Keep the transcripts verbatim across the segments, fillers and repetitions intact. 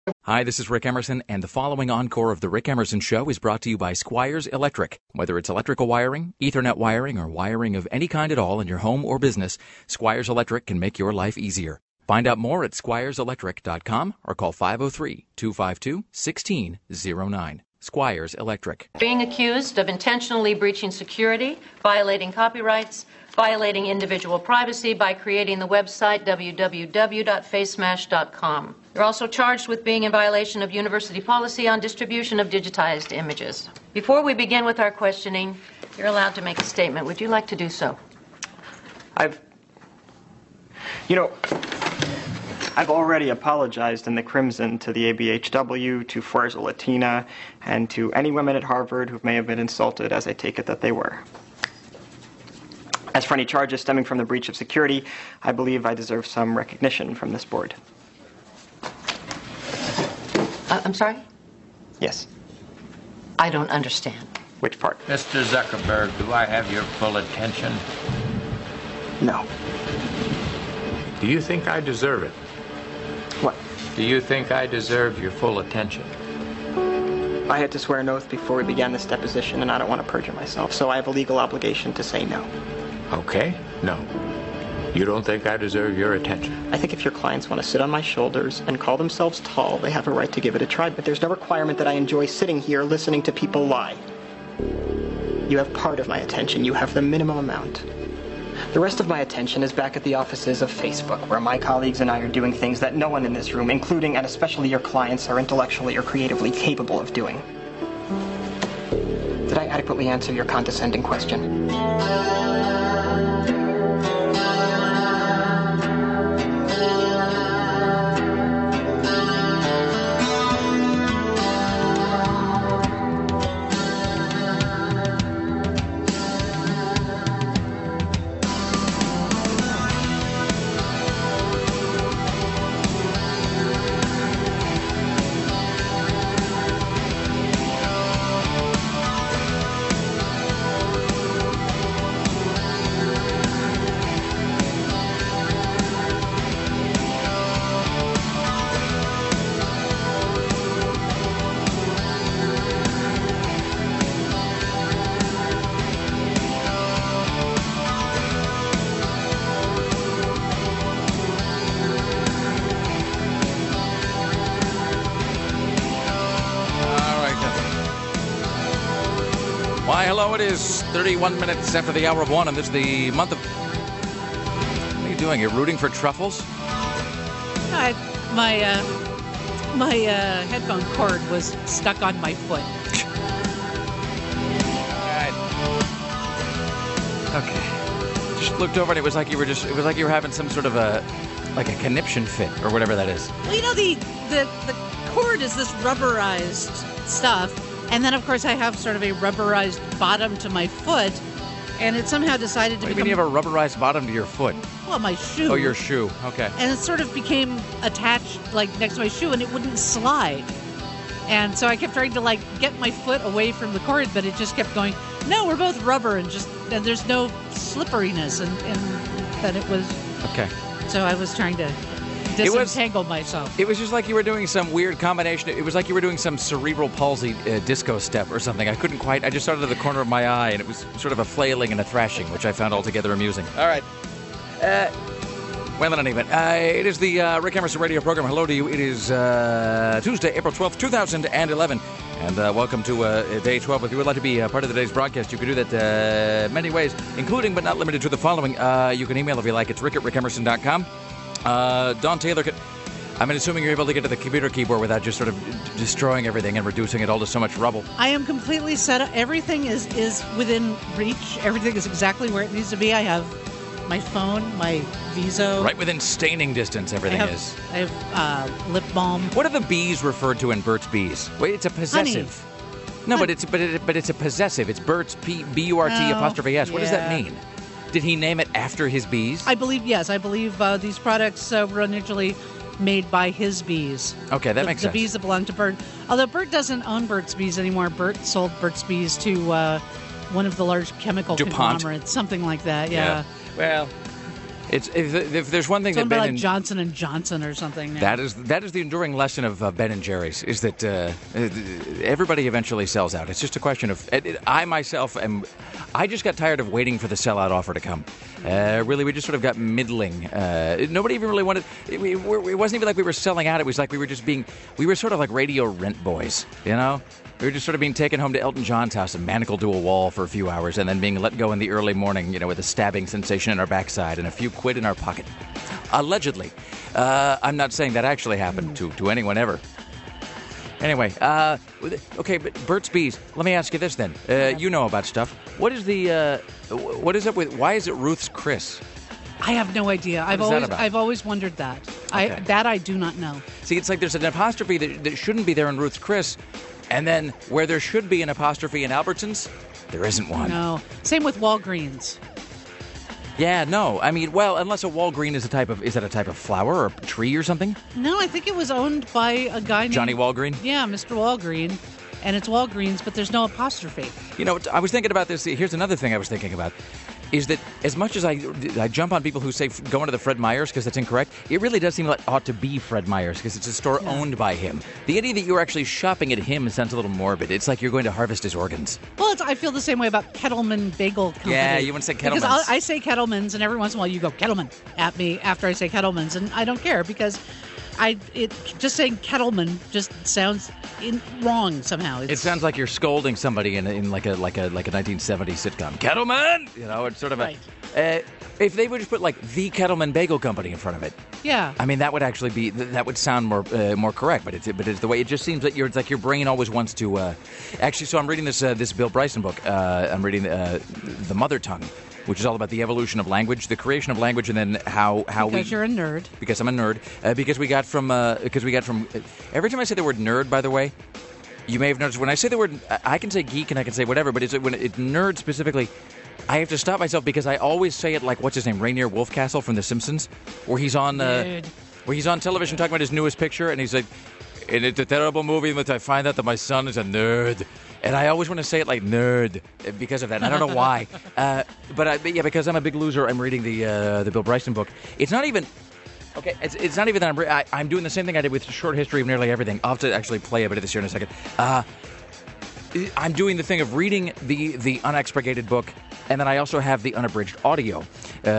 Hi, this is Rick Emerson, and the following encore of The Rick Emerson Show is brought to you by Squires Electric. Whether it's electrical wiring, Ethernet wiring, or wiring of any kind at all in your home or business, Squires Electric can make your life easier. Find out more at squires electric dot com or call five oh three, two five two, one six oh nine. Squires Electric. Being accused of intentionally breaching security, violating copyrights, violating individual privacy by creating the website w w w dot facemash dot com. You're also charged with being in violation of university policy on distribution of digitized images. Before we begin with our questioning, you're allowed to make a statement. Would you like to do so? I've... You know, I've already apologized in the Crimson to the A B H W, to Fuerza Latina, and to any women at Harvard who may have been insulted, as I take it that they were. As for any charges stemming from the breach of security, I believe I deserve some recognition from this board. Uh, I'm sorry? Yes. I don't understand. Which part? Mister Zuckerberg, do I have your full attention? No. Do you think I deserve it? What? Do you think I deserve your full attention? I had to swear an oath before we began this deposition, and I don't want to perjure myself, so I have a legal obligation to say no. Okay, no. You don't think I deserve your attention? I think if your clients want to sit on my shoulders and call themselves tall, they have a right to give it a try, but there's no requirement that I enjoy sitting here listening to people lie. You have part of my attention. You have the minimum amount. The rest of my attention is back at the offices of Facebook, where my colleagues and I are doing things that no one in this room, including and especially your clients, are intellectually or creatively capable of doing. Did I adequately answer your condescending question? Hello, it is thirty-one minutes after the hour of one, and this is the month of... What are you doing? You're rooting for truffles? I, my uh, my uh, headphone cord was stuck on my foot. All right. Okay. Just looked over, and it was like you were just... It was like you were having some sort of a... like a conniption fit, or whatever that is. Well, you know, the the, the cord is this rubberized stuff. And then, of course, I have sort of a rubberized bottom to my foot, and it somehow decided to what become... do you mean you have a rubberized bottom to your foot? Well, my shoe. Oh, your shoe. Okay. And it sort of became attached, like, next to my shoe, and it wouldn't slide. And so I kept trying to, like, get my foot away from the cord, but it just kept going, no, we're both rubber, and just, and there's no slipperiness, and, and then it was... Okay. So I was trying to... disentangle myself. It was just like you were doing some weird combination. It was like you were doing some cerebral palsy uh, disco step or something. I couldn't quite. I just started at the corner of my eye, and it was sort of a flailing and a thrashing, which I found altogether amusing. All right. Uh, well, in any event, uh, it is the uh, Rick Emerson radio program. Hello to you. It is uh, Tuesday, April twelfth, two thousand eleven. And uh, welcome to uh, Day twelve. If you would like to be uh, part of today's broadcast, you can do that uh, many ways, including but not limited to the following. Uh, you can email if you like. It's rick at rick emerson dot com. Uh, Don Taylor, could, I'm assuming you're able to get to the computer keyboard without just sort of d- destroying everything and reducing it all to so much rubble. I am completely set up. Everything is, is within reach. Everything is exactly where it needs to be. I have my phone, my Viso. Right within staining distance, everything I have, is. I have uh, lip balm. What are the B's referred to in Burt's Bees? Wait, it's a possessive. Honey. No, but it's but it, but it's a possessive. It's Burt's P B U R T Oh, apostrophe S. What does that yeah. mean? Did he name it after his bees? I believe, yes. I believe uh, these products uh, were initially made by his bees. Okay, that the, makes the sense. The bees that belong to Bert. Although Bert doesn't own Burt's Bees anymore. Bert sold Burt's Bees to uh, one of the large chemical DuPont. conglomerates, something like that, yeah. yeah. Well, It's if, if there's one thing Something that Ben like and Johnson and Johnson or something. Now. that is that is the enduring lesson of uh, Ben and Jerry's is that uh, everybody eventually sells out. It's just a question of it, it, I myself am. I just got tired of waiting for the sellout offer to come. Uh, really, we just sort of got middling. Uh, nobody even really wanted. It, we, it wasn't even like we were selling out. It was like we were just being. We were sort of like radio rent boys, you know. We were just sort of being taken home to Elton John's house and manacled to a wall for a few hours and then being let go in the early morning, you know, with a stabbing sensation in our backside and a few quid in our pocket. Allegedly. Uh, I'm not saying that actually happened to, to anyone ever. Anyway, uh, okay, but Burt's Bees, let me ask you this then. Uh, you know about stuff. What is the, uh, what is it with, why is it Ruth's Chris? I have no idea. I've is that always about? I've always wondered that. I Okay. that I do not know. See, it's like there's an apostrophe that, that shouldn't be there in Ruth's Chris, and then where there should be an apostrophe in Albertsons, there isn't one. No. Same with Walgreens. Yeah, no. I mean, well, unless a Walgreen is a type of is that a type of flower or tree or something? No, I think it was owned by a guy named Johnny Walgreen? Yeah, Mister Walgreen, and it's Walgreens, but there's no apostrophe. You know, I was thinking about this. Here's another thing I was thinking about. Is that as much as I, I jump on people who say go into the Fred Meyer's because that's incorrect, it really does seem like it ought to be Fred Meyer's because it's a store Yeah. owned by him. The idea that you're actually shopping at him sounds a little morbid. It's like you're going to harvest his organs. Well, it's, I feel the same way about Kettleman Bagel Company. Yeah, you wouldn't say Because Kettleman's. I'll, I say Kettleman's, and every once in a while you go Kettleman at me after I say Kettleman's, and I don't care because I it just saying Kettleman just sounds in, wrong somehow. It's, It sounds like you're scolding somebody in, in like a like a like a nineteen seventies sitcom. Kettleman, you know, it's sort of a. Right. Uh, if they would just put like the Kettleman Bagel Company in front of it, yeah. I mean that would actually be that would sound more uh, more correct. But it's but it's the way it just seems that you're it's like your brain always wants to. Uh, actually, so I'm reading this uh, this Bill Bryson book. Uh, I'm reading uh, The Mother Tongue, which is all about the evolution of language, the creation of language, and then how how Because we. you're a nerd. Because I'm a nerd. Uh, because we got from. Uh, because we got from. Uh, every time I say the word nerd, by the way, you may have noticed when I say the word, I I can say geek and I can say whatever, but it's when it nerd specifically, I have to stop myself because I always say it like what's his name, Rainier Wolfcastle from The Simpsons, where he's on. Uh, Nerd. where he's on television talking about his newest picture, and he's like, and it's a terrible movie, but I find out that my son is a nerd. And I always want to say it like nerd because of that. And I don't know why. uh, but, I, but yeah, because I'm a big loser, I'm reading the uh, the Bill Bryson book. It's not even... Okay, it's, it's not even that I'm... Re- I, I'm doing the same thing I did with Short History of Nearly Everything. I'll have to actually play a bit of this here in a second. Uh, I'm doing the thing of reading the, the unexpurgated book, and then I also have the unabridged audio, uh,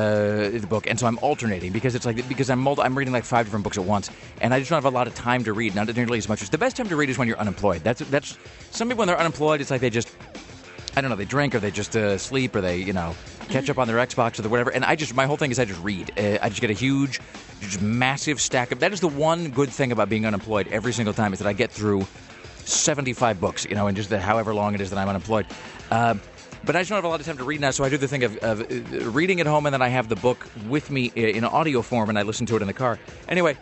the book, and so I'm alternating because it's like because I'm multi- I'm reading like five different books at once, and I just don't have a lot of time to read. Not nearly as much as the best time to read is when you're unemployed. That's that's some people when they're unemployed, it's like they just I don't know, they drink or they just uh, sleep or they you know catch up on their Xbox or the whatever. And I just my whole thing is I just read. Uh, I just get a huge, just massive stack of. That is the one good thing about being unemployed every single time is that I get through seventy-five books, you know, and just the however long it is that I'm unemployed. Uh, but I just don't have a lot of time to read now, so I do the thing of, of uh, reading at home, and then I have the book with me in audio form, and I listen to it in the car. Anyway,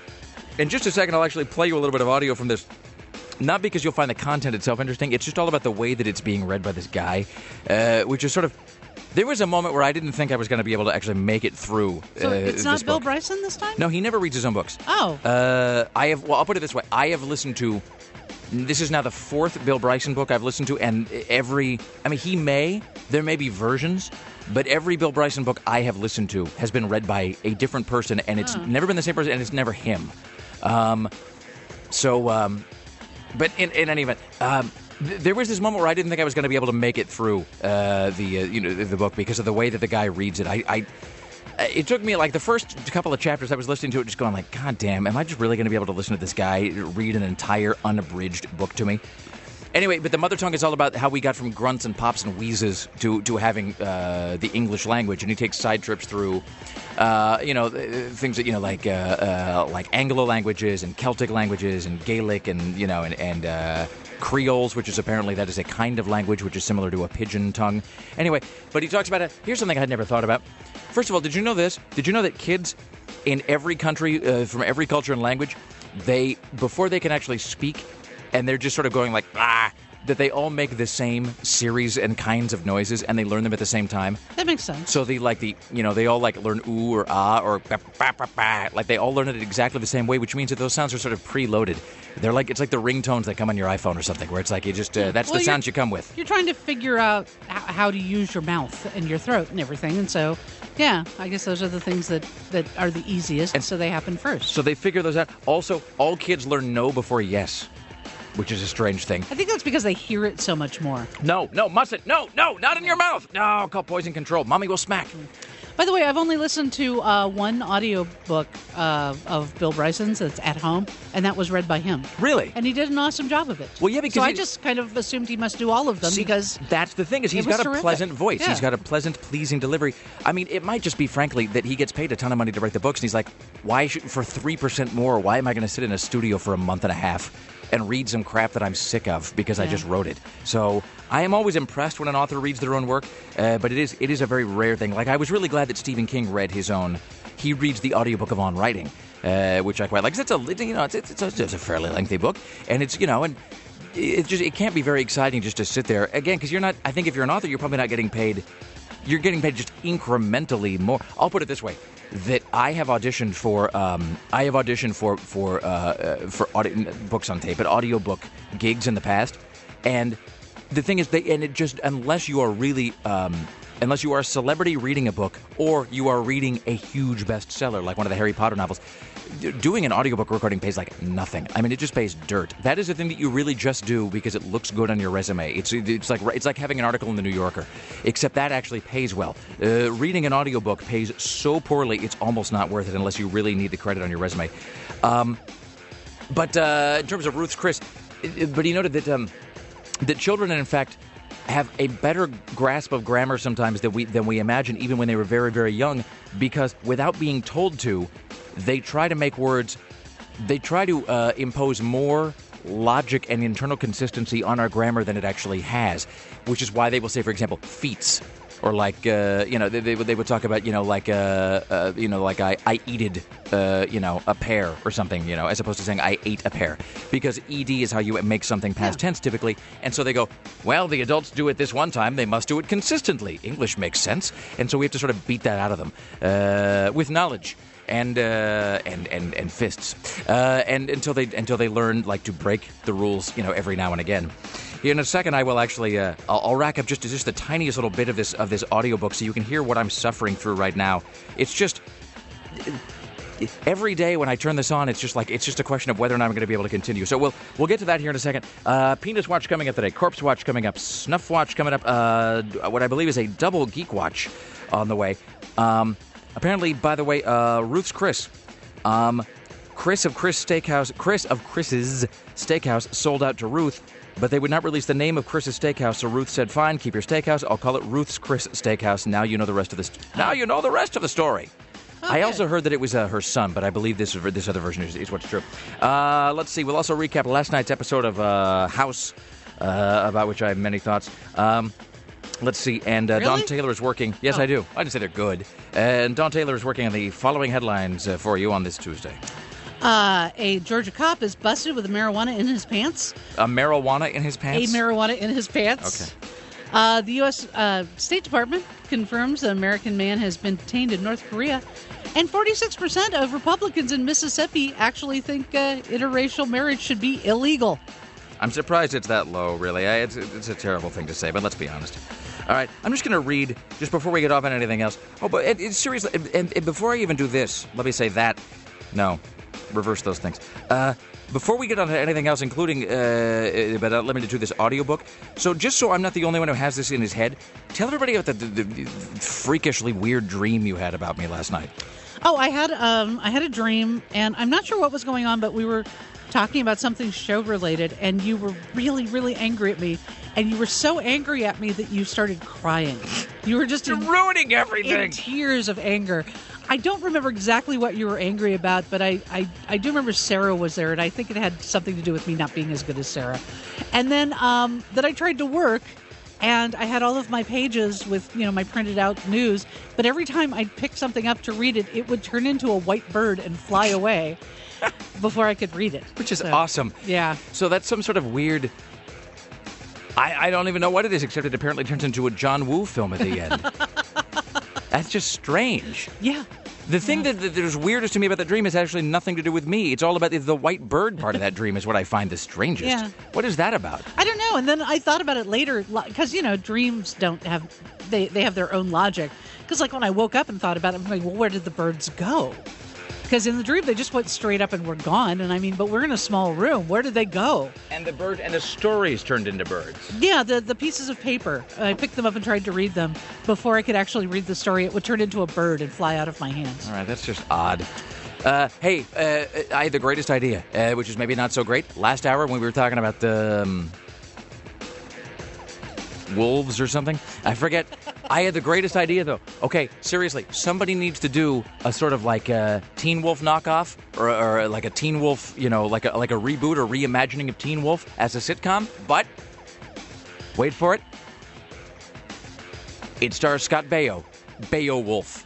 in just a second, I'll actually play you a little bit of audio from this. Not because you'll find the content itself interesting, it's just all about the way that it's being read by this guy, uh, which is sort of... There was a moment where I didn't think I was going to be able to actually make it through So uh, it's not this Bill book. Bryson this time? No, he never reads his own books. Oh. Uh, I have. Well, I'll put it this way. I have listened to. This is now the fourth Bill Bryson book I've listened to, and every. I mean, he may. There may be versions, but every Bill Bryson book I have listened to has been read by a different person, and it's Oh. never been the same person, and it's never him. Um, so, um, but in, in any event, um, th- there was this moment where I didn't think I was going to be able to make it through uh, the uh, you know the, the book because of the way that the guy reads it. I. I It took me like the first couple of chapters I was listening to it just going like, God damn, am I just really going to be able to listen to this guy read an entire unabridged book to me? Anyway, but the Mother Tongue is all about how we got from grunts and pops and wheezes to, to having uh, the English language. And he takes side trips through, uh, you know, things that, you know, like uh, uh, like Anglo languages and Celtic languages and Gaelic and, you know, and, and uh, Creoles, which is apparently that is a kind of language which is similar to a pidgin tongue. Anyway, but he talks about it. Here's something I had never thought about. First of all, did you know this? Did you know that kids in every country, uh, from every culture and language, they, before they can actually speak, and they're just sort of going like, ah, that they all make the same series and kinds of noises, and they learn them at the same time? That makes sense. So they like the, you know, they all like learn ooh or ah or ba, ba, ba, ba. Like they all learn it exactly the same way, which means that those sounds are sort of preloaded. They're like, it's like the ringtones that come on your iPhone or something, where it's like, you just, uh, that's Well, the you're- sounds you come with. You're trying to figure out h- how to use your mouth and your throat and everything. And so, yeah, I guess those are the things that, that are the easiest, And- so they happen first. So they figure those out. Also, all kids learn no before yes, which is a strange thing. I think that's because they hear it so much more. No, no, mustn't. No, no, not in your mouth. No, call poison control. Mommy will smack. By the way, I've only listened to uh, one audiobook uh, of Bill Bryson's that's at home, and that was read by him. Really? And he did an awesome job of it. Well, yeah, because So I he- just kind of assumed he must do all of them See, because that's the thing is he's it was got a terrific. pleasant voice. Yeah. He's got a pleasant, pleasing delivery. I mean, it might just be, frankly, that he gets paid a ton of money to write the books, and he's like, why should for three percent more? Why am I going to sit in a studio for a month and a half and read some crap that I'm sick of because I Yeah. just wrote it? So I am always impressed when an author reads their own work, uh, but it is it is a very rare thing. Like I was really glad that Stephen King read his own. He reads the audiobook of On Writing, uh, which I quite like. 'Cause it's a you know it's it's, it's, a, it's a fairly lengthy book, and it's you know and. It just it can't be very exciting just to sit there again because you're not. I think if you're an author, you're probably not getting paid. You're getting paid just incrementally more. I'll put it this way: that I have auditioned for. Um, I have auditioned for for uh, uh, for audio, books on tape, but audiobook gigs in the past, and the thing is, they and it just unless you are really. Um, Unless you are a celebrity reading a book or you are reading a huge bestseller like one of the Harry Potter novels, d- doing an audiobook recording pays like nothing. I mean, it just pays dirt. That is a thing that you really just do because it looks good on your resume. It's it's like it's like having an article in the New Yorker, except that actually pays well. Uh, reading an audiobook pays so poorly, it's almost not worth it unless you really need the credit on your resume. Um, but uh, in terms of Ruth's Chris, it, it- but he noted that um, that children, in fact, have a better grasp of grammar sometimes than we than we imagine, even when they were very, very young, because without being told to, they try to make words, they try to uh, impose more logic and internal consistency on our grammar than it actually has, which is why they will say, for example, feats. Or like, uh, you know, they, they, would- they would talk about, you know, like, uh, uh, you know, like I, I eated, uh, you know, a pear or something, you know, as opposed to saying I ate a pear. Because ed is how you make something past tense typically. And so they go, well, the adults do it this one time. They must do it consistently. English makes sense. And so we have to sort of beat that out of them uh, with knowledge. And, uh, and and and fists, uh, and until they until they learn like to break the rules, you know, every now and again. In a second, I will actually uh, I'll, I'll rack up just just the tiniest little bit of this of this audiobook so you can hear what I'm suffering through right now. It's just every day when I turn this on, it's just like it's just a question of whether or not I'm going to be able to continue. So we'll we'll get to that here in a second. Uh, Penis Watch coming up today, Corpse Watch coming up, Snuff Watch coming up. Uh, what I believe is a double Geek Watch on the way. Um, apparently, by the way, uh, Ruth's Chris. Um, Chris of Chris Steakhouse, Chris of Chris's Steakhouse sold out to Ruth, but they would not release the name of Chris's Steakhouse, so Ruth said, fine, keep your steakhouse. I'll call it Ruth's Chris Steakhouse. Now you know the rest of the st- Now you know the rest of the story. I Okay. also heard that it was uh, her son, but I believe this this other version is, is what's true. Uh, let's see. We'll also recap last night's episode of uh, House, uh, about which I have many thoughts. Um, let's see. And uh, Don Really? Taylor is working. Yes, Oh. I do. I didn't say they're good. And Don Taylor is working on the following headlines uh, for you on this Tuesday. uh, a Georgia cop is busted with a marijuana in his pants. A marijuana in his pants? A marijuana in his pants. Okay. Uh, the U S Uh, State Department confirms an American man has been detained in North Korea, and forty-six percent of Republicans in Mississippi actually think uh, interracial marriage should be illegal. I'm surprised it's that low, really. I, it's, it's a terrible thing to say, but let's be honest. All right, I'm just going to read, just before we get off on anything else. Oh, but it, it's seriously, and, and before I even do this, let me say that. No, reverse those things. Uh, before we get on to anything else, including, uh, but uh, let me do this audiobook. So just so I'm not the only one who has this in his head, tell everybody about the, the, the freakishly weird dream you had about me last night. Oh, I had um, I had a dream, and I'm not sure what was going on, but we were talking about something show related, and you were really, really angry at me, and you were so angry at me that you started crying. You were just You're in, ruining in everything. tears of anger. I don't remember exactly what you were angry about, but I, I, I do remember Sarah was there, and I think it had something to do with me not being as good as Sarah. And then um, then I tried to work, and I had all of my pages with, you know, my printed out news, but every time I'd pick something up to read it, it would turn into a white bird and fly away before I could read it. Which is So, awesome. Yeah. So that's some sort of weird... I, I don't even know what it is, except it apparently turns into a John Woo film at the end. That's just strange. Yeah. The thing that, that is weirdest to me about that dream is actually nothing to do with me. It's all about the, the white bird part of that dream is what I find the strangest. Yeah. What is that about? I don't know. And then I thought about it later because, you know, dreams don't have, they, they have their own logic. Because, like, when I woke up and thought about it, I'm like, well, where did the birds go? Because in the dream, they just went straight up and were gone. And I mean, but we're in a small room. Where did they go? And the bird and the stories turned into birds. Yeah, the, the pieces of paper. I picked them up and tried to read them. Before I could actually read the story, it would turn into a bird and fly out of my hands. All right, that's just odd. Uh, hey, uh, I had the greatest idea, uh, which is maybe not so great. Last hour when we were talking about the um, wolves or something, I forget. I had the greatest idea, though. Okay, seriously, somebody needs to do a sort of like a Teen Wolf knockoff, or, or like a Teen Wolf, you know, like a, like a reboot or reimagining of Teen Wolf as a sitcom. But wait for it. It stars Scott Baio, Baio Wolf.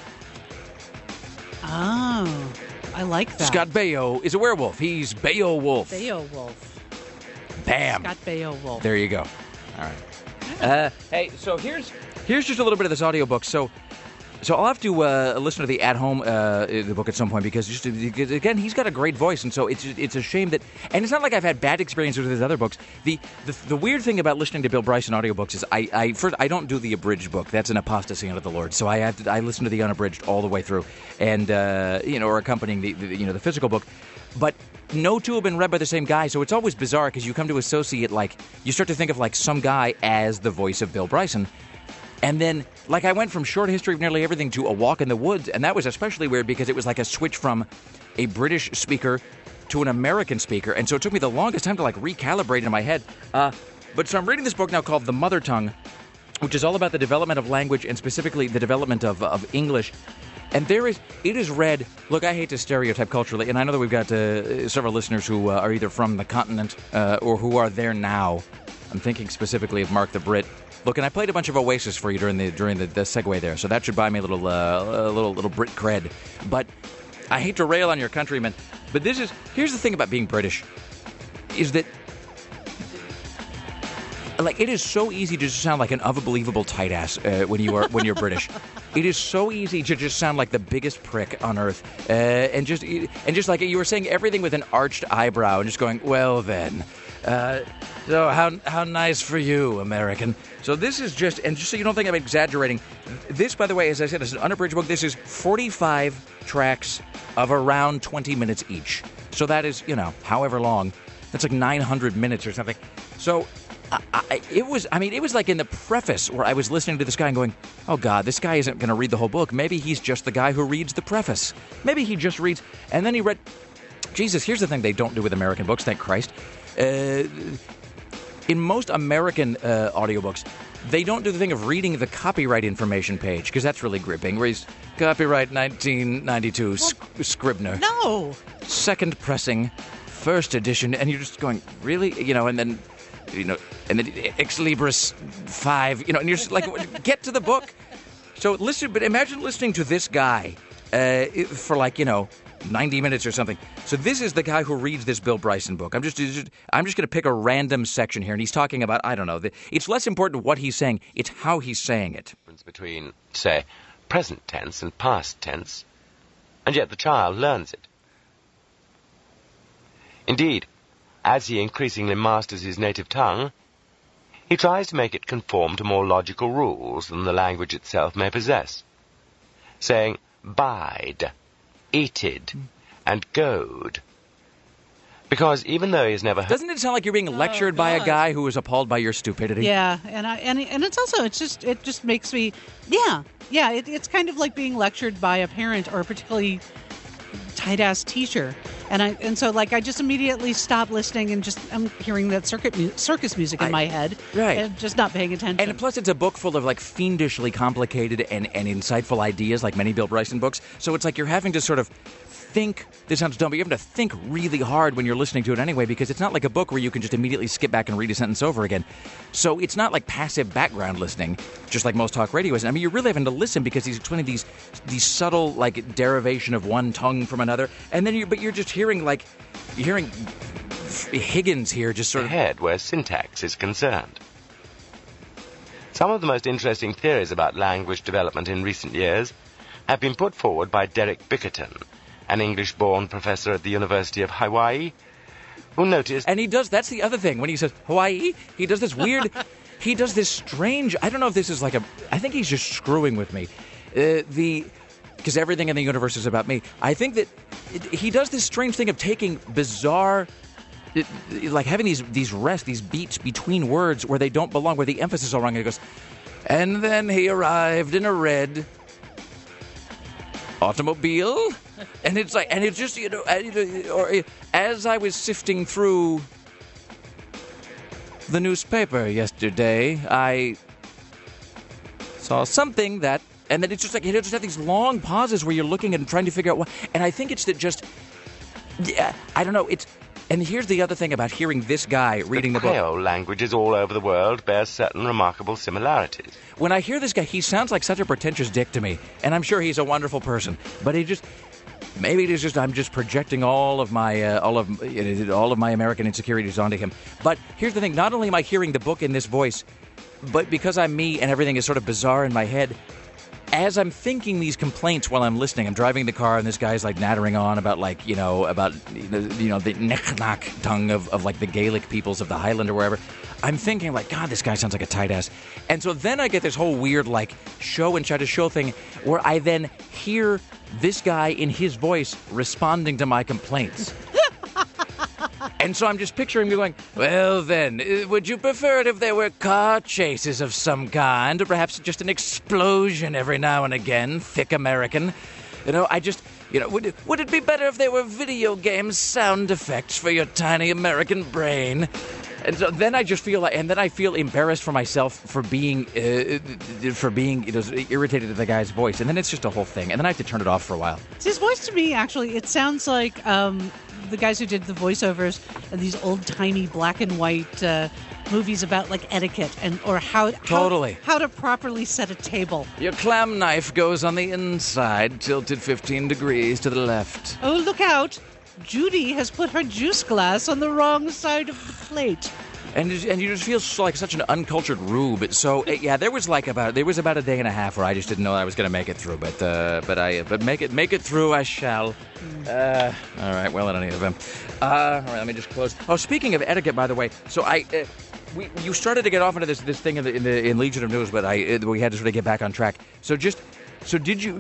Oh, I like that. Scott Baio is a werewolf. He's Baio Wolf. Baio Wolf. Bam. Scott Baio Wolf. There you go. All right. Uh, hey, so here's here's just a little bit of this audiobook. So so I'll have to uh, listen to the at-home uh, the book at some point because just again he's got a great voice, and so it's it's a shame that, and it's not like I've had bad experiences with his other books. The the, the weird thing about listening to Bill Bryson audiobooks is I, I first I don't do the abridged book. That's an apostasy unto the Lord. So I have to, I listen to the unabridged all the way through, and uh, you know, or accompanying the, the you know the physical book, but no two have been read by the same guy, so it's always bizarre because you come to associate, like, you start to think of, like, some guy as the voice of Bill Bryson. And then, like, I went from Short History of Nearly Everything to A Walk in the Woods, and that was especially weird because it was like a switch from a British speaker to an American speaker, and so it took me the longest time to, like, recalibrate in my head. Uh, but so I'm reading this book now called The Mother Tongue, which is all about the development of language and specifically the development of, of English. And there is, it is read, look, I hate to stereotype culturally, and I know that we've got uh, several listeners who uh, are either from the continent uh, or who are there now. I'm thinking specifically of Mark the Brit. Look, and I played a bunch of Oasis for you during the during the, the segue there, so that should buy me a little, uh, a little, little Brit cred. But I hate to rail on your countrymen, but this is, here's the thing about being British, is that, like, it is so easy to just sound like an unbelievable tight ass uh, when you are when you're British. It is so easy to just sound like the biggest prick on earth, uh, and just and just like you were saying everything with an arched eyebrow and just going, well then, uh, so how how nice for you, American. So this is just, and just so you don't think I'm exaggerating, this, by the way, as I said, is an unabridged book. This is forty-five tracks of around twenty minutes each. So that is, you know, however long. That's like nine hundred minutes or something. So. I, I, it was, I mean, it was like in the preface where I was listening to this guy and going, oh, God, this guy isn't going to read the whole book. Maybe he's just the guy who reads the preface. Maybe he just reads. And then he read, Jesus, here's the thing they don't do with American books, thank Christ. Uh, in most American uh, audiobooks, they don't do the thing of reading the copyright information page, because that's really gripping, where he's copyright nineteen ninety-two, well, Sc- Scribner. No. Second pressing, first edition. And you're just going, really? You know, and then... You know, and then Ex Libris five, you know, and you're just like, get to the book. So listen, but imagine listening to this guy uh, for like, you know, ninety minutes or something. So this is the guy who reads this Bill Bryson book. I'm just, I'm just going to pick a random section here, and he's talking about, I don't know, the, it's less important what he's saying, it's how he's saying it. Between, say, present tense and past tense, and yet the child learns it. Indeed, as he increasingly masters his native tongue, he tries to make it conform to more logical rules than the language itself may possess, saying bide, eated, and goed. Because even though he's never heard... Doesn't it sound like you're being lectured oh, by a guy who is appalled by your stupidity? Yeah, and I, and and it's also, it's just, it just makes me, yeah, yeah, it, it's kind of like being lectured by a parent or a particularly tight-ass teacher. And I and so like I just immediately stop listening and just I'm hearing that circuit mu- circus music in I, my head, right? And just not paying attention. And plus, it's a book full of like fiendishly complicated and, and insightful ideas, like many Bill Bryson books. So it's like you're having to sort of think. This sounds dumb, but you're having to think really hard when you're listening to it anyway, because it's not like a book where you can just immediately skip back and read a sentence over again. So it's not like passive background listening, just like most talk radio is. I mean, you're really having to listen because he's explaining these these subtle like derivation of one tongue from another, and then you but you're just hearing like you're hearing Higgins here just sort of ahead where syntax is concerned. Some of the most interesting theories about language development in recent years have been put forward by Derek Bickerton, an English-born professor at the University of Hawaii, who noticed... And he does, that's the other thing, when he says Hawaii, he does this weird, he does this strange, I don't know if this is like a, I think he's just screwing with me. Uh, the, because everything in the universe is about me. I think that it, he does this strange thing of taking bizarre... It, like having these these rests, these beats between words where they don't belong, where the emphasis is all wrong. And he goes, and then he arrived in a red automobile, and it's like, and it's just, you know, or as I was sifting through the newspaper yesterday, I saw something that, and then it's just like, you know, just have these long pauses where you're looking and trying to figure out what, and I think it's that just, yeah, I don't know, it's. And here's the other thing about hearing this guy reading the, the book. Creole languages all over the world bear certain remarkable similarities. When I hear this guy, he sounds like such a pretentious dick to me. And I'm sure he's a wonderful person. But he just... Maybe it is just I'm just projecting all of my uh, all of all of my American insecurities onto him. But here's the thing. Not only am I hearing the book in this voice, but because I'm me and everything is sort of bizarre in my head... As I'm thinking these complaints while I'm listening, I'm driving the car and this guy's like nattering on about like, you know, about, you know, the Neknak tongue of, of like the Gaelic peoples of the Highland or wherever. I'm thinking like, God, this guy sounds like a tight ass. And so then I get this whole weird like show and try to show thing where I then hear this guy in his voice responding to my complaints. And so I'm just picturing me going, well then, would you prefer it if there were car chases of some kind, or perhaps just an explosion every now and again, thick American? You know, I just, you know, would, would it be better if there were video game sound effects for your tiny American brain? And so then I just feel like, and then I feel embarrassed for myself for being, uh, for being, you know, irritated at the guy's voice. And then it's just a whole thing. And then I have to turn it off for a while. His voice to me, actually, it sounds like um, the guys who did the voiceovers in these old-timey black and white uh, movies about, like, etiquette and or how, totally. how how to properly set a table. Your clam knife goes on the inside, tilted fifteen degrees to the left. Oh, look out. Judy has put her juice glass on the wrong side of the plate. And and you just feel like such an uncultured rube. So yeah, there was like about there was about a day and a half where I just didn't know I was going to make it through. But uh, but I but make it make it through I shall. Uh, all right. Well, at any event. Uh, all right. Let me just close. Oh, speaking of etiquette, by the way. So I. Uh, We, you started to get off into this this thing in the in, the, in Legion of News, but I we had to sort of get back on track. So just so did you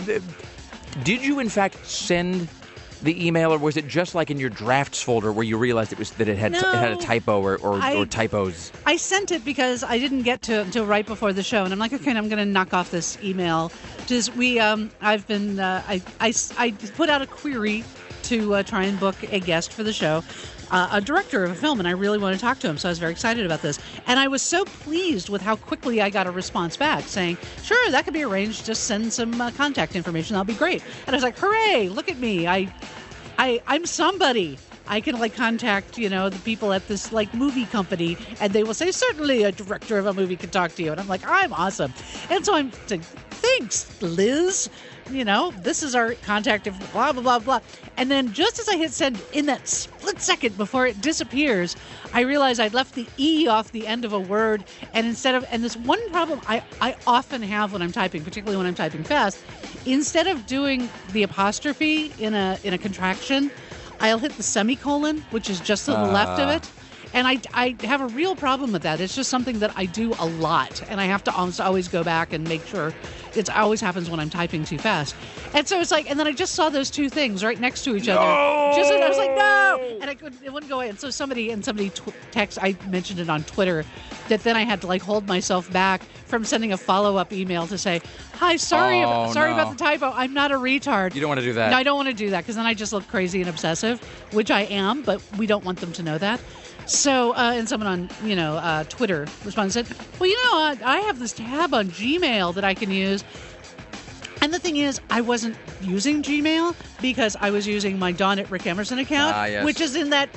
did you in fact send the email, or was it just like in your drafts folder where you realized it was that it had no, it had a typo or or, I, or typos? I sent it because I didn't get to it until right before the show, and I'm like, okay, I'm going to knock off this email. Just we um I've been uh, I, I I put out a query to uh, try and book a guest for the show. Uh, a director of a film, and I really want to talk to him, so I was very excited about this. And I was so pleased with how quickly I got a response back saying, sure, that could be arranged, just send some uh, contact information, that'll be great. And I was like, hooray, look at me, I, I, I'm somebody. I can, like, contact, you know, the people at this, like, movie company, and they will say, certainly a director of a movie can talk to you. And I'm like, I'm awesome. And so I'm saying, thanks, Liz. You know, this is our contact, blah, blah, blah, blah. And then just as I hit send, in that split second before it disappears, I realized I'd left the E off the end of a word. And instead of, and this one problem I, I often have when I'm typing, particularly when I'm typing fast, instead of doing the apostrophe in a in a contraction, I'll hit the semicolon, which is just to the uh. left of it. And I, I have a real problem with that. It's just something that I do a lot. And I have to almost always go back and make sure. It always happens when I'm typing too fast. And so it's like, and then I just saw those two things right next to each no! other. Just, and I was like, no! And I couldn't, it wouldn't go away. And so somebody, and somebody tw- text, I mentioned it on Twitter, that then I had to like hold myself back from sending a follow-up email to say, hi, sorry, oh, about, sorry no. about the typo. I'm not a retard. You don't want to do that. No, I don't want to do that because then I just look crazy and obsessive, which I am, but we don't want them to know that. So, uh, and someone on, you know, uh, Twitter responded and said, well, you know, uh, I have this tab on Gmail that I can use. And the thing is, I wasn't using Gmail because I was using my Dawn at Rick Emerson account, ah, yes. which is in that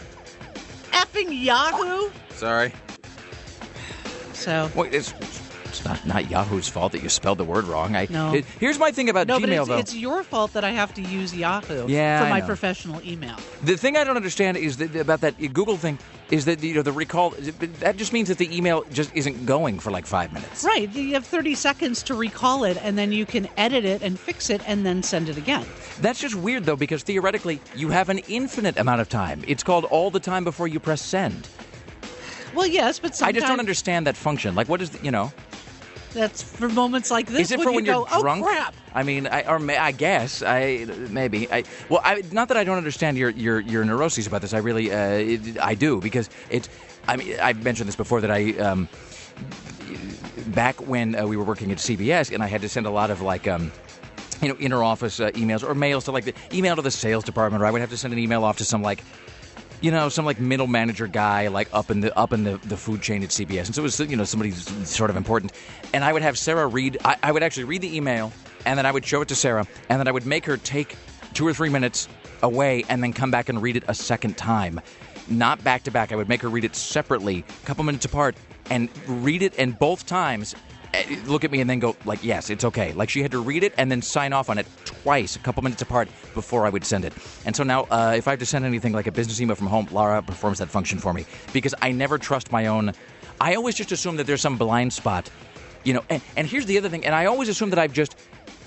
effing Yahoo. Sorry. So. Wait, it's, it's not, not Yahoo's fault that you spelled the word wrong. I, no. It, here's my thing about no, Gmail, but it's, though. it's your fault that I have to use Yahoo yeah, for I my know. professional email. The thing I don't understand is that, about that Google thing. is that, you know, the recall, that just means that the email just isn't going for like five minutes. Right. You have thirty seconds to recall it, and then you can edit it and fix it and then send it again. That's just weird, though, because theoretically, you have an infinite amount of time. It's called all the time before you press send. Well, yes, but sometimes... I just don't understand that function. Like, what is, the, you know... That's for moments like this. Is it when for you when go, you're drunk? Oh, crap. I mean, I, or may, I guess I maybe I well, I, not that I don't understand your your, your neuroses about this. I really uh, it, I do because it's. I mean, I've mentioned this before that I um, back when uh, we were working at C B S and I had to send a lot of like. Um, you know, inter-office uh, emails or mails to like the email to the sales department, or I would have to send an email off to some like. You know, some like middle manager guy, like up in the up in the, the food chain at C B S, and so it was you know somebody sort of important. And I would have Sarah read. I, I would actually read the email, and then I would show it to Sarah, and then I would make her take two or three minutes away, and then come back and read it a second time, not back to back. I would make her read it separately, a couple minutes apart, and read it, and both times. Look at me and then go, like, yes, it's okay. Like, she had to read it and then sign off on it twice, a couple minutes apart, before I would send it. And so now, uh, if I have to send anything like a business email from home, Laura performs that function for me. Because I never trust my own... I always just assume that there's some blind spot. You know, and, and here's the other thing. And I always assume that I've just...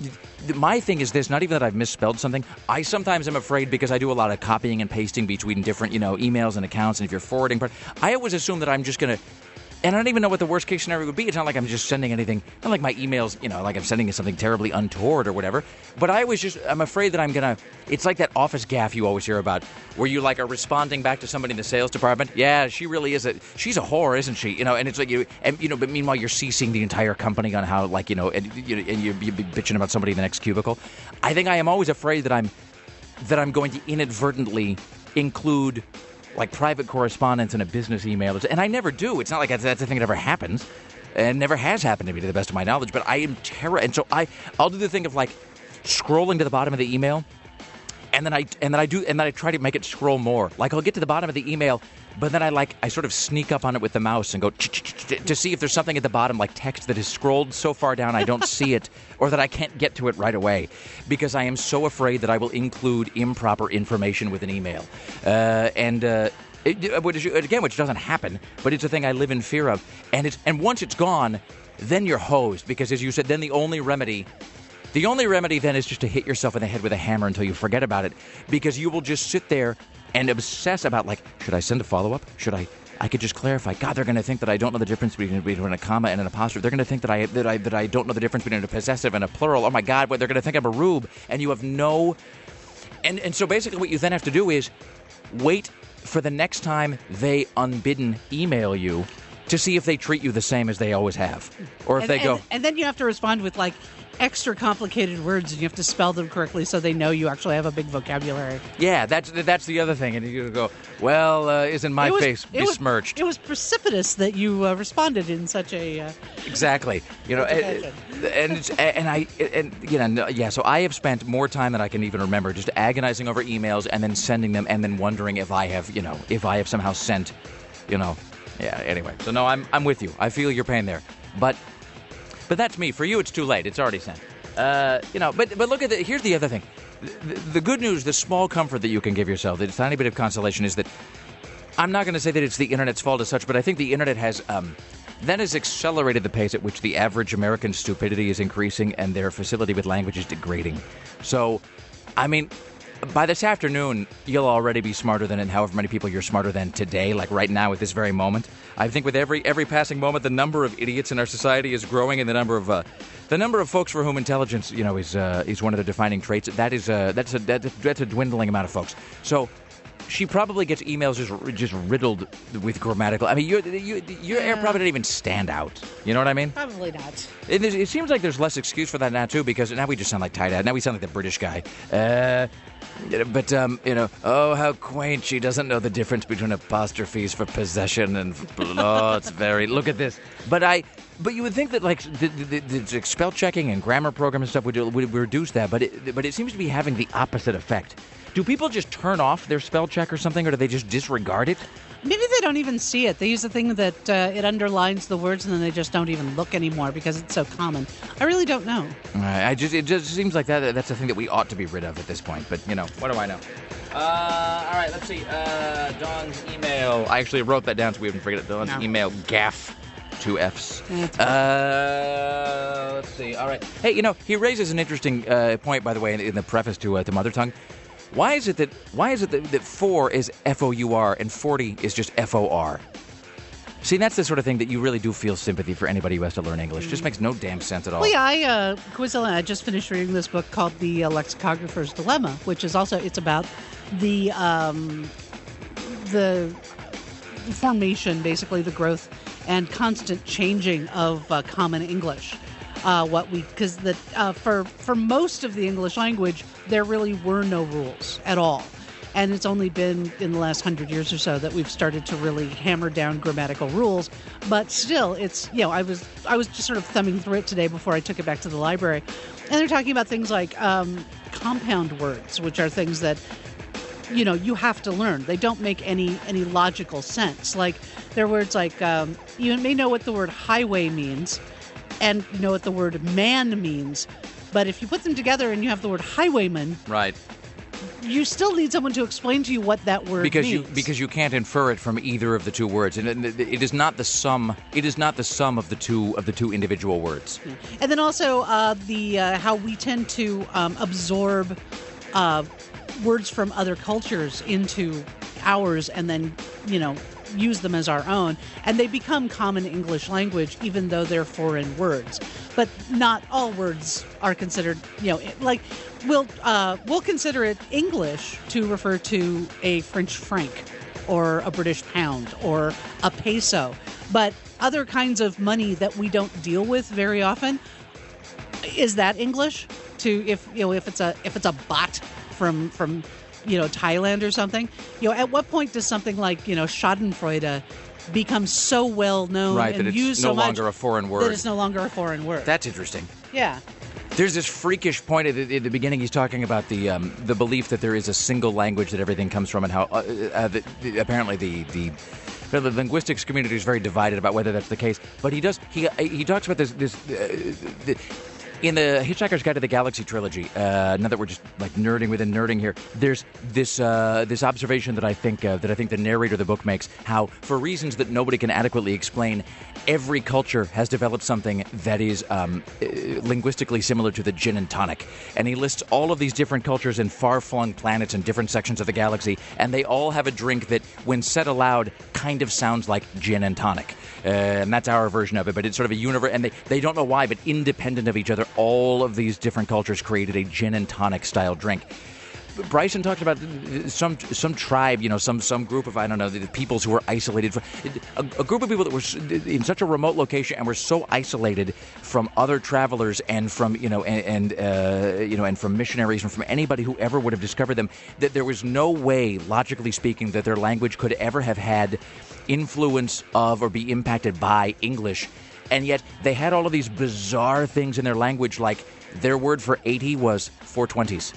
My thing is this, not even that I've misspelled something. I sometimes am afraid because I do a lot of copying and pasting between different, you know, emails and accounts. And if you're forwarding... I always assume that I'm just going to... And I don't even know what the worst case scenario would be. It's not like I'm just sending anything, not like my emails, you know, like I'm sending something terribly untoward or whatever. But I always just, I'm afraid that I'm going to, it's like that office gaffe you always hear about, where you like are responding back to somebody in the sales department. Yeah, she really is a, she's a whore, isn't she? You know, and it's like, you, and you know, but meanwhile you're CCing the entire company on how, like, you know, and, you, and you're, you're bitching about somebody in the next cubicle. I think I am always afraid that I'm, that I'm going to inadvertently include like private correspondence in a business email. And I never do. It's not like that's, that's a thing that ever happens. And never has happened to me to the best of my knowledge. But I am terror. And so I, I'll do the thing of like scrolling to the bottom of the email. And then I and then I do and then I try to make it scroll more. Like I'll get to the bottom of the email, but then I like I sort of sneak up on it with the mouse and go to see if there's something at the bottom, like text that is scrolled so far down I don't see it, or that I can't get to it right away, because I am so afraid that I will include improper information with an email. Uh, and uh, it, which, again, which doesn't happen, but it's a thing I live in fear of. And it's and once it's gone, then you're hosed, because as you said, then the only remedy. The only remedy then is just to hit yourself in the head with a hammer until you forget about it, because you will just sit there and obsess about, like, should I send a follow-up? Should I? I could just clarify. God, they're going to think that I don't know the difference between, between a comma and an apostrophe. They're going to think that I that I that I don't know the difference between a possessive and a plural. Oh my God, what they're going to think I'm a rube, and you have no. And and so basically, what you then have to do is wait for the next time they unbidden email you to see if they treat you the same as they always have, or if and, they and, go. And then you have to respond with like extra complicated words, and you have to spell them correctly so they know you actually have a big vocabulary. Yeah, that's that's the other thing. And you go, well, uh, isn't my was, face it besmirched? Was, it was precipitous that you uh, responded in such a uh, exactly. You know, and, and it's, and I and you know, yeah. So I have spent more time than I can even remember just agonizing over emails and then sending them and then wondering if I have, you know, if I have somehow sent, you know, yeah. Anyway, so no, I'm I'm with you. I feel your pain there, but. But that's me. For you, it's too late. It's already sent. Uh, you know, but but look at the. Here's the other thing. The, the good news, the small comfort that you can give yourself, the tiny bit of consolation, is that I'm not going to say that it's the internet's fault as such, but I think the internet has um, that has accelerated the pace at which the average American stupidity is increasing and their facility with language is degrading. So, I mean, by this afternoon, you'll already be smarter than however many people you're smarter than today, like right now at this very moment. I think with every every passing moment, the number of idiots in our society is growing, and the number of uh, the number of folks for whom intelligence, you know, is uh, is one of the defining traits. That is uh, that's a that's, that's a dwindling amount of folks. So she probably gets emails just just riddled with grammatical. I mean, your you, your air probably didn't even stand out. You know what I mean? Probably not. It, it seems like there's less excuse for that now too, because now we just sound like tie-dye. Now we sound like the British guy. Uh, but um, you know, oh how quaint! She doesn't know the difference between apostrophes for possession and oh, it's very. Look at this. But I. But you would think that like the, the, the, the spell checking and grammar program and stuff would, would reduce that, but it, but it seems to be having the opposite effect. Do people just turn off their spell check or something, or do they just disregard it? Maybe they don't even see it. They use the thing that uh, it underlines the words, and then they just don't even look anymore because it's so common. I really don't know. I just it just seems like that that's a thing that we ought to be rid of at this point. But you know, what do I know? Uh, all right, let's see. Uh, Dawn's email. I actually wrote that down so we wouldn't forget it. Dawn's No. email, gaff, two F's. That's Uh, let's see. All right. Hey, you know, he raises an interesting uh, point, by the way, in, in the preface to uh, to Mother Tongue. Why is it that why is it that, that four is F O U R and forty is just F O R? See, that's the sort of thing that you really do feel sympathy for anybody who has to learn English. Just makes no damn sense at all. Well, yeah, I, uh, coincidentally, I just finished reading this book called The uh, Lexicographer's Dilemma, which is also, it's about the, um, the formation, basically the growth and constant changing of uh, common English. Uh, what we, because the, uh, for, for most of the English language, there really were no rules at all. And it's only been in the last hundred years or so that we've started to really hammer down grammatical rules. But still, it's, you know, I was I was just sort of thumbing through it today before I took it back to the library. And they're talking about things like um, compound words, which are things that, you know, you have to learn. They don't make any any logical sense. Like, there are words like, um, you may know what the word highway means, and you know what the word man means. But if you put them together and you have the word highwayman, Right. you still need someone to explain to you what that word Because means. you because you can't infer it from either of the two words, and it, it is not the sum. It is not the sum of the two of the two individual words. And then also uh, the uh, how we tend to um, absorb uh, words from other cultures into ours, and then you know use them as our own, and they become common English language, even though they're foreign words. But not all words are considered, you know, like we'll uh, we'll consider it English to refer to a French franc, or a British pound, or a peso. But other kinds of money that we don't deal with very often, is that English? To if you know if it's a if it's a baht from from you know Thailand or something, you know, at what point does something like you know Schadenfreude become so well known Right, and that it's used no so much longer a foreign that word. it's no longer a foreign word? That's interesting. Yeah. There's this freakish point at the, at the beginning. He's talking about the um, the belief that there is a single language that everything comes from, and how uh, uh, the, the, apparently the the. The linguistics community is very divided about whether that's the case, but he does. He he talks about this this uh, the, in the Hitchhiker's Guide to the Galaxy trilogy. Uh, now that we're just like nerding within nerding here, there's this uh, this observation that I think uh, that I think the narrator of the book makes. How, for reasons that nobody can adequately explain, every culture has developed something that is um, uh, linguistically similar to the gin and tonic. And he lists all of these different cultures in far-flung planets and different sections of the galaxy, and they all have a drink that, when said aloud, kind of sounds like gin and tonic. Uh, and that's our version of it, but it's sort of a universe, and they, they don't know why, but independent of each other, all of these different cultures created a gin and tonic style drink. Bryson talked about some some tribe, you know, some some group of, I don't know, the peoples who were isolated. From, a, a group of people that were in such a remote location and were so isolated from other travelers and from, you know, and, and uh, you know, and from missionaries and from anybody who ever would have discovered them, that there was no way, logically speaking, that their language could ever have had influence of or be impacted by English. And yet they had all of these bizarre things in their language, like their word for eighty was four twenties.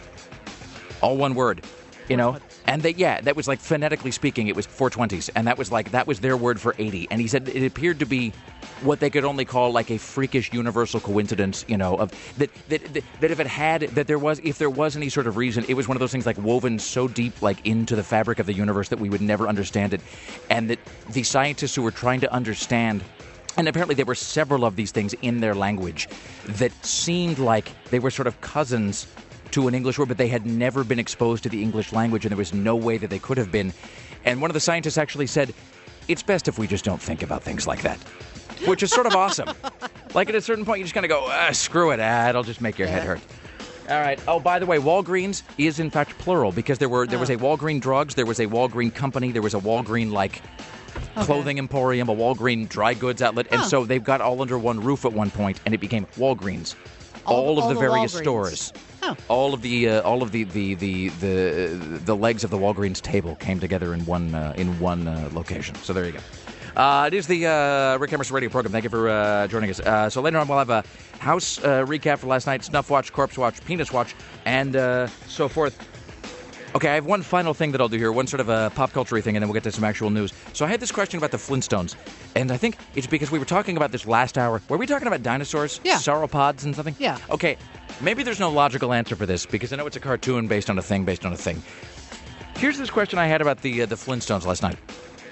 All one word, you know? And they, yeah, that was like phonetically speaking, it was four twenties. And that was like, that was their word for eighty. And he said it appeared to be what they could only call like a freakish universal coincidence, you know, of that, that, that, that if it had, that there was, if there was any sort of reason, it was one of those things like woven so deep, like into the fabric of the universe that we would never understand it. And that the scientists who were trying to understand, and apparently there were several of these things in their language that seemed like they were sort of cousins to an English word, but they had never been exposed to the English language, and there was no way that they could have been. And one of the scientists actually said, it's best if we just don't think about things like that, which is sort of awesome. Like at a certain point, you just kind of go, ah, screw it, ah, it'll just make your head hurt. All right. Oh, by the way, Walgreens is in fact plural, because there were there was a Walgreen Drugs, there was a Walgreen Company, there was a Walgreen, like, Okay. clothing emporium, a Walgreen dry goods outlet, and Huh. so they've got all under one roof at one point, and it became Walgreens. All, All- of all the the various Walgreens. stores. Oh. All of the uh, all of the the, the the the legs of the Walgreens table came together in one uh, in one uh, location. So there you go. Uh, it is the uh, Rick Emerson radio program. Thank you for uh, joining us. Uh, so later on, we'll have a house uh, recap for last night, Snuff Watch, Corpse Watch, Penis Watch, and uh, so forth. Okay, I have one final thing that I'll do here, one sort of a pop culture thing, and then we'll get to some actual news. So I had this question about the Flintstones, and I think it's because we were talking about this last hour. Were we talking about dinosaurs? Yeah. Sauropods and something? Yeah. Okay, maybe there's no logical answer for this, because I know it's a cartoon based on a thing based on a thing. Here's this question I had about the uh, the Flintstones last night.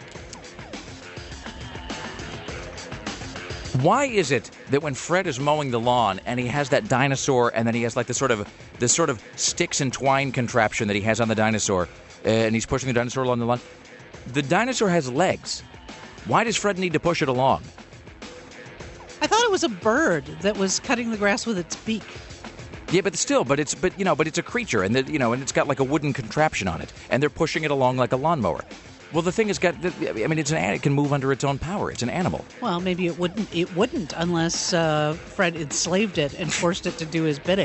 Why is it that when Fred is mowing the lawn and he has that dinosaur, and then he has like this sort of this sort of sticks and twine contraption that he has on the dinosaur, uh, and he's pushing the dinosaur along the lawn, the dinosaur has legs. Why does Fred need to push it along? I thought it was a bird that was cutting the grass with its beak. Yeah, but still, but it's but you know, but it's a creature, and the, you know, and it's got like a wooden contraption on it, and they're pushing it along like a lawnmower. Well, the thing has got, I mean, it's an it can move under its own power. It's an animal. Well, maybe it wouldn't. It wouldn't unless uh, Fred enslaved it and forced it to do his bidding.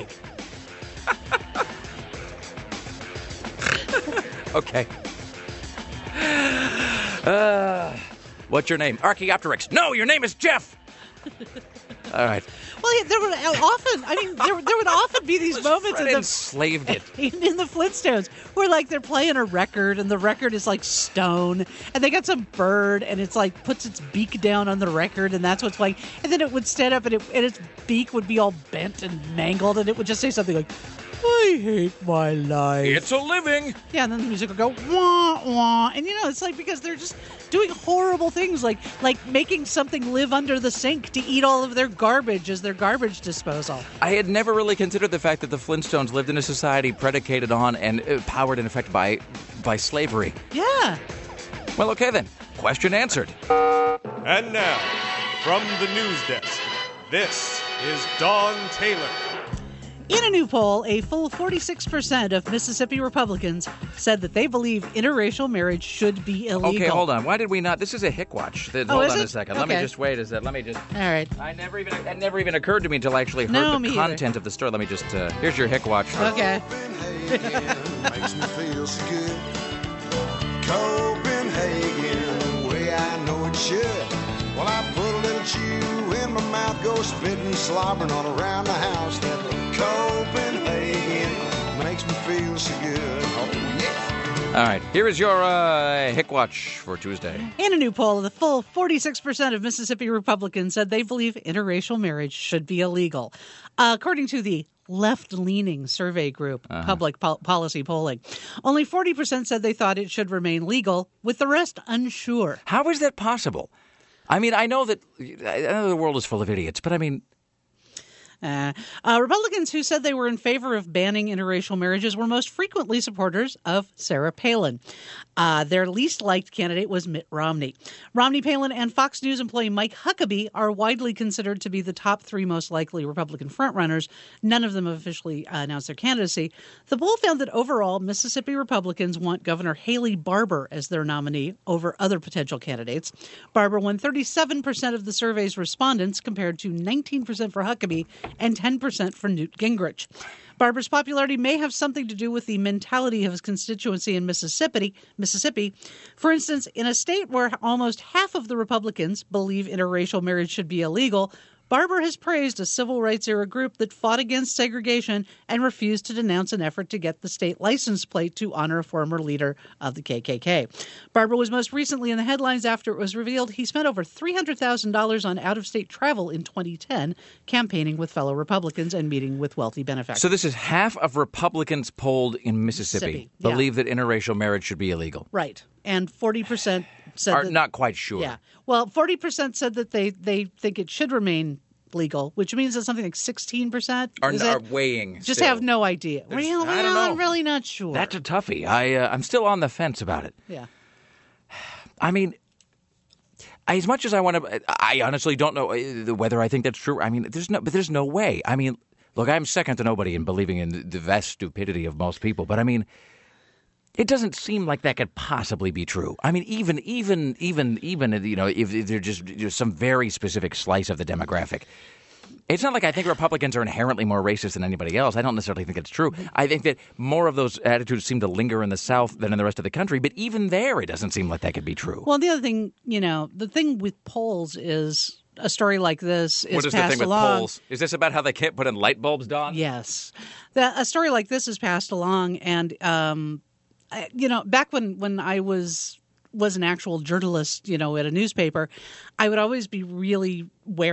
Okay. Uh, what's your name? Archaeopteryx. No, your name is Jeff. All right. Well, yeah, there would often, I mean, there, there would often be these moments in Fred the, enslaved it. in, in the Flintstones where, like, they're playing a record and the record is, like, stone, and they got some bird and it's, like, puts its beak down on the record and that's what's playing. And then it would stand up and, it, and its beak would be all bent and mangled and it would just say something like, I hate my life. It's a living. Yeah, and then the music would go, wah, wah. And, you know, it's like because they're just doing horrible things like like making something live under the sink to eat all of their garbage as their garbage disposal. I had never really considered the fact that the Flintstones lived in a society predicated on and uh, powered, in effect, by by slavery. Yeah. Well, okay then. Question answered. And now, from the news desk, this is Dawn Taylor. In a new poll, a full forty-six percent of Mississippi Republicans said that they believe interracial marriage should be illegal. Okay, hold on. Why did we not? This is a hick watch. Th- Oh, hold is on it? a second. Let me Okay. just wait. Is that? Let me just. All right. I never even. It never even occurred to me until I actually heard No, the me either. content of the story. Let me just. Uh, here's your hick watch. Okay. Makes me feel so good. Copenhagen, the way I know it should. Well, I put a little chew in my mouth, go spitting, slobbering on around the house. That Copenhagen makes me feel so good. Oh, yeah. All right. Here is your uh, hick watch for Tuesday. In a new poll, the full forty-six percent of Mississippi Republicans said they believe interracial marriage should be illegal. Uh, according to the left-leaning survey group, Uh-huh. Public Pol- Policy Polling, only forty percent said they thought it should remain legal, with the rest unsure. How is that possible? I mean, I know that I know the world is full of idiots, but I mean, Uh, uh, Republicans who said they were in favor of banning interracial marriages were most frequently supporters of Sarah Palin. Uh, their least liked candidate was Mitt Romney. Romney, Palin, and Fox News employee Mike Huckabee are widely considered to be the top three most likely Republican frontrunners. None of them have officially uh, announced their candidacy. The poll found that overall, Mississippi Republicans want Governor Haley Barbour as their nominee over other potential candidates. Barbour won thirty-seven percent of the survey's respondents compared to nineteen percent for Huckabee and ten percent for Newt Gingrich. Barbour's popularity may have something to do with the mentality of his constituency in Mississippi. Mississippi, for instance, in a state where almost half of the Republicans believe interracial marriage should be illegal, Barbour has praised a civil rights-era group that fought against segregation and refused to denounce an effort to get the state license plate to honor a former leader of the K K K. Barbour was most recently in the headlines after it was revealed he spent over three hundred thousand dollars on out-of-state travel in twenty ten, campaigning with fellow Republicans and meeting with wealthy benefactors. so this is half of Republicans polled in Mississippi, Mississippi, yeah. believe that interracial marriage should be illegal. Right. And forty percent said Are that, not quite sure. Yeah. Well, forty percent said that they, they think it should remain legal, which means that something like sixteen percent Are, is are it? weighing. Just still. have no idea. There's- Well, I don't well, know. I'm really not sure. That's a toughie. I uh, I'm still on the fence about it. yeah. I mean, as much as I want to, I honestly don't know uh, whether I think that's true. I mean, there's no, but there's no way. I mean, look, I'm second to nobody in believing in the vast stupidity of most people, but I mean, it doesn't seem like that could possibly be true. I mean, even, even, even, even, you know, if, if they're just, just some very specific slice of the demographic. It's not like I think Republicans are inherently more racist than anybody else. I don't necessarily think it's true. I think that more of those attitudes seem to linger in the South than in the rest of the country. But even there, it doesn't seem like that could be true. Well, the other thing, you know, the thing with polls is a story like this is What is the passed thing with along. polls? Is this about how they can't put in light bulbs, Don? Yes. The, a story like this is passed along. And, um, I, you know, back when, when I was was an actual journalist, you know, at a newspaper, I would always be really wary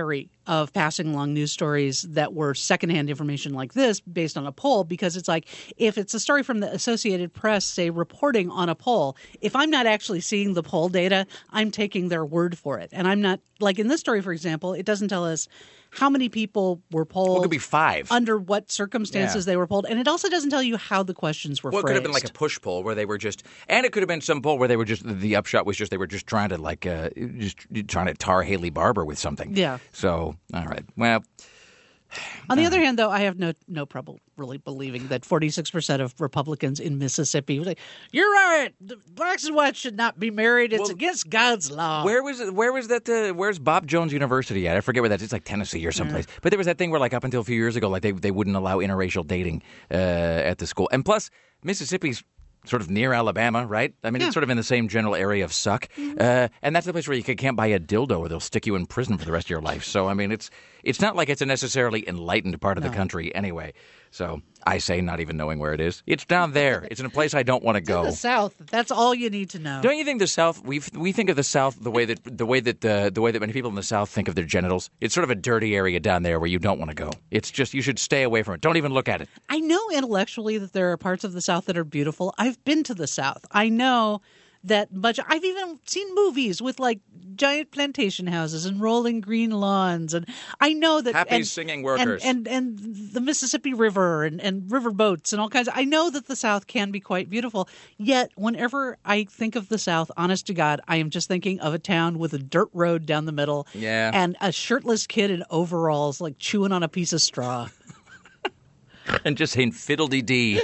of passing along news stories that were secondhand information like this based on a poll, because it's like, if it's a story from the Associated Press, say, reporting on a poll, if I'm not actually seeing the poll data, I'm taking their word for it. And I'm not, like in this story, for example, it doesn't tell us how many people were polled. Well, it could be five. Under what circumstances Yeah. they were polled. And it also doesn't tell you how the questions were Well, it phrased. could have been like a push poll where they were just, and it could have been some poll where they were just, the upshot was just they were just trying to like, uh, just trying to tar Haley Barbour with something. Yeah. So, all right. Well. On the other hand, though, I have no no trouble really believing that forty-six percent of Republicans in Mississippi were like, you're right, the blacks and whites should not be married. It's Well, against God's law. Where was it? Where was that? Uh, where's Bob Jones University at? I forget where that is. It's like Tennessee or someplace. But there was that thing where, like, up until a few years ago, like they they wouldn't allow interracial dating uh, at the school. And plus, Mississippi's sort of near Alabama, right? I mean, Yeah. it's sort of in the same general area of suck. Uh, and that's the place where you can't buy a dildo or they'll stick you in prison for the rest of your life. So, I mean, it's it's not like it's a necessarily enlightened part of the country anyway. So I say, not even knowing where it is. It's down there. It's in a place I don't want to go. In the South, that's all you need to know. Don't you think the South? We we think of the South the way that the way that uh, the way that many people in the South think of their genitals. It's sort of a dirty area down there where you don't want to go. It's just you should stay away from it. Don't even look at it. I know intellectually that there are parts of the South that are beautiful. I've been to the South. I know that much. I've even seen movies with like giant plantation houses and rolling green lawns, and I know that Happy and, singing workers. and, and and the Mississippi River and and river boats and all kinds of, I know that the South can be quite beautiful. Yet whenever I think of the South, honest to God, I am just thinking of a town with a dirt road down the middle, Yeah. and a shirtless kid in overalls like chewing on a piece of straw. And just saying fiddle-dee-dee.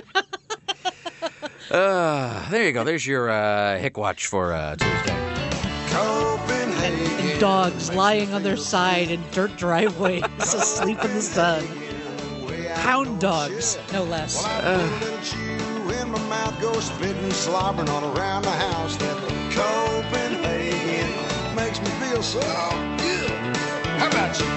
uh, there you go. There's your uh, hick watch for uh, Tuesday. Copenhagen. And dogs lying on their side in dirt driveways, asleep in the sun. Hound dogs, no less. Well, I put a little chew in my mouth, go spitting, slobbering on around the house. That Copenhagen makes me feel so good. How about you?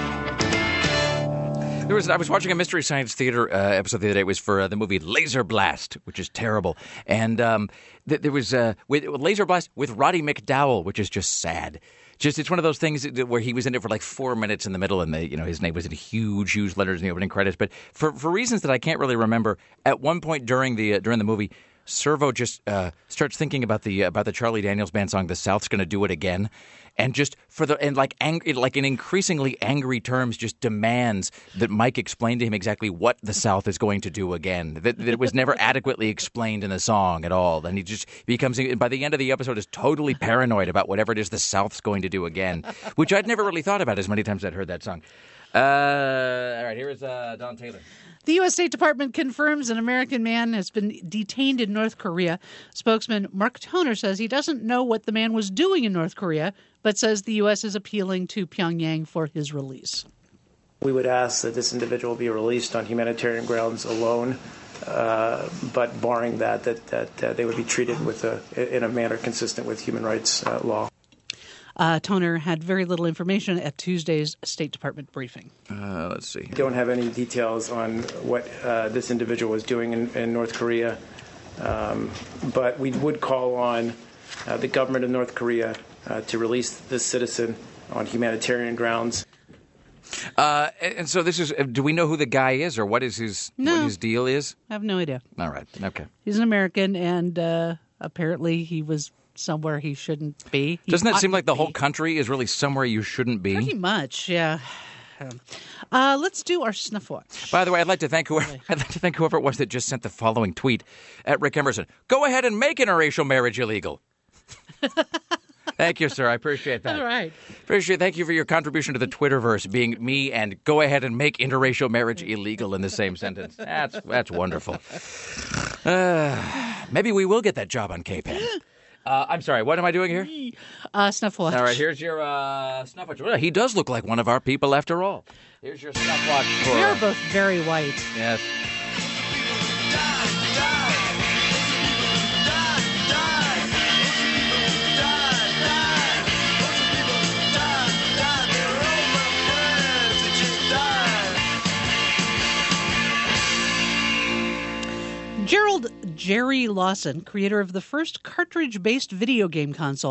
There was I was watching a Mystery Science Theater uh, episode the other day. It was for uh, the movie Laser Blast, which is terrible. And um, th- there was uh, with, Laser Blast with Roddy McDowell, which is just sad. Just it's one of those things that- where he was in it for like four minutes in the middle, and the, you know his name was in huge, huge letters in the opening credits. But for for reasons that I can't really remember, at one point during the uh, during the movie, Servo just uh, starts thinking about the about the Charlie Daniels Band song "The South's Gonna Do It Again," and just for the and like ang- like in increasingly angry terms, just demands that Mike explain to him exactly what the South is going to do again. That, that it was never adequately explained in the song at all. And he just becomes by the end of the episode is totally paranoid about whatever it is the South's going to do again, which I'd never really thought about as many times as I'd heard that song. Uh, all right, here is uh, Don Taylor. The U S State Department confirms an American man has been detained in North Korea. Spokesman Mark Toner says he doesn't know what the man was doing in North Korea, but says the U S is appealing to Pyongyang for his release. We would ask that this individual be released on humanitarian grounds alone, uh, but barring that, that, that uh, they would be treated with a, in a manner consistent with human rights uh, law. Uh, Toner had very little information at Tuesday's State Department briefing. Uh, let's see. We don't have any details on what uh, this individual was doing in, in North Korea, um, but we would call on uh, the government of North Korea uh, to release this citizen on humanitarian grounds. Uh, and so this is. Do we know who the guy is, or what is his No. what his deal is? I have no idea. All right. Okay. He's an American, and uh, apparently he was somewhere he shouldn't be. He Doesn't that seem oughtn't like the to whole be. country is really somewhere you shouldn't be? Pretty much, yeah. Uh, let's do our snuff watch. By the way, I'd like to thank whoever I'd like to thank whoever it was that just sent the following tweet at Rick Emerson. Go ahead and make interracial marriage illegal. Thank you, sir. I appreciate that. All right. Appreciate. Thank you for your contribution to the Twitterverse, being me and go ahead and make interracial marriage illegal in the same sentence. That's that's wonderful. Uh, maybe we will get that job on K P A N. Uh, I'm sorry. What am I doing here? Uh, snuff watch. All right. Here's your uh, snuff watch. Well, he does look like one of our people, after all. Here's your snuff watch. For, We are both very white. Yes. Gerald Jerry Lawson, creator of the first cartridge-based video game console,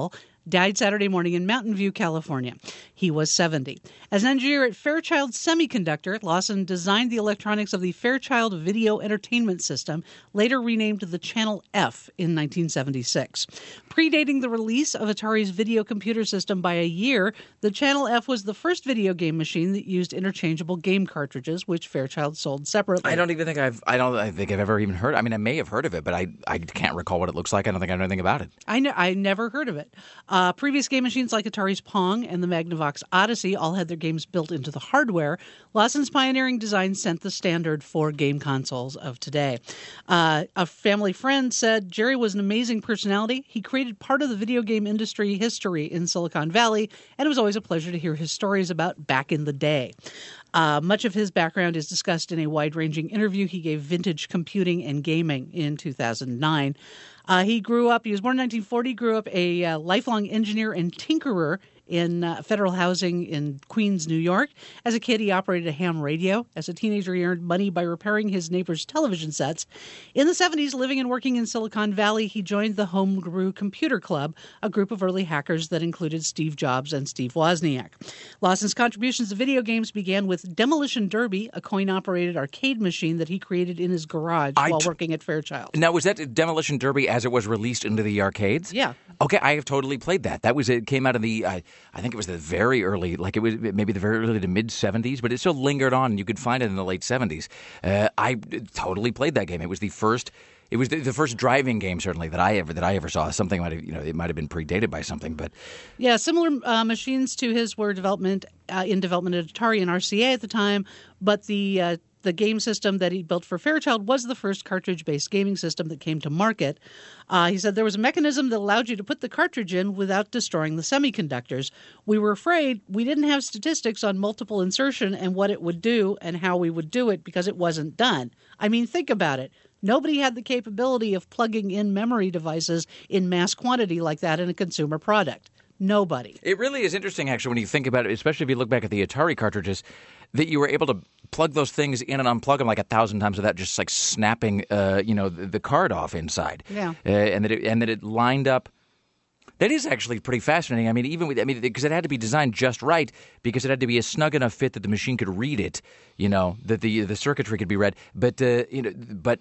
died Saturday morning in Mountain View, California. He was seventy. As an engineer at Fairchild Semiconductor, Lawson designed the electronics of the Fairchild Video Entertainment System, later renamed the Channel F in nineteen seventy-six. Predating the release of Atari's video computer system by a year, the Channel F was the first video game machine that used interchangeable game cartridges, which Fairchild sold separately. I don't even think I've I don't I think I've ever even heard. I mean, I may have heard of it, but I, I can't recall what it looks like. I don't think I know anything about it. I know, I never heard of it. Uh, previous game machines like Atari's Pong and the Magnavox Odyssey all had their games built into the hardware. Lawson's pioneering design set the standard for game consoles of today. Uh, a family friend said Jerry was an amazing personality. He created part of the video game industry history in Silicon Valley, and it was always a pleasure to hear his stories about back in the day. Uh, much of his background is discussed in a wide-ranging interview he gave Vintage Computing and Gaming in two thousand nine. Uh, he grew up, he was born in nineteen forty, grew up a uh, lifelong engineer and tinkerer in uh, federal housing in Queens, New York. As a kid, he operated a ham radio. As a teenager, he earned money by repairing his neighbors' television sets. In the seventies, living and working in Silicon Valley, he joined the Homebrew Computer Club, a group of early hackers that included Steve Jobs and Steve Wozniak. Lawson's contributions to video games began with Demolition Derby, a coin-operated arcade machine that he created in his garage I while t- working at Fairchild. Now, was that Demolition Derby as it was released into the arcades? Yeah. Okay, I have totally played that. That was it came out in the uh, I think it was the very early, like it was maybe the very early to mid seventies, but it still lingered on, and you could find it in the late seventies. Uh, I totally played that game. It was the first. It was the, the first driving game, certainly, that I ever that I ever saw. Something might have, you know, it might have been predated by something, but yeah, similar uh, machines to his were development uh, in development at Atari and R C A at the time, but the uh, the game system that he built for Fairchild was the first cartridge-based gaming system that came to market. Uh, he said there was a mechanism that allowed you to put the cartridge in without destroying the semiconductors. We were afraid we didn't have statistics on multiple insertion and what it would do and how we would do it because it wasn't done. I mean, think about it. Nobody had the capability of plugging in memory devices in mass quantity like that in a consumer product. Nobody. It really is interesting, actually, when you think about it, especially if you look back at the Atari cartridges, that you were able to plug those things in and unplug them like a thousand times without just like snapping, uh, you know, the, the card off inside. Yeah. Uh, and that it, and that it lined up. That is actually pretty fascinating. I mean, even with, I mean, because it had to be designed just right, because it had to be a snug enough fit that the machine could read it, you know, that the the circuitry could be read. But uh, you know, but.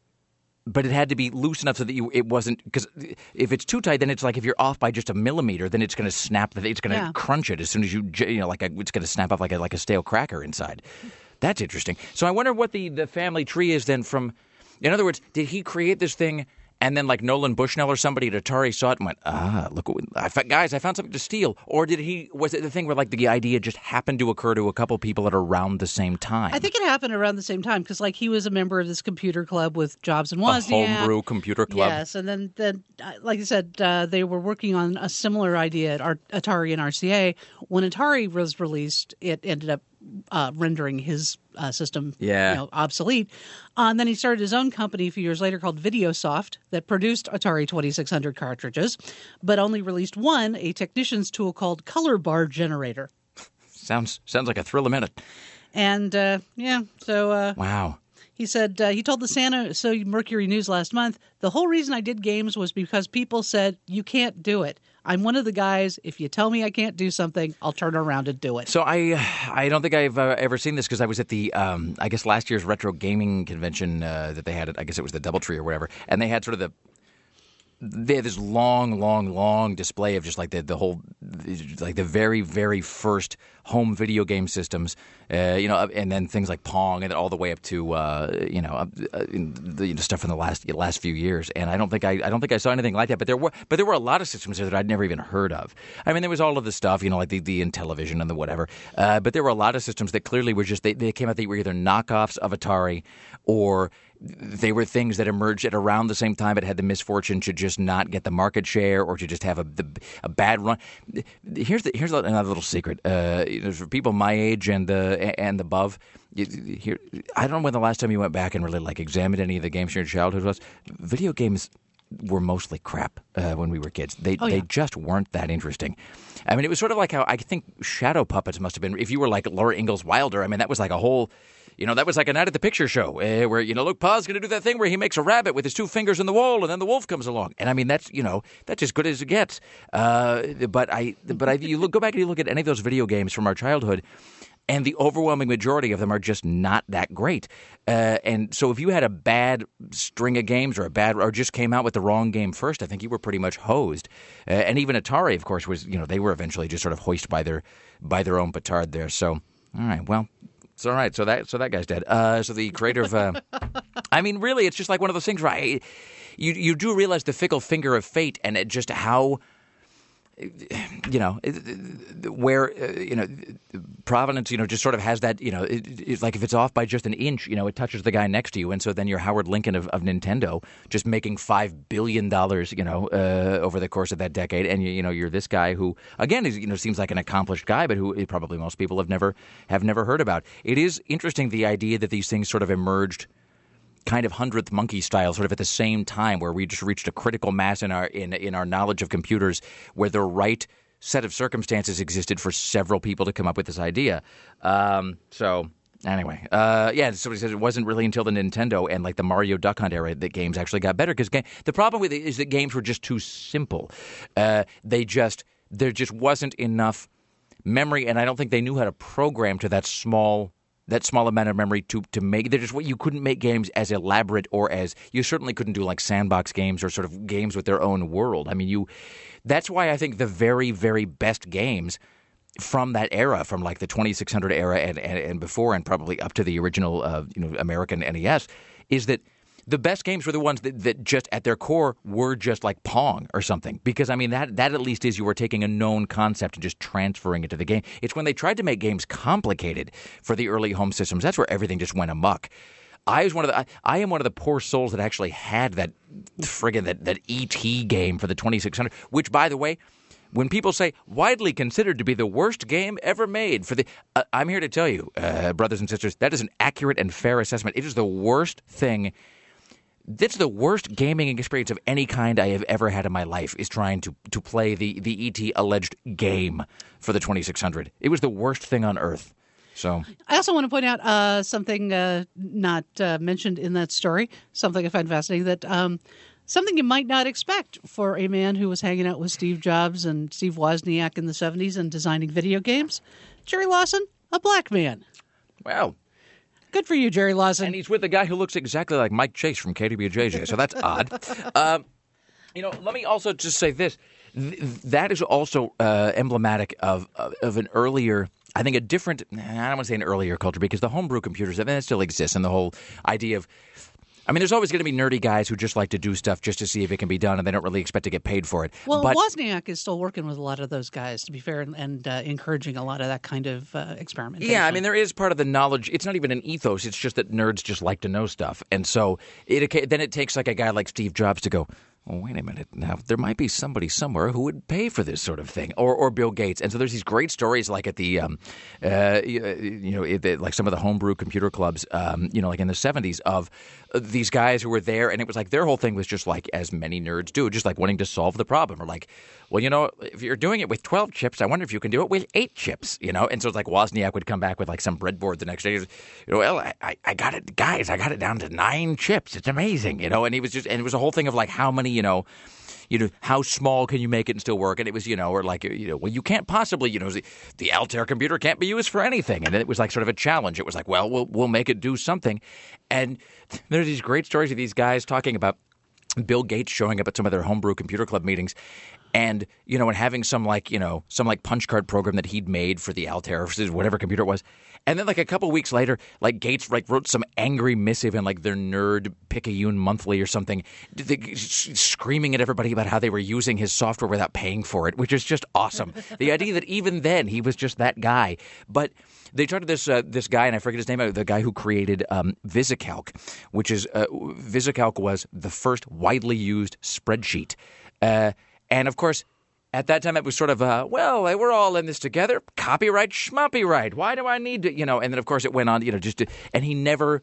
But it had to be loose enough so that you, it wasn't, because if it's too tight, then it's like if you're off by just a millimeter, then it's going to snap, it's going to Yeah. crunch it as soon as you, you know, like a, it's going to snap off like a, like a stale cracker inside. That's interesting. So I wonder what the, the family tree is then from, in other words, did he create this thing and then like Nolan Bushnell or somebody at Atari saw it and went, ah, look, what, I, fa- guys, I found something to steal? Or did he, was it the thing where like the idea just happened to occur to a couple people at around the same time? I think it happened around the same time because, like, he was a member of this computer club with Jobs and A Wozniak. homebrew computer club. Yes, and then, then uh, like I said, uh, they were working on a similar idea at Ar- Atari and R C A. When Atari was released, it ended up uh, rendering his uh, system Yeah. you know, obsolete. Uh, and then he started his own company a few years later called Videosoft that produced Atari twenty-six hundred cartridges, but only released one, a technician's tool called Color Bar Generator. Sounds sounds like a thrill a minute. And, uh, yeah, so... Uh, Wow. He said, uh, he told the Santa So Mercury News last month, the whole reason I did games was because people said, you can't do it. I'm one of the guys, if you tell me I can't do something, I'll turn around and do it. So I I don't think I've uh, ever seen this because I was at the, um, I guess, last year's retro gaming convention uh, that they had at, I guess it was the Doubletree or whatever, and they had sort of the, they had this long, long, long display of just like the, the whole, like the very, very first home video game systems, uh, you know, and then things like Pong, and then all the way up to, uh, you know, uh, the you know, stuff from the last last few years. And I don't think I, I don't think I saw anything like that. But there were, but there were a lot of systems there that I'd never even heard of. I mean, there was all of the stuff, you know, like the, the Intellivision and the whatever. Uh, but there were a lot of systems that clearly were just they, they came out. They were either knockoffs of Atari or they were things that emerged at around the same time but had the misfortune to just not get the market share or to just have a, the, a bad run. Here's the, here's another little secret. Uh, for people my age and the and above, here I don't know when the last time you went back and really like examined any of the games from your childhood was. Video games were mostly crap uh, when we were kids. They Oh, they yeah. just weren't that interesting. I mean, it was sort of like how I think Shadow Puppets must have been. If you were like Laura Ingalls Wilder, I mean, that was like a whole. You know, that was like a Night at the Picture show uh, where, you know, look, Pa's going to do that thing where he makes a rabbit with his two fingers in the wall and then the wolf comes along. And I mean, that's, you know, that's as good as it gets. Uh, but I, but I, you look, go back and you look at any of those video games from our childhood, and the overwhelming majority of them are just not that great. Uh, and so if you had a bad string of games or a bad, or just came out with the wrong game first, I think you were pretty much hosed. Uh, and even Atari, of course, was, you know, they were eventually just sort of hoisted by their, by their own petard there. So, all right, well. It's all right. So that so that guy's dead. Uh, so the creator of, uh, I mean, really, it's just like one of those things, right? You you do realize the fickle finger of fate, and it just how, you know, where uh, you know, Providence, you know, just sort of has that, you know, it, it's like if it's off by just an inch, you know, it touches the guy next to you, and so then you're Howard Lincoln of, of Nintendo, just making five billion dollars, you know, uh, over the course of that decade, and you, you know, you're this guy who, again, is, you know, seems like an accomplished guy, but who probably most people have never have never heard about. It is interesting, the idea that these things sort of emerged kind of hundredth monkey style, sort of at the same time, where we just reached a critical mass in our in in our knowledge of computers, where the right set of circumstances existed for several people to come up with this idea. Um, so anyway, uh, yeah, somebody says it wasn't really until the Nintendo and like the Mario Duck Hunt era that games actually got better, because ga- the problem with it is that games were just too simple. Uh, they just there just wasn't enough memory, and I don't think they knew how to program to that small. That small amount of memory to to make. They're just what you couldn't make games as elaborate, or as you certainly couldn't do like sandbox games or sort of games with their own world. I mean, you. That's why I think the very very best games from that era, from like the twenty-six hundred era and, and, and before, and probably up to the original uh, you know American N E S, is that the best games were the ones that, that just at their core were just like Pong or something. Because, I mean, that that at least is you were taking a known concept and just transferring it to the game. It's when they tried to make games complicated for the early home systems, that's where everything just went amok. I was one of the I, I am one of the poor souls that actually had that friggin' that, that E T game for the twenty-six hundred, which, by the way, when people say widely considered to be the worst game ever made for the, uh, I'm here to tell you, uh, brothers and sisters, that is an accurate and fair assessment. It is the worst thing. That's the worst gaming experience of any kind I have ever had in my life, is trying to, to play the, the E T alleged game for the twenty-six hundred. It was the worst thing on earth. So I also want to point out uh, something uh, not uh, mentioned in that story, something I find fascinating, that um, something you might not expect for a man who was hanging out with Steve Jobs and Steve Wozniak in the seventies and designing video games. Jerry Lawson, a black man. Wow. Good for you, Jerry Lawson. And he's with a guy who looks exactly like Mike Chase from K W J J, so that's odd. Um, you know, let me also just say this. Th- that is also uh, emblematic of, of of an earlier, I think a different, I don't want to say an earlier culture, because the homebrew computers, I mean, that still exists, and the whole idea of, I mean, there's always going to be nerdy guys who just like to do stuff just to see if it can be done, and they don't really expect to get paid for it. Well, but, Wozniak is still working with a lot of those guys, to be fair, and, and uh, encouraging a lot of that kind of uh, experimentation. Yeah, I mean, there is part of the knowledge. It's not even an ethos. It's just that nerds just like to know stuff. And so it then it takes like a guy like Steve Jobs to go, oh, wait a minute. Now, there might be somebody somewhere who would pay for this sort of thing, or or Bill Gates. And so there's these great stories like at the, um, uh, you know, it, like some of the homebrew computer clubs, um, you know, like in the seventies, of these guys who were there. And it was like their whole thing was just like, as many nerds do, just like wanting to solve the problem. Or like, well, you know, if you're doing it with twelve chips, I wonder if you can do it with eight chips, you know? And so it's like Wozniak would come back with like some breadboard the next day. You know, well, I, I, I got it, guys, I got it down to nine chips. It's amazing, you know? And he was just, and it was a whole thing of like how many, you know, you know, how small can you make it and still work? And it was, you know, or like, you know, well, you can't possibly, you know, the, the Altair computer can't be used for anything. And then it was like sort of a challenge. It was like, well, we'll we'll make it do something. And there's these great stories of these guys talking about Bill Gates showing up at some of their homebrew computer club meetings, and, you know, and having some like, you know, some like punch card program that he'd made for the Altair, whatever computer it was. And then like a couple weeks later, like Gates like wrote some angry missive in like their Nerd Picayune Monthly or something, screaming at everybody about how they were using his software without paying for it, which is just awesome. The idea that even then he was just that guy. But they talked to this uh, this guy, and I forget his name, the guy who created um, VisiCalc, which is uh, VisiCalc was the first widely used spreadsheet. Uh, and of course, at that time, it was sort of, uh, well, we're all in this together. Copyright, schmoppyright. Why do I need to, you know? And then, of course, it went on, you know, just to, and he never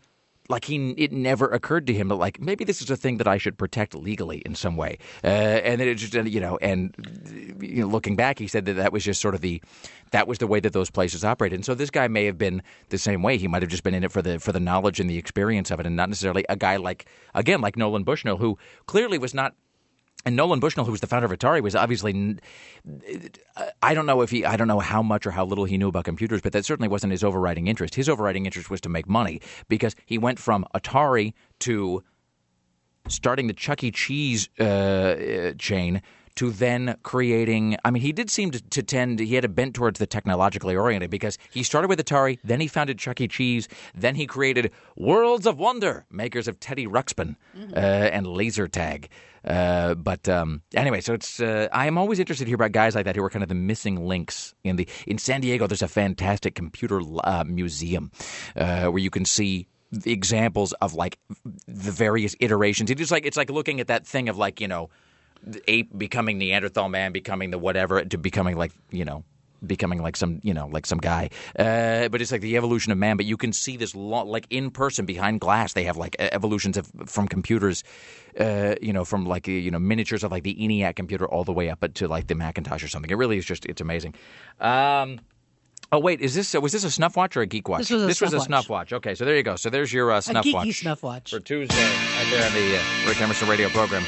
like he, it never occurred to him that like maybe this is a thing that I should protect legally in some way. Uh, and then it just, you know, and you know, looking back, he said that that was just sort of the, that was the way that those places operated. And so this guy may have been the same way. He might have just been in it for the for the knowledge and the experience of it, and not necessarily a guy like, again, like Nolan Bushnell, who clearly was not. And Nolan Bushnell, who was the founder of Atari, was obviously, I don't know if he, I don't know how much or how little he knew about computers, but that certainly wasn't his overriding interest. His overriding interest was to make money, because he went from Atari to starting the Chuck E. Cheese uh, chain to then creating, I mean, he did seem to, to tend, he had a bent towards the technologically oriented, because he started with Atari, then he founded Chuck E. Cheese, then he created Worlds of Wonder, makers of Teddy Ruxpin mm-hmm. uh, and Laser Tag. Uh, but um, anyway, so it's uh, I am always interested to hear about guys like that who are kind of the missing links in the in San Diego. There's a fantastic computer uh, museum uh, where you can see the examples of like the various iterations. It's like it's like looking at that thing of like, you know, the ape becoming Neanderthal man, becoming the whatever, to becoming like, you know, becoming like some, you know, like some guy. Uh, but it's like the evolution of man. But you can see this long, like in person behind glass. They have like evolutions of from computers, uh, you know, from like, you know, miniatures of like the ENIAC computer all the way up to like the Macintosh or something. It really is just, it's amazing. Um, oh, wait, is this, was this a snuff watch or a geek watch? This was a, this snuff, was a watch. snuff watch. Okay, so there you go. So there's your uh, snuff a geeky watch. snuff watch. For Tuesday, right there on the uh, Rick Emerson radio program.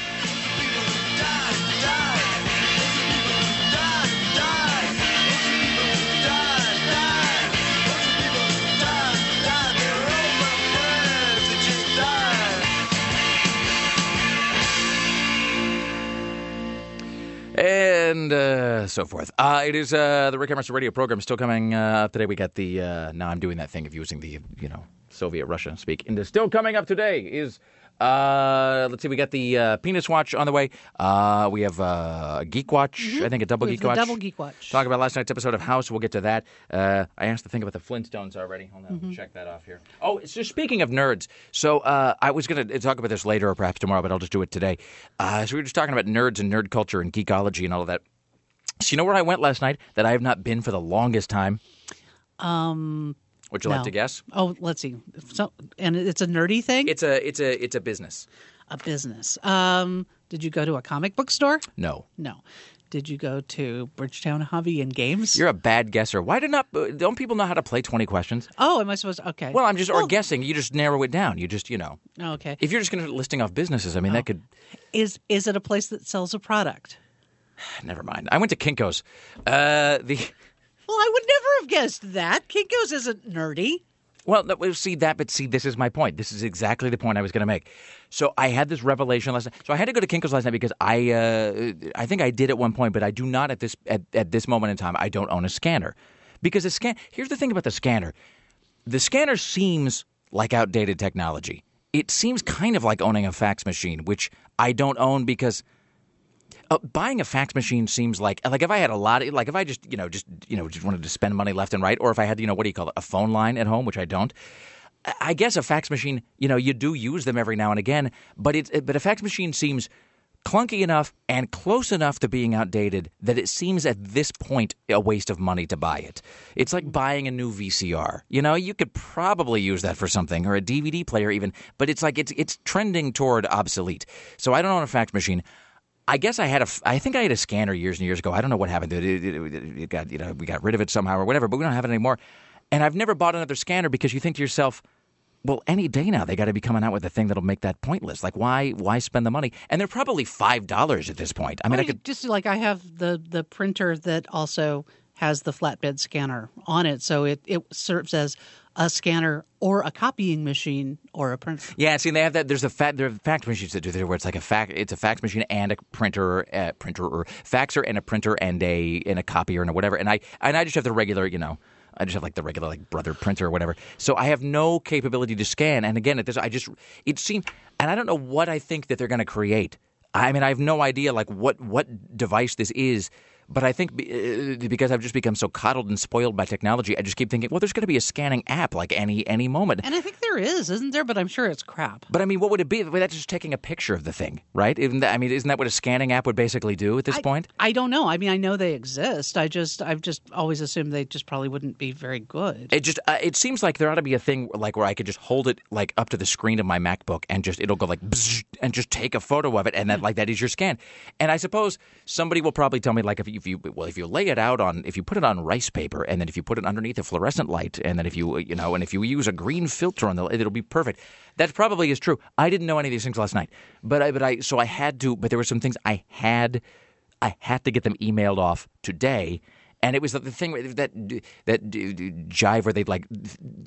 And uh, so forth. Uh, it is uh, the Rick Emerson radio program still coming uh, up today. We got the, uh, now I'm doing that thing of using the, you know, Soviet Russia speak. And still coming up today is, uh, let's see, we got the uh, Penis Watch on the way. Uh, we have uh, Geek Watch, mm-hmm. I think a double we Geek have Watch. double Geek Watch. Talk about last night's episode of House. We'll get to that. Uh, I asked to think about the Flintstones already. Hold on, mm-hmm. check that off here. Oh, so speaking of nerds, so uh, I was going to talk about this later or perhaps tomorrow, but I'll just do it today. Uh, so we were just talking about nerds and nerd culture and geekology and all of that. So you know where I went last night that I have not been for the longest time? Um, Would you no. like to guess? Oh, let's see. So, and it's a nerdy thing? It's a it's a it's a business. A business. Um, did you go to a comic book store? No. No. Did you go to Bridgetown Hobby and Games? You're a bad guesser. Why did not? Don't people know how to play twenty questions? Oh, am I supposed to? Okay. Well, I'm just well, or guessing. You just narrow it down. You just you know. Okay. If you're just going to listing off businesses, I mean, oh. that could. Is is it a place that sells a product? Never mind. I went to Kinko's. Uh, the well, I would never have guessed that. Kinko's isn't nerdy. Well, no, see that, but see, this is my point. This is exactly the point I was going to make. So I had this revelation last night. So I had to go to Kinko's last night because I, uh, I think I did at one point, but I do not at this at, at this moment in time. I don't own a scanner because a scan. Here's the thing about the scanner: the scanner seems like outdated technology. It seems kind of like owning a fax machine, which I don't own because. Uh, buying a fax machine seems like like if I had a lot of like if I just you know just you know just wanted to spend money left and right, or if I had you know what do you call it, a phone line at home, which I don't. I guess a fax machine, you know, you do use them every now and again, but it but a fax machine seems clunky enough and close enough to being outdated that it seems at this point a waste of money to buy it. It's like buying a new V C R. You know, you could probably use that for something, or a D V D player even, but it's like it's it's trending toward obsolete. So I don't own a fax machine. I guess I had a, I think I had a scanner years and years ago. I don't know what happened to it. It, it, it, it got, you know, we got rid of it somehow or whatever, but we don't have it anymore. And I've never bought another scanner because you think to yourself, well, any day now they got to be coming out with a thing that'll make that pointless. Like, why, why spend the money? And they're probably five dollars at this point. I mean, well, I could just like I have the the printer that also has the flatbed scanner on it, so it it serves as a scanner or a copying machine or a printer. Yeah, see, they have that. There's a fa- there are fax machines that do that where it's like a fax. It's a fax machine and a printer, uh, printer or faxer and a printer and a and a copier and a whatever. And I and I just have the regular, you know, I just have like the regular like Brother printer or whatever. So I have no capability to scan. And again, at this, I just it seems, and I don't know what I think that they're going to create. I mean, I have no idea like what what device this is. But I think be, uh, because I've just become so coddled and spoiled by technology, I just keep thinking, well, there's going to be a scanning app like any any moment. And I think there is, isn't there? But I'm sure it's crap. But I mean, what would it be? That's just taking a picture of the thing, right? Isn't that, I mean, isn't that what a scanning app would basically do at this I, point? I don't know. I mean, I know they exist. I just, I've just always assumed they just probably wouldn't be very good. It just, uh, it seems like there ought to be a thing like where I could just hold it like up to the screen of my MacBook and just it'll go like bzz, and just take a photo of it, and that like that is your scan. And I suppose somebody will probably tell me like if you, if you well if you lay it out on if you put it on rice paper and then if you put it underneath a fluorescent light and then if you you know and if you use a green filter on the it'll be perfect. That probably is true. I didn't know any of these things last night, but I but I so I had to. But there were some things I had I had to get them emailed off today. And it was the thing that that jive where they'd like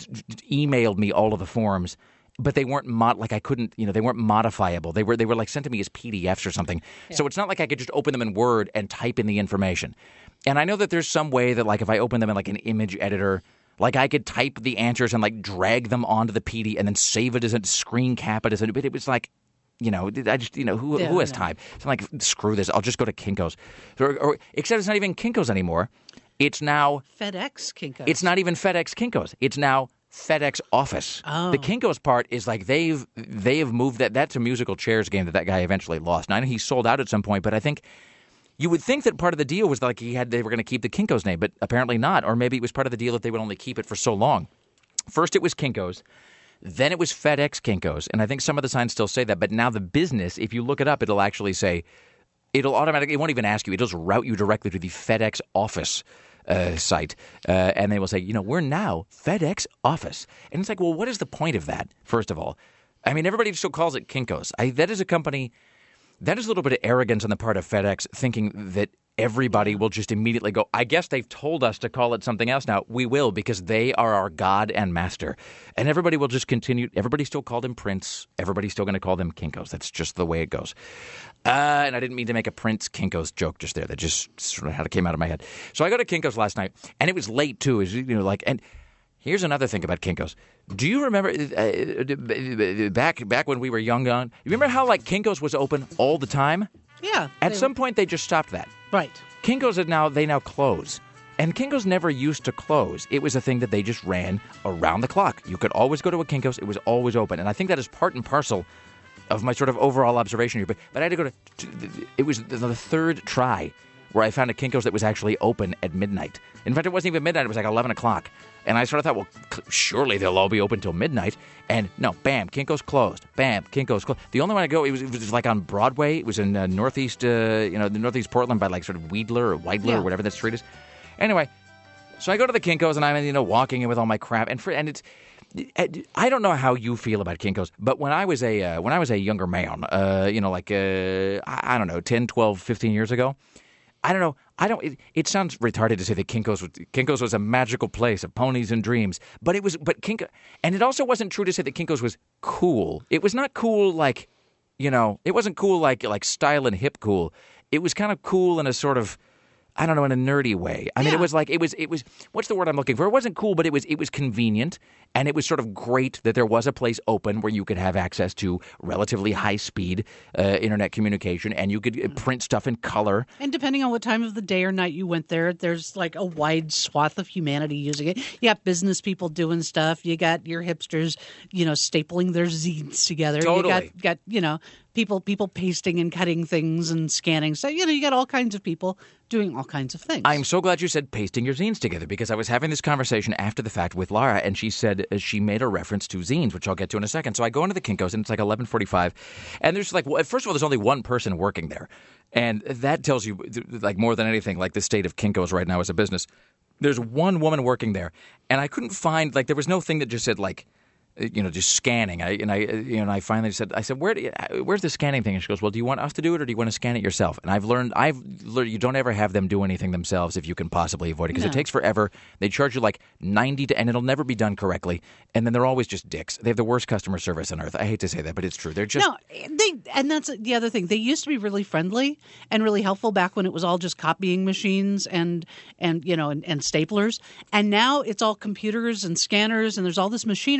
emailed me all of the forms, but they weren't mod like I couldn't, you know, they weren't modifiable. They were they were like sent to me as P D Fs or something. Yeah. So it's not like I could just open them in Word and type in the information. And I know that there's some way that like if I open them in like an image editor, like I could type the answers and like drag them onto the P D and then save it as a screen cap it as a. But it was like. You know, I just, you know, who yeah, who has no. time? So I'm like, screw this. I'll just go to Kinko's. Or, or, except it's not even Kinko's anymore. It's now FedEx Kinko's. It's not even FedEx Kinko's. It's now FedEx Office. Oh. The Kinko's part is like they've they have moved that. That's a musical chairs game that that guy eventually lost. Now, I know he sold out at some point, but I think you would think that part of the deal was like he had they were going to keep the Kinko's name, but apparently not. Or maybe it was part of the deal that they would only keep it for so long. First, it was Kinko's. Then it was FedEx Kinko's, and I think some of the signs still say that. But now the business, if you look it up, it'll actually say, it'll automatically, it won't even ask you. It'll just route you directly to the FedEx Office uh, site, uh, and they will say, you know, we're now FedEx Office. And it's like, well, what is the point of that, first of all? I mean, everybody still calls it Kinko's. I, that is a company, that is a little bit of arrogance on the part of FedEx, thinking that everybody will just immediately go, I guess they've told us to call it something else now. We will, because they are our God and master. And everybody will just continue. Everybody still called him Prince. Everybody's still going to call them Kinko's. That's just the way it goes. Uh, and I didn't mean to make a Prince Kinko's joke just there. That just sort of how it came out of my head. So I go to Kinko's last night, and it was late too. Is you know like and. Here's another thing about Kinko's. Do you remember uh, back back when we were young? On you remember how like Kinko's was open all the time? Yeah. At some point, they just stopped that. Right. Kinko's are now they now close, and Kinko's never used to close. It was a thing that they just ran around the clock. You could always go to a Kinko's; it was always open, and I think that is part and parcel of my sort of overall observation here. But but I had to go to. It was the third try where I found a Kinko's that was actually open at midnight. In fact, it wasn't even midnight; it was like eleven o'clock. And I sort of thought, well, surely they'll all be open till midnight. And no, bam, Kinko's closed. Bam, Kinko's closed. The only one I go, it was, it was like on Broadway. It was in uh, northeast, uh, you know, the northeast Portland by like sort of Weidler or Weidler yeah. or whatever that street is. Anyway, so I go to the Kinko's and I'm, you know, walking in with all my crap. And for, and it's, I don't know how you feel about Kinko's, but when I was a uh, when I was a younger man, uh, you know, like uh, I, I don't know, ten, twelve, fifteen years ago. I don't know. I don't. It, it sounds retarded to say that Kinko's was, Kinko's was a magical place of ponies and dreams, but it was. But Kinko, and it also wasn't true to say that Kinko's was cool. It was not cool like, you know, it wasn't cool like like style and hip cool. It was kind of cool in a sort of, I don't know, in a nerdy way. I mean, yeah. it was like it was it was. What's the word I'm looking for? It wasn't cool, but it was it was convenient. And it was sort of great that there was a place open where you could have access to relatively high-speed uh, internet communication, and you could print stuff in color. And depending on what time of the day or night you went there, there's like a wide swath of humanity using it. You got business people doing stuff. You got your hipsters, you know, stapling their zines together. Totally. You got, got you know, people people pasting and cutting things and scanning. So, you know, you got all kinds of people doing all kinds of things. I'm so glad you said pasting your zines together, because I was having this conversation after the fact with Lara, and she said she made a reference to zines, which I'll get to in a second. So I go into the Kinko's, and it's like eleven forty-five, and there's like, well, first of all, there's only one person working there, and that tells you, like, more than anything, like the state of Kinko's right now as a business. There's one woman working there, and I couldn't find, like, there was no thing that just said, like, you know, just scanning. I and I, you know, and I finally said, I said, where, do you, where's the scanning thing? And she goes, well, do you want us to do it, or do you want to scan it yourself? And I've learned, I've learned, you don't ever have them do anything themselves if you can possibly avoid it, because no. it takes forever. They charge you like ninety to, and it'll never be done correctly. And then they're always just dicks. They have the worst customer service on earth. I hate to say that, but it's true. They're just no, they, and that's the other thing. They used to be really friendly and really helpful back when it was all just copying machines and and you know and, and staplers. And now it's all computers and scanners, and there's all this machinery. And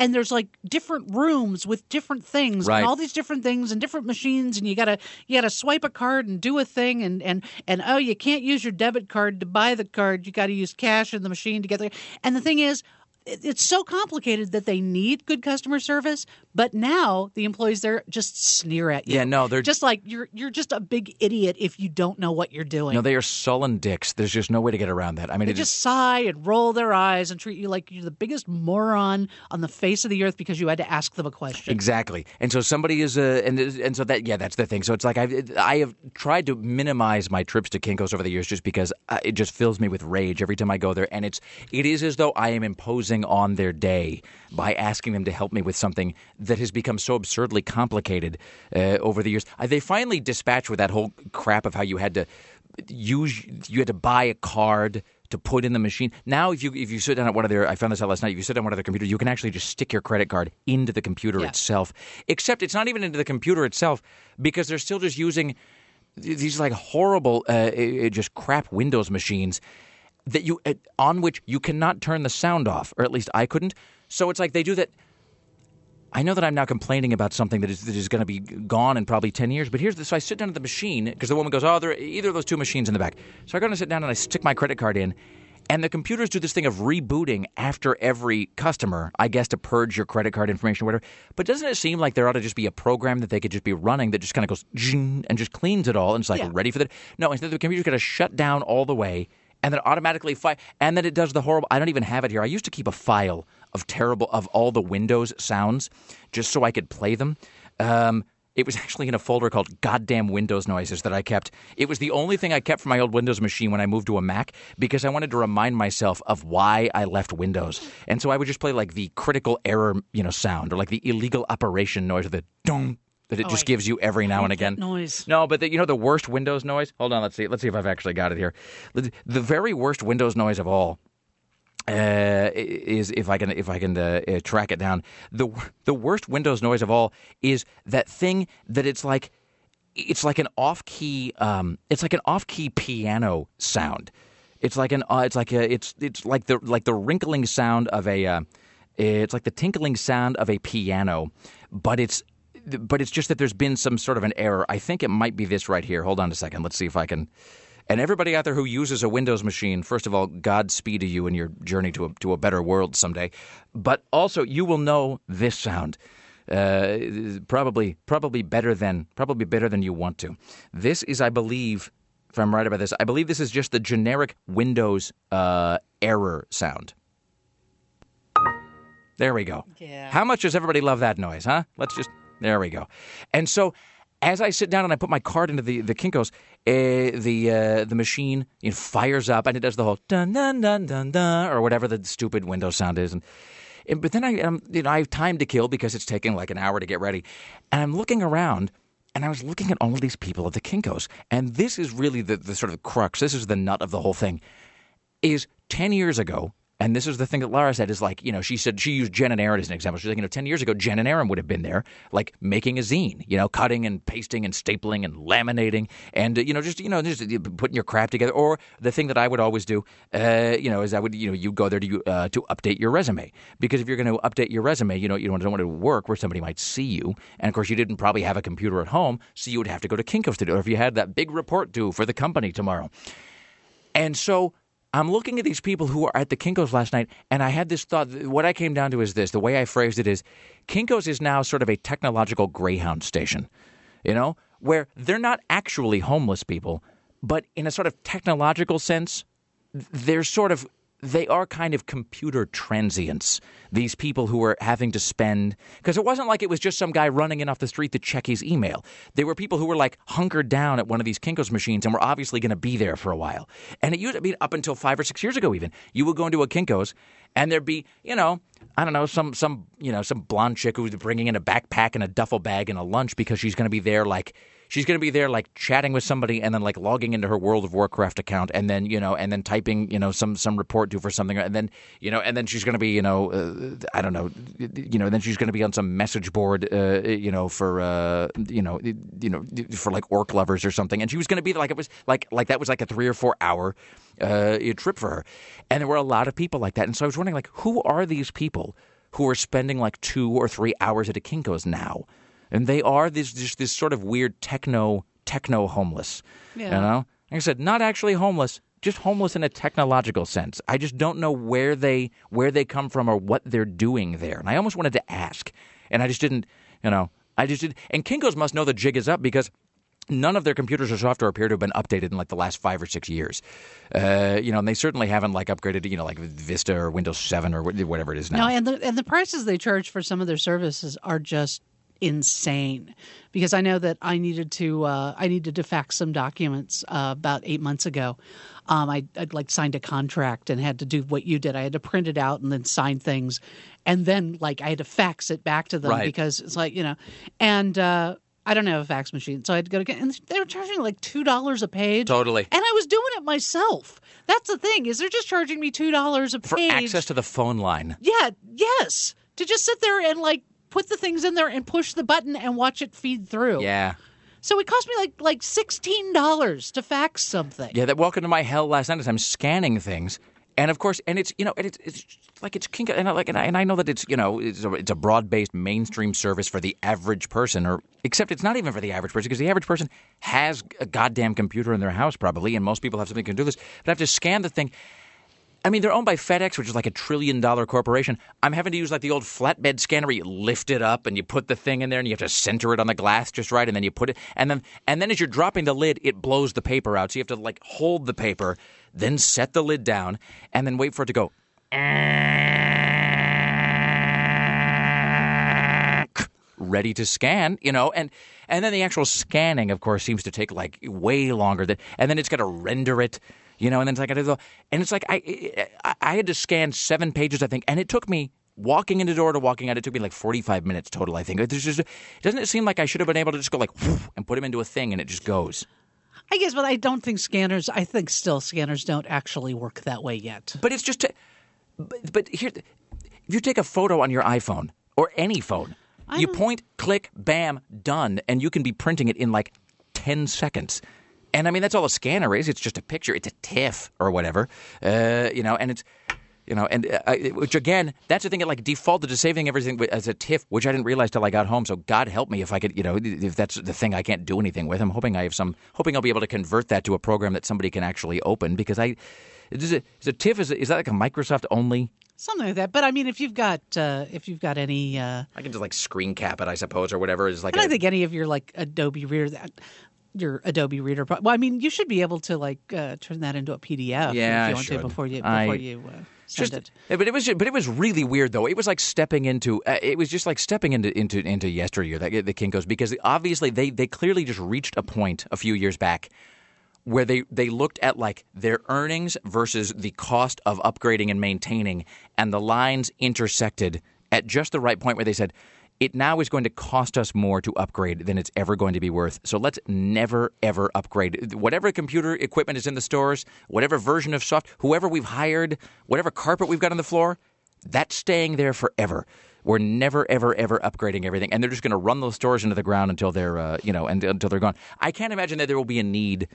and there's like different rooms with different things Right. and all these different things and different machines, and you gotta you gotta swipe a card and do a thing, and and and oh, you can't use your debit card to buy the card. You got to use cash in the machine to get there. And the thing is, it- it's so complicated that they need good customer service, but now the employees there just sneer at you. Yeah, no, they're just like you're you're just a big idiot if you don't know what you're doing. No, they are sullen dicks. There's just no way to get around that. I mean, They it just is, sigh and roll their eyes and treat you like you're the biggest moron on the face of the earth because you had to ask them a question. exactly. And so somebody is, uh, and and so that, yeah, that's the thing. So it's like I I have tried to minimize my trips to Kinko's over the years just because uh, it just fills me with rage every time I go there, and it's it is as though I am imposing on their day by asking them to help me with something that has become so absurdly complicated uh, over the years. Uh, they finally dispatched with that whole crap of how you had to use, you had to buy a card to put in the machine. Now, if you if you sit down at one of their, I found this out last night. If you sit down at one of their computers, you can actually just stick your credit card into the computer Yeah. itself. Except it's not even into the computer itself because they're still just using these like horrible, uh, uh, just crap Windows machines that you uh, on which you cannot turn the sound off, or at least I couldn't. So it's like they do that. I know that I'm now complaining about something that is that is going to be gone in probably ten years, but here's the, so I sit down at the machine because the woman goes, oh, there are either of those two machines in the back. So I go and sit down and I stick my credit card in, and the computers do this thing of rebooting after every customer, I guess, to purge your credit card information or whatever. But doesn't it seem like there ought to just be a program that they could just be running that just kind of goes zing and just cleans it all and it's like Yeah. ready for that? No, instead the computer's going to shut down all the way. And then automatically, fi- and then it does the horrible. I don't even have it here. I used to keep a file of terrible of all the Windows sounds, just so I could play them. Um, it was actually in a folder called "Goddamn Windows Noises" that I kept. It was the only thing I kept from my old Windows machine when I moved to a Mac because I wanted to remind myself of why I left Windows. And so I would just play like the critical error, you know, sound or like the illegal operation noise or the dong that it Oh, just I- gives you every now and That again. noise. No, but the, you know the worst Windows noise? Hold on, let's see. Let's see if I've actually got it here. The, the very worst Windows noise of all uh, is if I can if I can uh, uh, track it down. The the worst Windows noise of all is that thing that it's like it's like an off key um, it's like an off key piano sound. It's like an uh, it's like a it's it's like the like the wrinkling sound of a uh, it's like the tinkling sound of a piano, but it's but it's just that there's been some sort of an error. I think it might be this right here. Hold on a second. Let's see if I can. And everybody out there who uses a Windows machine, first of all, Godspeed to you in your journey to a, to a better world someday. But also, you will know this sound. Uh, probably, probably better than, probably better than you want to. This is, I believe, if I'm right about this, I believe this is just the generic Windows uh, error sound. There we go. Yeah. How much does everybody love that noise, huh? Let's just, there we go. And so, as I sit down and I put my card into the, the Kinko's, uh, the uh, the machine you know, fires up and it does the whole dun dun dun dun dun or whatever the stupid Windows sound is. And, and but then I um, you know I have time to kill because it's taking like an hour to get ready, and I'm looking around and I was looking at all of these people at the Kinko's, and this is really the the sort of crux. This is the nut of the whole thing. Is ten years ago. And this is the thing that Laura said is like, you know, she said she used Jen and Aaron as an example. She's like, you know, ten years ago, Jen and Aaron would have been there, like making a zine, you know, cutting and pasting and stapling and laminating and, uh, you know, just, you know, just putting your crap together. Or the thing that I would always do, uh, you know, is I would, you know, you go there to uh, to update your resume. Because if you're going to update your resume, you know, you don't, don't want to work where somebody might see you. And of course, you didn't probably have a computer at home, so you would have to go to Kinko's to do it. Or if you had that big report due for the company tomorrow. And so I'm looking at these people who were at the Kinko's last night, and I had this thought. What I came down to is this. The way I phrased it is Kinko's is now sort of a technological Greyhound station, you know, where they're not actually homeless people, but in a sort of technological sense, they're sort of they are kind of computer transients, these people who are having to spend – because it wasn't like it was just some guy running in off the street to check his email. They were people who were like hunkered down at one of these Kinko's machines and were obviously going to be there for a while. And it used to be up until five or six years ago even. You would go into a Kinko's and there'd be, you know, I don't know, some, some you know, some blonde chick who's bringing in a backpack and a duffel bag and a lunch because she's going to be there like – She's going to be there like chatting with somebody and then like logging into her World of Warcraft account and then, you know, and then typing, you know, some some report due for something. And then, you know, and then she's going to be, you know, uh, I don't know, you know, then she's going to be on some message board, uh, you know, for, uh, you know, you know, for like orc lovers or something. And she was going to be like, it was like, like that was like a three or four hour uh, trip for her. And there were a lot of people like that. And so I was wondering, like, who are these people who are spending like two or three hours at a Kinko's now. And they are this just this sort of weird techno techno homeless. Yeah. You know? Like I said, not actually homeless, just homeless in a technological sense. I just don't know where they where they come from or what they're doing there. And I almost wanted to ask. And I just didn't, you know, I just did. And Kinko's must know the jig is up because none of their computers or software appear to have been updated in like the last five or six years. Uh, you know, and they certainly haven't like upgraded, you know, like Vista or Windows seven or whatever it is now. No, and the and the prices they charge for some of their services are just insane. Because I know that I needed to uh, I needed to fax some documents uh, about eight months ago. Um, I I'd like signed a contract and had to do what you did. I had to print it out and then sign things, and then like I had to fax it back to them Right. because it's like you know, and. Uh, I don't have a fax machine, so I had to go to get, and they were charging like two dollars a page. Totally. And I was doing it myself. That's the thing, is they're just charging me two dollars a For page. access to the phone line. Yeah, yes. To just sit there and like put the things in there and push the button and watch it feed through. Yeah. So it cost me like like sixteen dollars to fax something. Yeah, that welcome to my hell last night as I'm scanning things. And of course, and it's, you know, and it's, it's like it's Kinko, and I, like, and I, and I know that it's, you know, it's a, it's a broad-based mainstream service for the average person, or except it's not even for the average person because the average person has a goddamn computer in their house probably, and most people have something that can do this. But I have to scan the thing. I mean, they're owned by FedEx, which is like a trillion-dollar corporation. I'm having to use like the old flatbed scanner where you lift it up and you put the thing in there and you have to center it on the glass just right, and then you put it, and then and then as you're dropping the lid, it blows the paper out. So you have to like hold the paper, then set the lid down, and then wait for it to go ready to scan, you know, and and then the actual scanning, of course, seems to take like way longer than, and then it's got to render it. You know, and then it's like I did the, and it's like I, I I had to scan seven pages, I think, and it took me walking in the door to walking out. It took me like forty-five minutes total, I think. There's just, doesn't it seem like I should have been able to just go like whoosh, and put them into a thing and it just goes? I guess, but I don't think scanners. I think still scanners don't actually work that way yet. But it's just, to, but, but here, if you take a photo on your iPhone or any phone, I you don't- point, click, bam, done, and you can be printing it in like ten seconds. And I mean, that's all a scanner is. It's just a picture. It's a TIFF or whatever, uh, you know, and it's, you know, and uh, which again, that's the thing. It like defaulted to saving everything as a TIFF, which I didn't realize till I got home. So God help me if I could, you know, if that's the thing I can't do anything with. I'm hoping I have some, hoping I'll be able to convert that to a program that somebody can actually open, because I, is it, is a TIFF, is, is that like a Microsoft only? Something like that. But I mean, if you've got uh, if you've got any, uh, I can just like screen cap it, I suppose, or whatever. Is like and a, I think any of your like Adobe Reader that. Your Adobe Reader. Well, I mean, you should be able to like uh, turn that into a P D F Yeah, if you I want should. to before you before I- you uh, send just, it. yeah, but it was, but it was really weird though. It was like stepping into, uh, it was just like stepping into into into yesteryear, the, the Kinko's, because obviously they they clearly just reached a point a few years back where they they looked at like their earnings versus the cost of upgrading and maintaining, and the lines intersected at just the right point where they said, it now is going to cost us more to upgrade than it's ever going to be worth. So let's never, ever upgrade. Whatever computer equipment is in the stores, whatever version of soft, whoever we've hired, whatever carpet we've got on the floor, that's staying there forever. We're never, ever, ever upgrading everything. And they're just going to run those stores into the ground until they're, uh, you know, and, until they're gone. I can't imagine that there will be a need.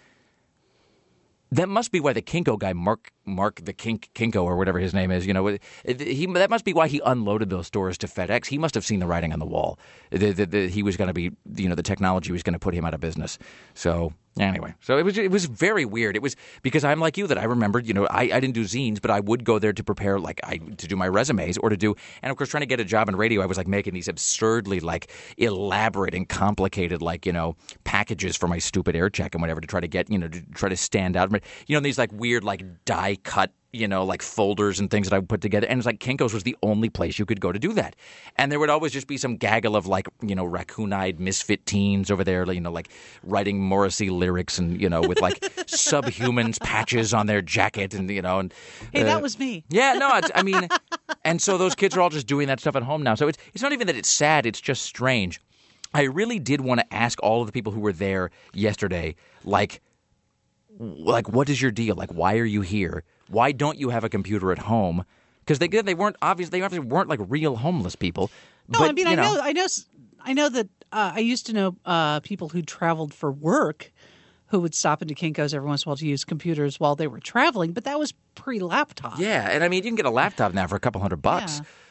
That must be why the Kinko guy, Mark Mark the Kink, Kinko or whatever his name is, you know, he that must be why he unloaded those stores to FedEx. He must have seen the writing on the wall. The, the, the, he was going to be, you know, the technology was going to put him out of business. So anyway, so it was it was very weird. It was because I'm like you, that I remembered, you know, I, I didn't do zines, but I would go there to prepare, like I to do my resumes or to do, and of course trying to get a job in radio, I was like making these absurdly like elaborate and complicated like, you know, packages for my stupid air check and whatever to try to get, you know, to try to stand out. You know, these like weird like die cut, you know, like folders and things that I would put together. And it's like Kinko's was the only place you could go to do that. And there would always just be some gaggle of like, you know, raccoon-eyed misfit teens over there, you know, like writing Morrissey lyrics and, you know, with like subhumans patches on their jacket and, you know. and Hey, uh, that was me. Yeah, no, it's, I mean, and so those kids are all just doing that stuff at home now. So it's it's not even that it's sad, it's just strange. I really did want to ask all of the people who were there yesterday, like, like, what is your deal? Like, why are you here? Why don't you have a computer at home? Because they they weren't obvious. They obviously weren't like real homeless people. No, but, I mean, you I know, I know, I know that uh, I used to know uh, people who traveled for work who would stop into Kinko's every once in a while to use computers while they were traveling, but that was pre-laptop. Yeah, and I mean, you can get a laptop now for a couple hundred bucks. Yeah.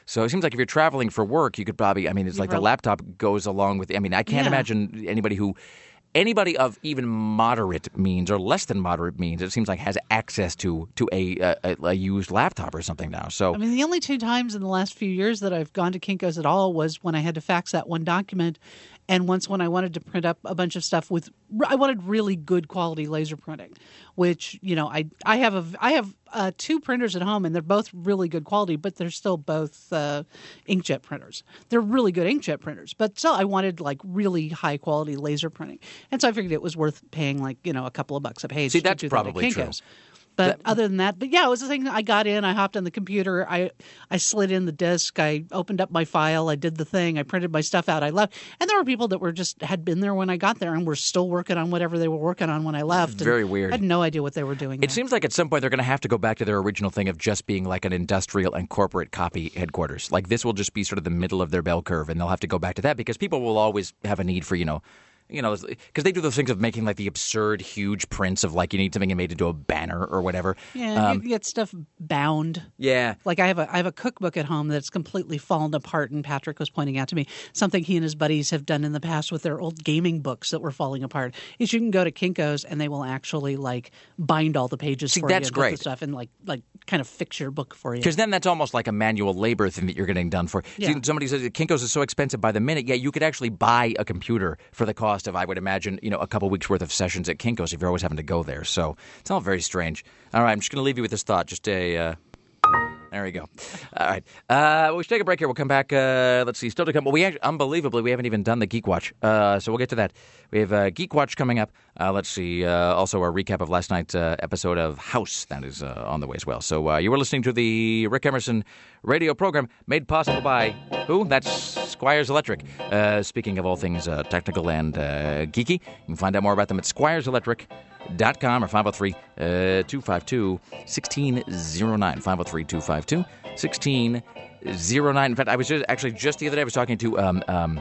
So it seems like if you're traveling for work, you could probably, I mean, it's like the laptop goes along with, I mean, I can't Yeah. imagine anybody who, anybody of even moderate means or less than moderate means, it seems like has access to to a, a, a used laptop or something now. So I mean, the only two times in the last few years that I've gone to Kinko's at all was when I had to fax that one document, and once when I wanted to print up a bunch of stuff with, I wanted really good quality laser printing, which, you know, I I have a I have uh, two printers at home, and they're both really good quality, but they're still both uh, inkjet printers. They're really good inkjet printers, but still, I wanted like really high quality laser printing, and so I figured it was worth paying like you know a couple of bucks a page. See, to that's do probably that true. at Kinko's. But other than that, but yeah, it was the thing. I got in, I hopped on the computer, I I slid in the disk, I opened up my file, I did the thing, I printed my stuff out, I left. And there were people that were just had been there when I got there and were still working on whatever they were working on when I left. Very and weird. I had no idea what they were doing. It there. seems like at some point they're going to have to go back to their original thing of just being like an industrial and corporate copy headquarters. Like this will just be sort of the middle of their bell curve, and they'll have to go back to that because people will always have a need for, you know, you know, because they do those things of making like the absurd huge prints of like you need something made into a banner or whatever. Yeah, Um, you get stuff bound. yeah. Like I have a I have a cookbook at home that's completely fallen apart, and Patrick was pointing out to me something he and his buddies have done in the past with their old gaming books that were falling apart. Is you can go to Kinko's and they will actually like bind all the pages See, for that's you, great. with the stuff, and like like kind of fix your book for you. Because then that's almost like a manual labor thing that you're getting done for. Yeah. See, somebody says Kinko's is so expensive by the minute. Yeah, you could actually buy a computer for the cost of, I would imagine, you know, a couple weeks worth of sessions at Kinko's if you're always having to go there. So it's all very strange. All right, I'm just going to leave you with this thought. Just a. Uh, There we go. All right. Uh, we should take a break here. We'll come back. Uh, let's see. Still to come. Well, we actually, unbelievably, we haven't even done the Geek Watch. Uh, so we'll get to that. We have uh, Geek Watch coming up. Uh, let's see. Uh, also, a recap of last night's uh, episode of House. That is uh, on the way as well. So uh, you were listening to the Rick Emerson radio program made possible by who? That's Squires Electric. Uh, speaking of all things uh, technical and uh, geeky, you can find out more about them at squires electric dot com or five oh three, two five two, one six oh nine. five oh three, two five two, one six oh nine. In fact, I was just actually just the other day I was talking to um, um,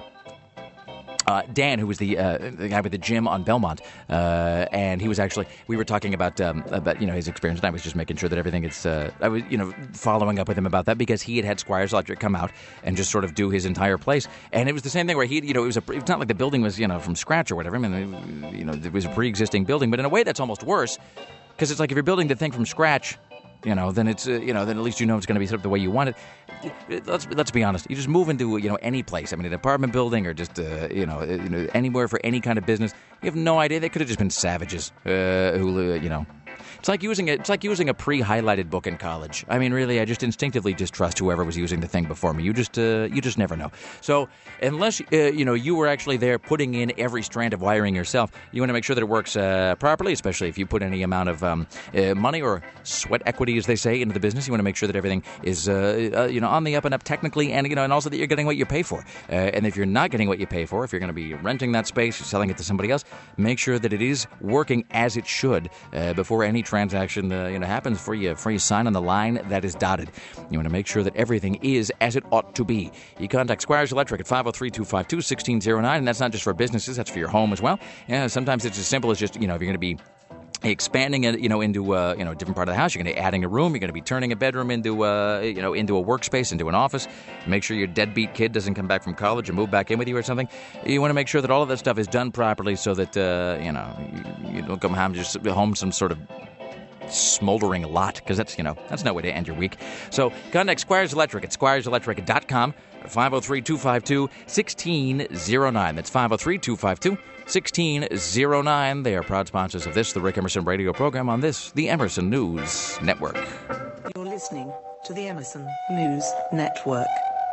uh, Dan, who was the, uh, the guy with the gym on Belmont, uh, and he was actually we were talking about um, about you know his experience, and I was just making sure that everything is uh, I was you know following up with him about that because he had had Squires Electric come out and just sort of do his entire place, and it was the same thing where he you know it was a it's not like the building was you know from scratch or whatever. I mean it, you know it was a pre-existing building, but in a way that's almost worse because it's like if you're building the thing from scratch. You know, then it's uh, you know, then at least you know it's going to be sort of the way you want it. Let's let's be honest. You just move into you know any place. I mean, an apartment building or just uh, you know, you know anywhere for any kind of business. You have no idea. They could have just been savages uh, who uh, you know. It's like using a, it's like using a pre-highlighted book in college. I mean, really, I just instinctively distrust whoever was using the thing before me. You just uh, you just never know. So unless uh, you know you were actually there putting in every strand of wiring yourself, you want to make sure that it works uh, properly. Especially if you put any amount of um, uh, money or sweat equity, as they say, into the business. You want to make sure that everything is uh, uh, you know on the up and up technically, and you know, and also that you're getting what you pay for. Uh, and if you're not getting what you pay for, if you're going to be renting that space, selling it to somebody else, make sure that it is working as it should uh, before any transaction uh, you know happens for you for you sign on the line that is dotted. You want to make sure that everything is as it ought to be. You contact Squires Electric at five oh three, two five two, one six oh nine, and that's not just for businesses, that's for your home as well. Yeah, sometimes it's as simple as just, you know, if you're going to be expanding it, you know, into uh, you know, a different part of the house. You're going to be adding a room. You're going to be turning a bedroom into uh, you know, into a workspace, into an office. Make sure your deadbeat kid doesn't come back from college and move back in with you or something. You want to make sure that all of that stuff is done properly so that uh, you know, you, you don't come home just home some sort of smoldering lot, because that's, you know, that's no way to end your week. So contact Squires Electric at squires electric dot com or five oh three, two five two, one six oh nine. That's five oh three, two five two, one six oh nine. They are proud sponsors of this, the Rick Emerson radio program on this, the Emerson News Network. You're listening to the Emerson News Network.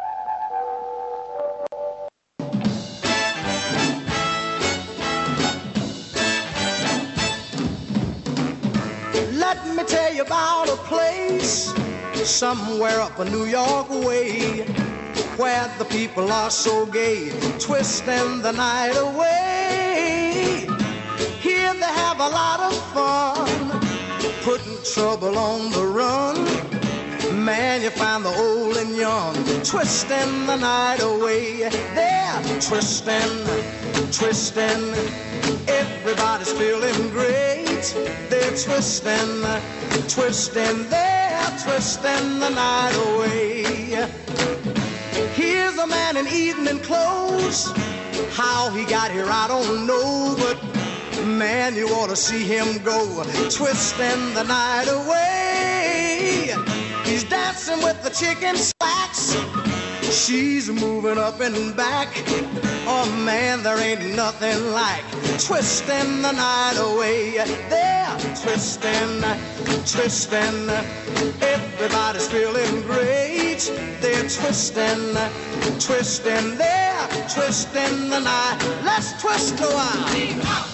Let me tell you about a place somewhere up a New York way where the people are so gay, twisting the night away. Here they have a lot of fun, putting trouble on the run. Man, you find the old and young twisting the night away. They're twisting, twisting. Everybody's feeling great. They're twisting, twisting. They're twisting the night away. a man in evening clothes. How he got here, I don't know, but man, you ought to see him go, twisting the night away. He's dancing with the chicken slacks. She's moving up and back. Oh man, there ain't nothing like twisting the night away. They're twisting, twisting. Everybody's feeling great. They're twisting, twisting. They're twisting the night. Let's twist a while.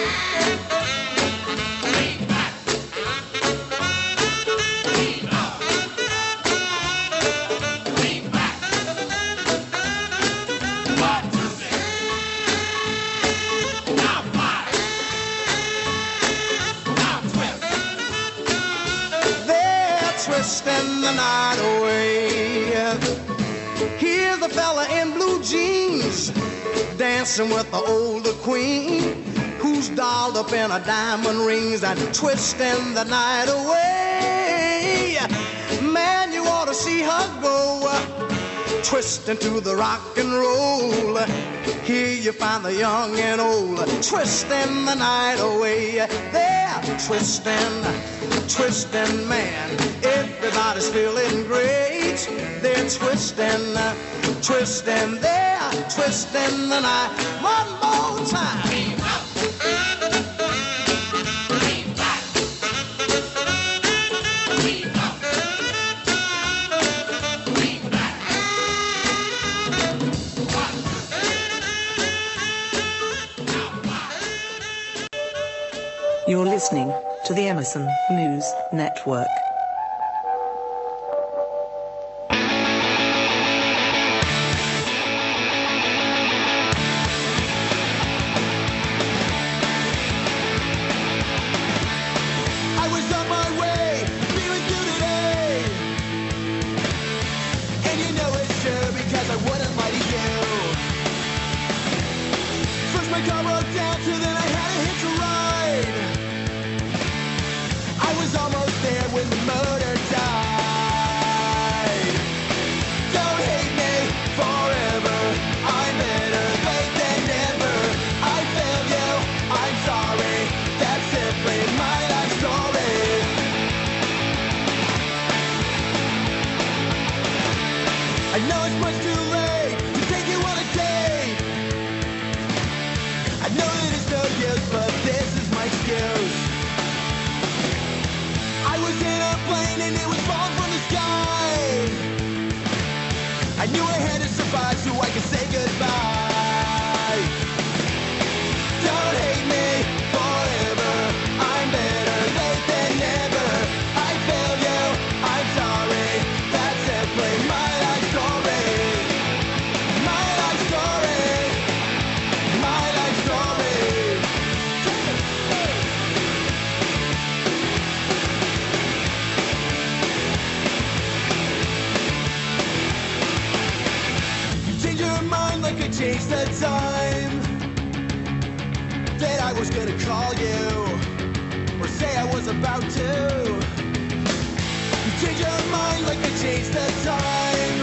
Twisting the night away. Here's the fella in blue jeans dancing with the older queen who's dolled up in her diamond rings and twisting the night away. Man, you ought to see her go, twisting to the rock and roll. Here you find the young and old twisting the night away. They're twisting, twisting, man. Everybody's feeling great. They're twisting, twisting. They're twisting the night. One more time. You're listening to the Emerson News Network. Changed the time that I was gonna call you or say I was about to. You changed your mind like I changed the time.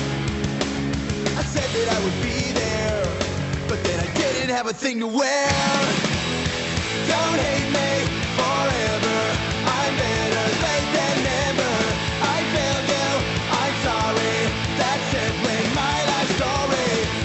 I said that I would be there, but then I didn't have a thing to wear. Don't hate me forever. I'm better late than never. I failed you. I'm sorry. That's simply my life story.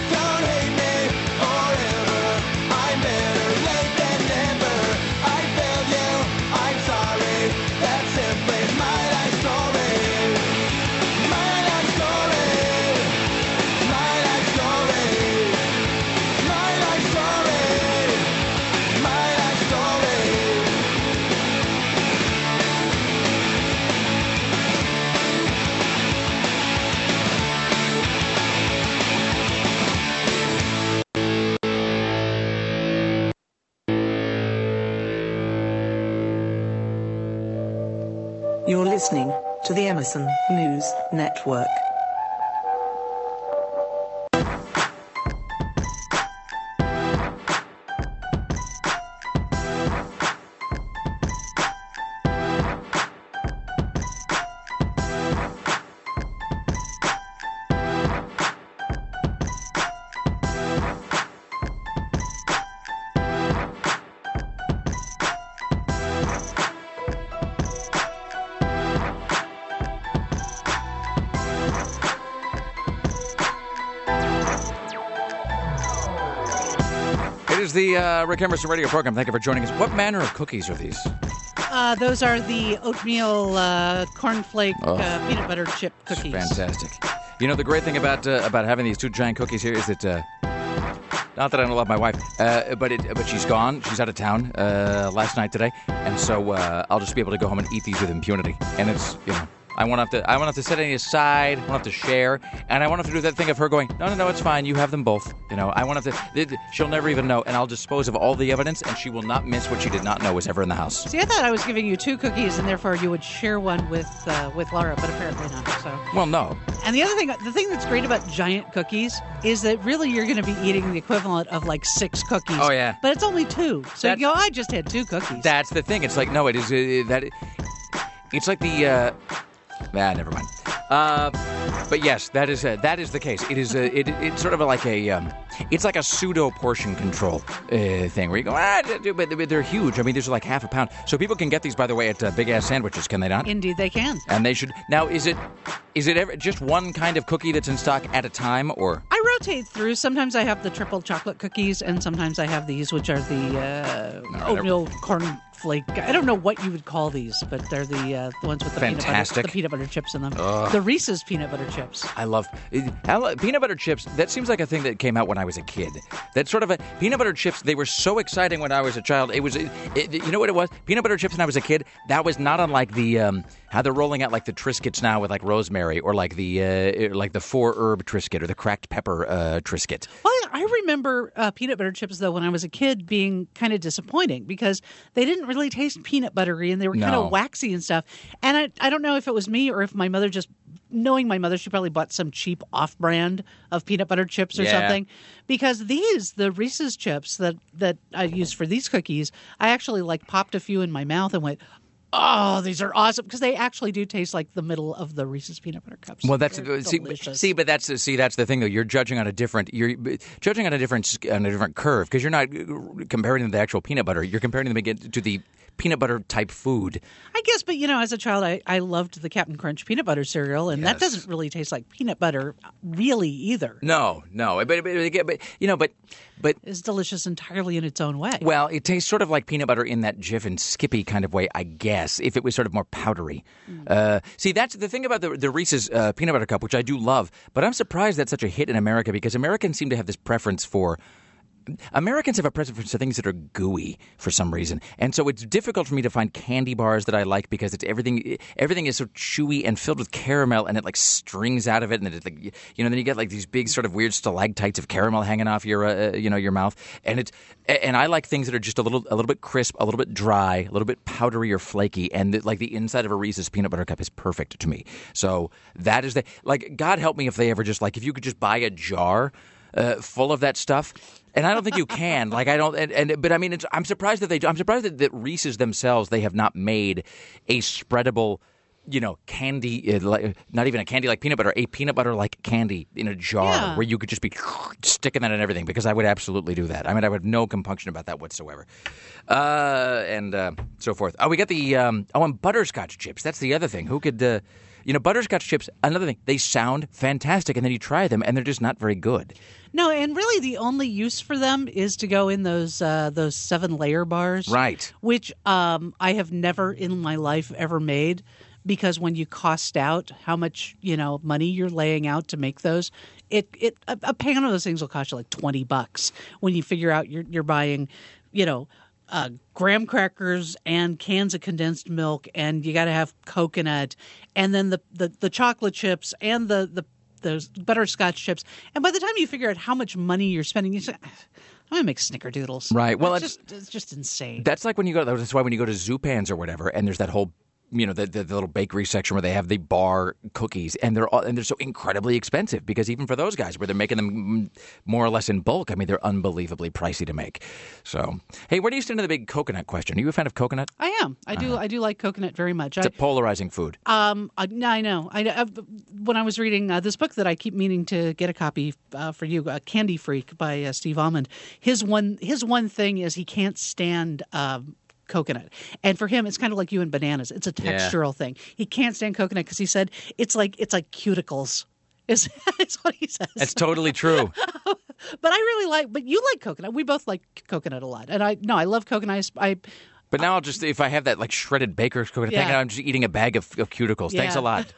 You're listening to the Emerson News Network. is the uh, Rick Emerson radio program. Thank you for joining us. What manner of cookies are these? Uh, those are the oatmeal uh, cornflake Oh. uh, peanut butter chip cookies. Fantastic. You know, the great thing about uh, about having these two giant cookies here is that, uh, not that I don't love my wife, uh, but it, but she's gone. She's out of town uh, last night today, and so uh, I'll just be able to go home and eat these with impunity. And it's, you know, I won't have to I won't have to set any aside. I won't have to share, and I won't have to do that thing of her going, no, no, no, it's fine. You have them both. You know, I won't have to. She'll never even know, and I'll dispose of all the evidence, and she will not miss what she did not know was ever in the house. See, I thought I was giving you two cookies, and therefore you would share one with uh, with Laura, but apparently not. So. Well, no. And the other thing, the thing that's great about giant cookies is that really you're going to be eating the equivalent of like six cookies. Oh, yeah. But it's only two. So That's- you go, I just had two cookies. That's the thing. It's like, no, it is uh, that. It's like the. Uh, ah, never mind. Uh, but yes, that is uh, that is the case. It is. Uh, it, it's sort of like a. Um, it's like a pseudo portion control uh, thing where you go, ah, but but they're huge. I mean, these are like half a pound. So people can get these, by the way, at uh, Big Ass Sandwiches, can they not? Indeed, they can. And they should. Now, is it is it ever just one kind of cookie that's in stock at a time, or? I rotate through. Sometimes I have the triple chocolate cookies, and sometimes I have these, which are the uh, No, oatmeal corn flake. I don't know what you would call these, but they're the uh, the ones with the peanut butter, Fantastic. the peanut butter chips in them. Ugh. The Reese's peanut butter chips. I love, I love peanut butter chips. That seems like a thing that came out when I was a kid. That sort of a peanut butter chips. They were so exciting when I was a child. It was, it, it, you know what it was? Peanut butter chips when I was a kid. That was not unlike the um, how they're rolling out like the Triscuits now with like rosemary, or like the uh, like the four herb Triscuit or the cracked pepper uh, Triscuit. Well, I remember uh, peanut butter chips, though, when I was a kid being kind of disappointing because they didn't really taste peanut buttery and they were kind No. of waxy and stuff. And I, I don't know if it was me or if my mother just, knowing my mother, she probably bought some cheap off-brand of peanut butter chips or Yeah. something. Because these, the Reese's chips that, that I used for these cookies, I actually like popped a few in my mouth and went, oh, these are awesome, because they actually do taste like the middle of the Reese's peanut butter cups. Well, that's They're see, delicious. see, but that's see, that's the thing though. You're judging on a different, you're judging on a different on a different curve because you're not comparing them to the actual peanut butter. You're comparing them again to the peanut butter type food. I guess, but you know, as a child, I, I loved the Captain Crunch peanut butter cereal, and that Yes. doesn't really taste like peanut butter, really either. No, no, but but, but you know, but but It's delicious entirely in its own way. well, it tastes sort of like peanut butter in that Jif and Skippy kind of way, I guess. If it was sort of more powdery. Uh, see, that's the thing about the the Reese's uh, peanut butter cup, which I do love. But I'm surprised that's such a hit in America because Americans seem to have this preference for. Americans have a preference for things that are gooey for some reason, and so it's difficult for me to find candy bars that I like because it's everything. Everything is so chewy and filled with caramel, and it like strings out of it, and then it, like, you know, then you get like these big sort of weird stalactites of caramel hanging off your, uh, you know, your mouth, and it's. And I like things that are just a little, a little bit crisp, a little bit dry, a little bit powdery or flaky, and the, like the inside of a Reese's peanut butter cup is perfect to me. So that is the like. God help me if they ever just like if you could just buy a jar uh, full of that stuff. And I don't think you can. Like I don't. And, and but I mean, it's, I'm surprised that they. I'm surprised that, that Reese's themselves they have not made a spreadable, you know, candy. Uh, like, not even a candy like peanut butter. A peanut butter like candy in a jar Yeah. where you could just be sticking that in everything. Because I would absolutely do that. I mean, I would have no compunction about that whatsoever. Uh, and uh, so forth. Oh, we got the um, oh, and butterscotch chips. That's the other thing. Who could? Uh, you know, butterscotch chips. Another thing. They sound fantastic, and then you try them, and they're just not very good. No, and really the only use for them is to go in those uh, those seven layer bars, Right. Which um, I have never in my life ever made, because when you cost out how much you know money you're laying out to make those, it it a, a pan of those things will cost you like twenty bucks when you figure out you're you're buying, you know. Uh, graham crackers and cans of condensed milk, and you got to have coconut, and then the, the, the chocolate chips and the, the those butterscotch chips. And by the time you figure out how much money you're spending, you say, I'm gonna make snickerdoodles. Right. Well, it's it's- just it's just insane. That's like when you go. That's why when you go to Zupan's or whatever, and there's that whole, you know, the, the, the little bakery section where they have the bar cookies, and they're all, and they're so incredibly expensive because even for those guys, where they're making them more or less in bulk, I mean, they're unbelievably pricey to make. So, hey, where do you stand on the big coconut question? Are you a fan of coconut? I am. I do. I do like coconut very much. It's I, a polarizing food. Um, I, no, I know. I, I when I was reading uh, this book that I keep meaning to get a copy uh, for you, uh, Candy Freak by uh, Steve Almond. His one his one thing is he can't stand um, coconut, and for him, it's kind of like you and bananas. It's a Yeah. textural thing. He can't stand coconut because he said it's like it's like cuticles. Is is what he says. That's totally true. But I really like, but you like coconut. We both like coconut a lot. And I, no, I love coconut. I, I But now I'll just, if I have that like shredded baker's coconut Yeah. thing, I'm just eating a bag of, of cuticles. Thanks Yeah. a lot,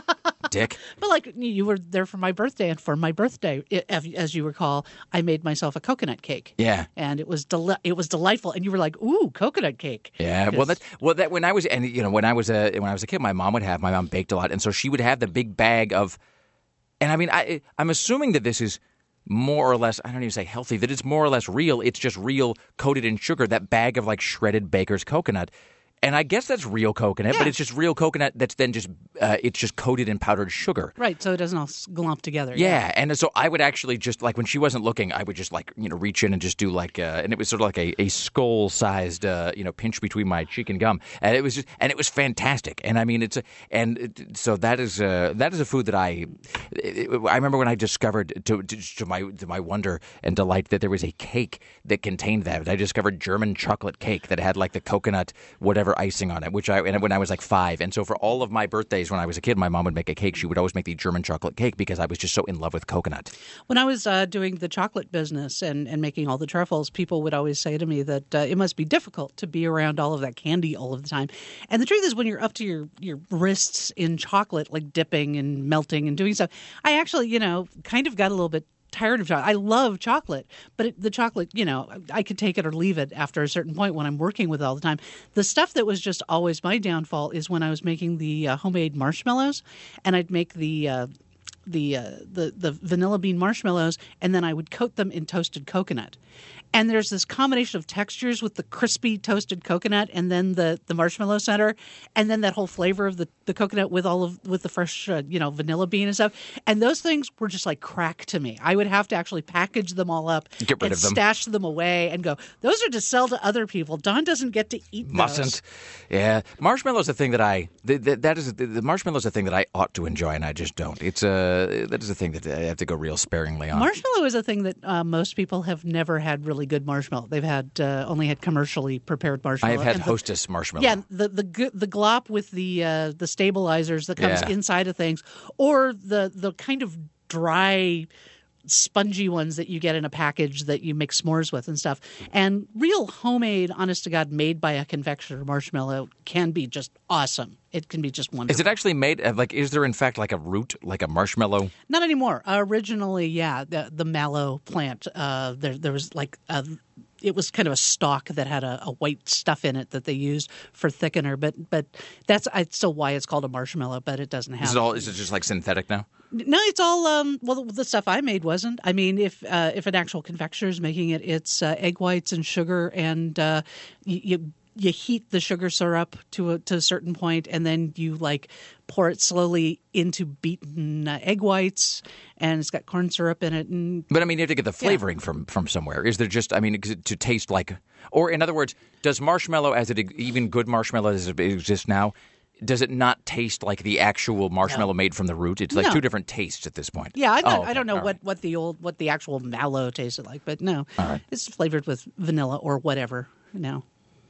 Dick. But like you were there for my birthday, and for my birthday, i- as you recall, I made myself a coconut cake. Yeah. And it was deli- it was delightful. And you were like, "Ooh, coconut cake." Yeah, well, that well that when I was and you know when I was a when I was a kid, my mom would have my mom baked a lot, and so she would have the big bag of, and I mean I I'm assuming that this is more or less, I don't even say healthy, that it's more or less real. It's just real coated in sugar. That bag of like shredded baker's coconut. And I guess that's real coconut, Yeah. but it's just real coconut that's then just uh, it's just coated in powdered sugar. Right, so it doesn't all s- glump together. Yeah, and so I would actually just like when she wasn't looking, I would just like you know reach in and just do like, uh, and it was sort of like a, a skull-sized uh, you know pinch between my cheek and gum, and it was just and it was fantastic. And I mean it's a, and it, so that is uh, that is a food that I it, I remember when I discovered to, to to my to my wonder and delight that there was a cake that contained that. I discovered German chocolate cake that had like the coconut whatever icing on it, which I and when I was like five, and so for all of my birthdays when I was a kid, my mom would make a cake. She would always make the German chocolate cake because I was just so in love with coconut. When I was uh, doing the chocolate business and, and making all the truffles, people would always say to me that uh, it must be difficult to be around all of that candy all of the time. And the truth is, when you're up to your, your wrists in chocolate, like dipping and melting and doing stuff, I actually, you know, kind of got a little bit tired of chocolate. I love chocolate, but it, the chocolate, you know, I could take it or leave it after a certain point when I'm working with it all the time. The stuff that was just always my downfall is when I was making the uh, homemade marshmallows, and I'd make the uh, the uh, the the vanilla bean marshmallows, and then I would coat them in toasted coconut. And there's this combination of textures with the crispy toasted coconut and then the, the marshmallow center and then that whole flavor of the, the coconut with all of with the fresh uh, you know vanilla bean and stuff. And those things were just like crack to me. I would have to actually package them all up, Get rid and of them. stash them away and go, those are to sell to other people. Don doesn't get to eat those. Mustn't. Yeah, marshmallow's a thing that I the, the, that is the, the marshmallow's a thing that I ought to enjoy, and I just don't. It's a that is a thing that I have to go real sparingly on. Marshmallow is a thing that uh, most people have never had really good marshmallow. They've had uh, only had commercially prepared marshmallow. I have had And the- Hostess marshmallow. Yeah, the the g- the glop with the uh, the stabilizers that comes Yeah. inside of things, or the the kind of dry, spongy ones that you get in a package that you make s'mores with and stuff. And real homemade, honest to God, made by a confectioner marshmallow can be just awesome. It can be just wonderful. Is it actually made of, like? Is there in fact like a root, like a marshmallow? Not anymore. Uh, originally, yeah, the the mallow plant. Uh, there there was like a, it was kind of a stalk that had a, a white stuff in it that they used for thickener. But but that's it's still why it's called a marshmallow. But it doesn't have. Is it all? Is it just like synthetic now? No, it's all um, well. The stuff I made wasn't. I mean, if uh, if an actual confectioner is making it, it's uh, egg whites and sugar, and uh, you, you you heat the sugar syrup to a, to a certain point, and then you like pour it slowly into beaten uh, egg whites, and it's got corn syrup in it. And But I mean, you have to get the flavoring from from somewhere. Is there just? I mean, is it to taste like, or in other words, does marshmallow, as it even good marshmallow as it exists now, does it not taste like the actual marshmallow made from the root? It's like No. two different tastes at this point. Yeah, I'm not, Oh, okay. I don't know All what, right. what the old what the actual mallow tasted like, but no, All right. it's flavored with vanilla or whatever. No,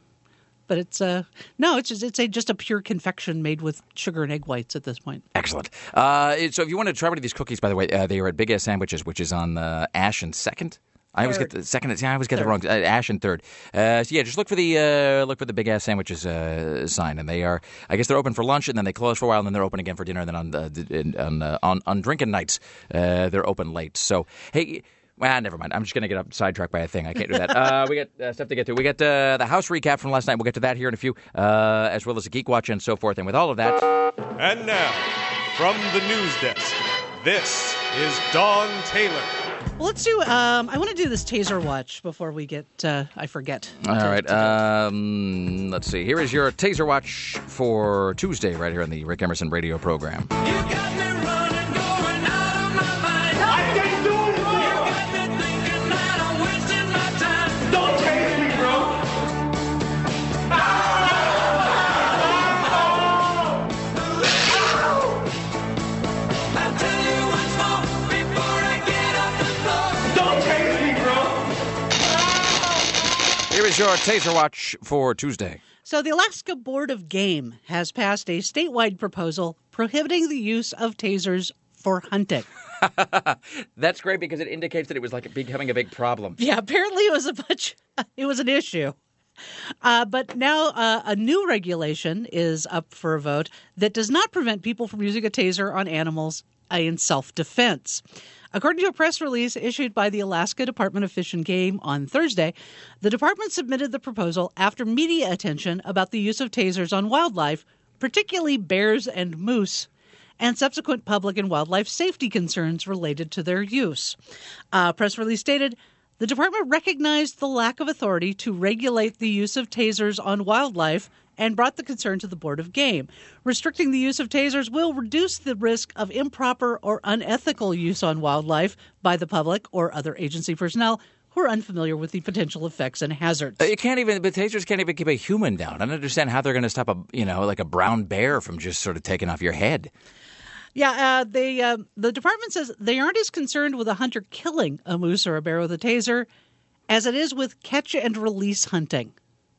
but it's uh no, it's just, it's a just a pure confection made with sugar and egg whites at this point. Excellent. Uh, so if you want to try one of these cookies, by the way, uh, they are at Big Ass Sandwiches, which is on uh, Ash and Second. I always get Third. the second. Yeah, I always get Third. the wrong. Uh, Ash and Third. Uh, so yeah, just look for the uh, look for the Big Ass Sandwiches uh, sign, and they are. I guess they're open for lunch, and then they close for a while, and then they're open again for dinner. And then on the, on uh, on on drinking nights, uh, they're open late. So hey. Well, never mind. I'm just going to get up sidetracked by a thing. I can't do that. Uh, we got uh, stuff to get to. We got uh, the house recap from last night. We'll get to that here in a few, uh, as well as a Geek Watch and so forth. And with all of that, And now, from the news desk, this is Dawn Taylor. Well, let's do. Um, I want to do this taser watch before we get. Uh, I forget. all to- right. to do it. Um, let's see. Here is your Taser Watch for Tuesday, right here on the Rick Emerson radio program. Here is your Taser Watch for Tuesday. So the Alaska Board of Game has passed a statewide proposal prohibiting the use of tasers for hunting. That's great because it indicates that it was like becoming a big problem. Yeah, apparently it was a bunch. It was an issue. Uh, but now uh, a new regulation is up for a vote that does not prevent people from using a taser on animals in self-defense. According to a press release issued by the Alaska Department of Fish and Game on Thursday, the department submitted the proposal after media attention about the use of tasers on wildlife, particularly bears and moose, and subsequent public and wildlife safety concerns related to their use. A press release stated, the department recognized the lack of authority to regulate the use of tasers on wildlife and brought the concern to the Board of Game. Restricting the use of tasers will reduce the risk of improper or unethical use on wildlife by the public or other agency personnel who are unfamiliar with the potential effects and hazards. You can't even, the tasers can't even keep a human down. I don't understand how they're going to stop a, you know, like a brown bear from just sort of taking off your head. Yeah, uh, they, uh, the department says they aren't as concerned with a hunter killing a moose or a bear with a taser as it is with catch and release hunting.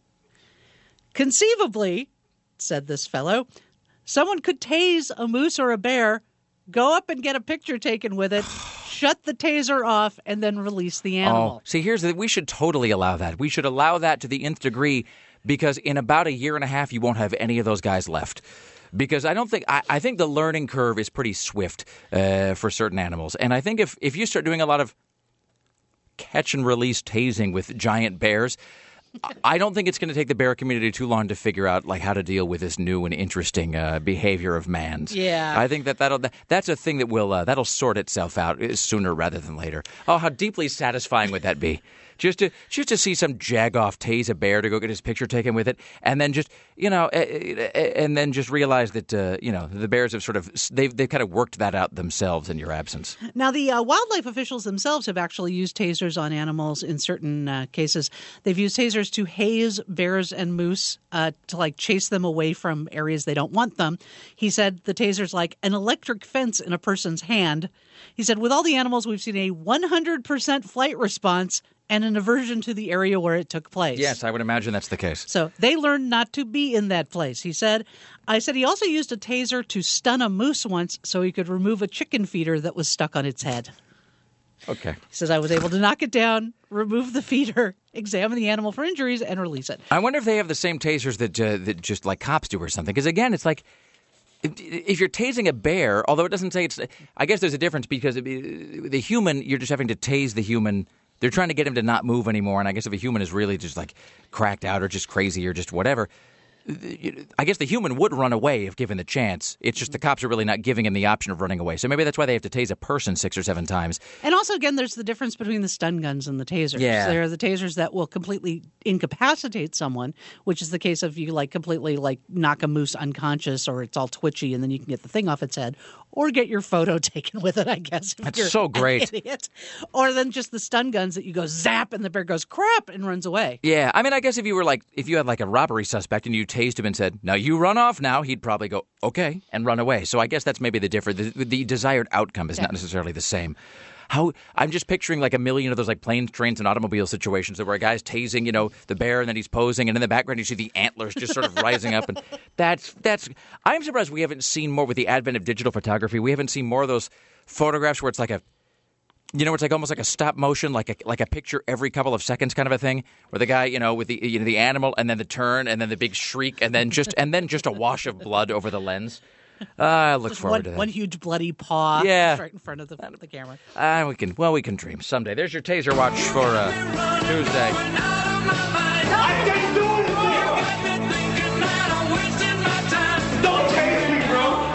Conceivably, said this fellow, someone could tase a moose or a bear, go up and get a picture taken with it, shut the taser off, and then release the animal. Oh, see, here's the, we should totally allow that. We should allow that to the nth degree because in about a year and a half, you won't have any of those guys left. Because I don't think I, I think the learning curve is pretty swift uh, for certain animals, and I think if if you start doing a lot of catch and release tasing with giant bears, I don't think it's going to take the bear community too long to figure out like how to deal with this new and interesting uh, behavior of man's. Yeah, I think that that'll that, that's a thing that will uh, that'll sort itself out sooner rather than later. Oh, how deeply satisfying would that be? Just to just to see some jagoff tase a bear to go get his picture taken with it, and then just you know, and then just realize that uh, you know the bears have sort of they've they kind of worked that out themselves in your absence. Now the uh, wildlife officials themselves have actually used tasers on animals in certain uh, cases. They've used tasers to haze bears and moose uh, to like chase them away from areas they don't want them. He said the taser's like an electric fence in a person's hand. He said with all the animals we've seen a one hundred percent flight response and an aversion to the area where it took place. Yes, I would imagine that's the case. So they learned not to be in that place, he said. I said he also used a taser to stun a moose once so he could remove a chicken feeder that was stuck on its head. Okay. He says, I was able to knock it down, remove the feeder, examine the animal for injuries, and release it. I wonder if they have the same tasers that, uh, that just like cops do or something. Because again, it's like, if you're tasing a bear, although it doesn't say it's, I guess there's a difference because the human, you're just having to tase the human. They're trying to get him to not move anymore. And I guess if a human is really just like cracked out or just crazy or just whatever, I guess the human would run away if given the chance. It's just the cops are really not giving him the option of running away. So maybe that's why they have to tase a person six or seven times. And also, again, there's the difference between the stun guns and the tasers. Yeah. There are the tasers that will completely incapacitate someone, which is the case of you like completely like knock a moose unconscious or it's all twitchy and then you can get the thing off its head. Or get your photo taken with it, I guess. If That's you're so great. An idiot. Or then just the stun guns that you go zap and the bear goes crap and runs away. Yeah, I mean, I guess if you were like, if you had like a robbery suspect and you tased him and said, now you run off now, he'd probably go, okay, and run away. So I guess that's maybe the difference. The, the desired outcome is yeah. not necessarily the same. How I'm just picturing like a million of those like planes, trains, and automobile situations where a guy's tasing, you know, the bear, and then he's posing, and in the background you see the antlers just sort of rising up, and that's that's. I'm surprised we haven't seen more with the advent of digital photography. We haven't seen more of those photographs where it's like a, you know, it's like almost like a stop motion, like a like a picture every couple of seconds kind of a thing, where the guy, you know, with the you know the animal, and then the turn, and then the big shriek, and then just and then just a wash of blood over the lens. Uh, I look Just forward one, to that. One huge bloody paw yeah. right in front of the, the camera. Uh, we can, well, we can dream someday. There's your taser watch for uh, Tuesday. I didn't do anything. Don't tase me, bro.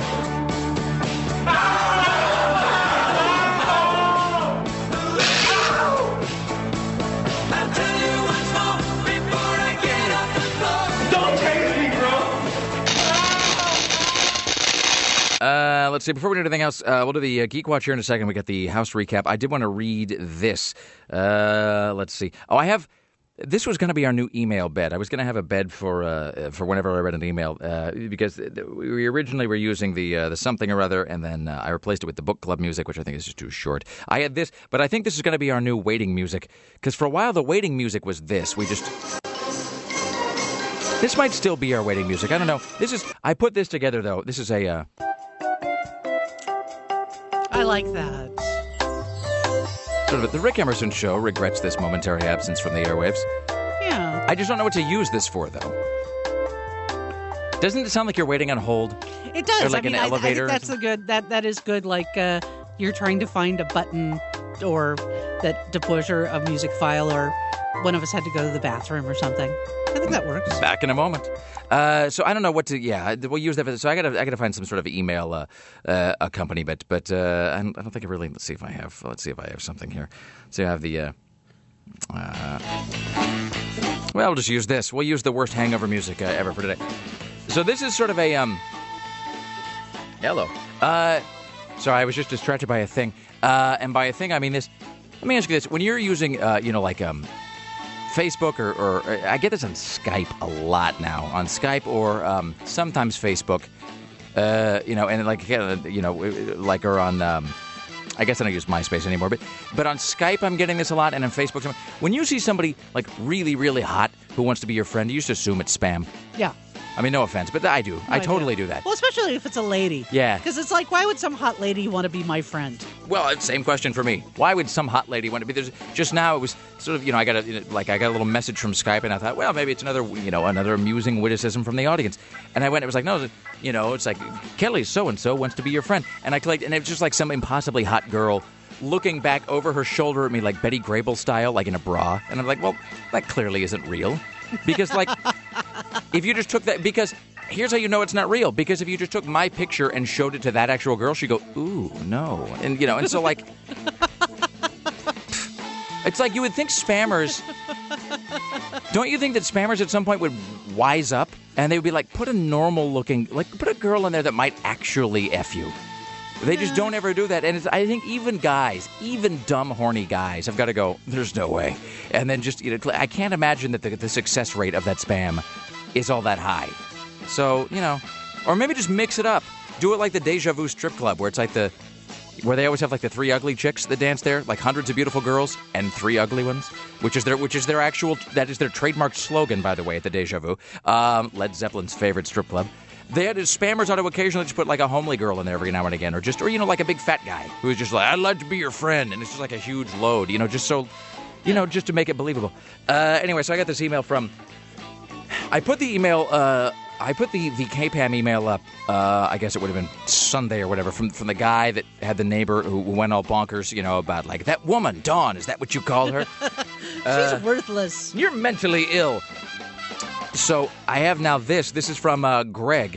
I'll tell you once more before I get off the floor. Don't tase me, bro. Uh, let's see. Before we do anything else, uh, we'll do the uh, Geek Watch here in a second. We got the house recap. I did want to read this. Uh, let's see. Oh, I have. This was going to be our new email bed. I was going to have a bed for uh, for whenever I read an email uh, because we originally were using the uh, the something or other, and then uh, I replaced it with the book club music, which I think is just too short. I had this, but I think this is going to be our new waiting music because for a while the waiting music was this. We just. This might still be our waiting music. I don't know. This is. I put this together though. This is a. Uh, I like that. Sort of, the Rick Emerson Show regrets this momentary absence from the airwaves. Yeah. I just don't know what to use this for, though. Doesn't it sound like you're waiting on hold? It does. Or like I mean, an I, elevator? I think that's a good. That that is good. Like uh, you're trying to find a button or that to push or a music file, or one of us had to go to the bathroom or something. I think that works. Back in a moment. Uh, so I don't know what to. Yeah, we'll use that. For, so I gotta, I gotta find some sort of email uh, uh, accompaniment. But uh, I don't I don't think I really. Let's see if I have. Let's see if I have something here. So I have the. Uh, uh, well, we'll just use this. We'll use the worst hangover music uh, ever for today. So this is sort of a um. Hello. Uh, sorry, I was just distracted by a thing. Uh, and by a thing, I mean this. Let me ask you this: when you're using, uh, you know, like um. Facebook or, or, or I get this on Skype a lot now. On Skype or um, sometimes Facebook, uh, you know, and like you know, like or on. Um, I guess I don't use MySpace anymore, but but on Skype I'm getting this a lot, and on Facebook. When you see somebody like really really hot who wants to be your friend, you just assume it's spam. Yeah. I mean, no offense, but I do. No, I, I totally do. do that. Well, especially if it's a lady. Yeah. Because it's like, why would some hot lady want to be my friend? Well, same question for me. Why would some hot lady want to be? There's just now it was sort of you know I got a you know, like I got a little message from Skype and I thought well maybe it's another you know another amusing witticism from the audience, and I went it was like no you know it's like Kelly so and so wants to be your friend, and I clicked and it was just like some impossibly hot girl looking back over her shoulder at me like Betty Grable style, like in a bra, and I'm like well that clearly isn't real, because like if you just took that because. Here's how you know it's not real, because if you just took my picture and showed it to that actual girl, she'd go, ooh, no. And, you know, and so, like, it's like you would think spammers, don't you think that spammers at some point would wise up and they would be like, put a normal looking, like, put a girl in there that might actually F you. They just don't ever do that. And it's, I think even guys, even dumb, horny guys have got to go, there's no way. And then just, you know, I can't imagine that the, the success rate of that spam is all that high. So, you know, or maybe just mix it up. Do it like the Deja Vu strip club, where it's like the, where they always have like the three ugly chicks that dance there, like hundreds of beautiful girls and three ugly ones, which is their, which is their actual, that is their trademark slogan, by the way, at the Deja Vu. Um, Led Zeppelin's favorite strip club. They had spammers ought to occasionally just put like a homely girl in there every now and again, or just, or you know, like a big fat guy who is just like, I'd like to be your friend, and it's just like a huge load, you know, just so, you know, just to make it believable. Uh, anyway, so I got this email from, I put the email, uh, I put the, the K P A M email up, uh, I guess it would have been Sunday or whatever, from from the guy that had the neighbor who went all bonkers, you know, about, like, that woman, Dawn, is that what you call her? She's uh, worthless. You're mentally ill. So I have now this. This is from uh, Greg.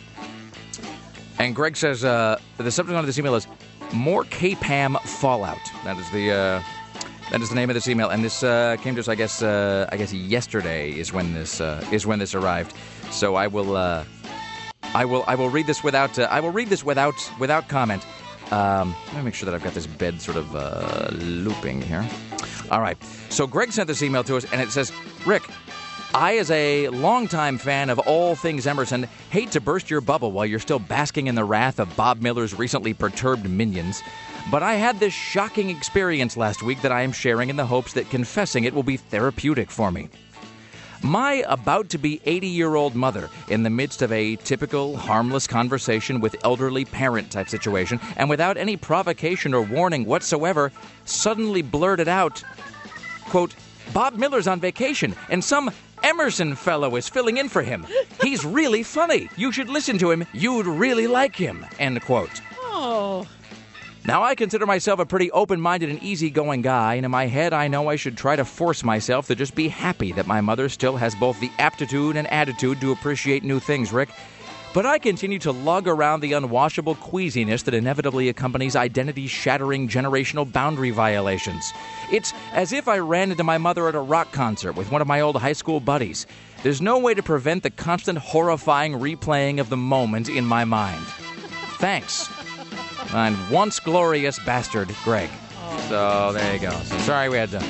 And Greg says, uh, the subject line of this email is, more K P A M fallout. That is the... Uh, That is the name of this email, and this uh, came to us, I guess, uh, I guess yesterday is when this uh, is when this arrived. So I will, uh, I will, I will read this without, uh, I will read this without, without comment. Um, let me make sure that I've got this bed sort of uh, looping here. All right. So Greg sent this email to us, and it says, Rick, I, as a longtime fan of all things Emerson, hate to burst your bubble while you're still basking in the wrath of Bob Miller's recently perturbed minions. But I had this shocking experience last week that I am sharing in the hopes that confessing it will be therapeutic for me. My about-to-be eighty-year-old mother, in the midst of a typical harmless conversation with elderly parent type situation, and without any provocation or warning whatsoever, suddenly blurted out, quote, Bob Miller's on vacation, and some Emerson fellow is filling in for him. He's really funny. You should listen to him. You'd really like him, end quote. Oh... Now, I consider myself a pretty open-minded and easygoing guy, and in my head I know I should try to force myself to just be happy that my mother still has both the aptitude and attitude to appreciate new things, Rick. But I continue to lug around the unwashable queasiness that inevitably accompanies identity-shattering generational boundary violations. It's as if I ran into my mother at a rock concert with one of my old high school buddies. There's no way to prevent the constant horrifying replaying of the moment in my mind. Thanks. And once glorious bastard, Greg. Oh. So there you go. So sorry we had to.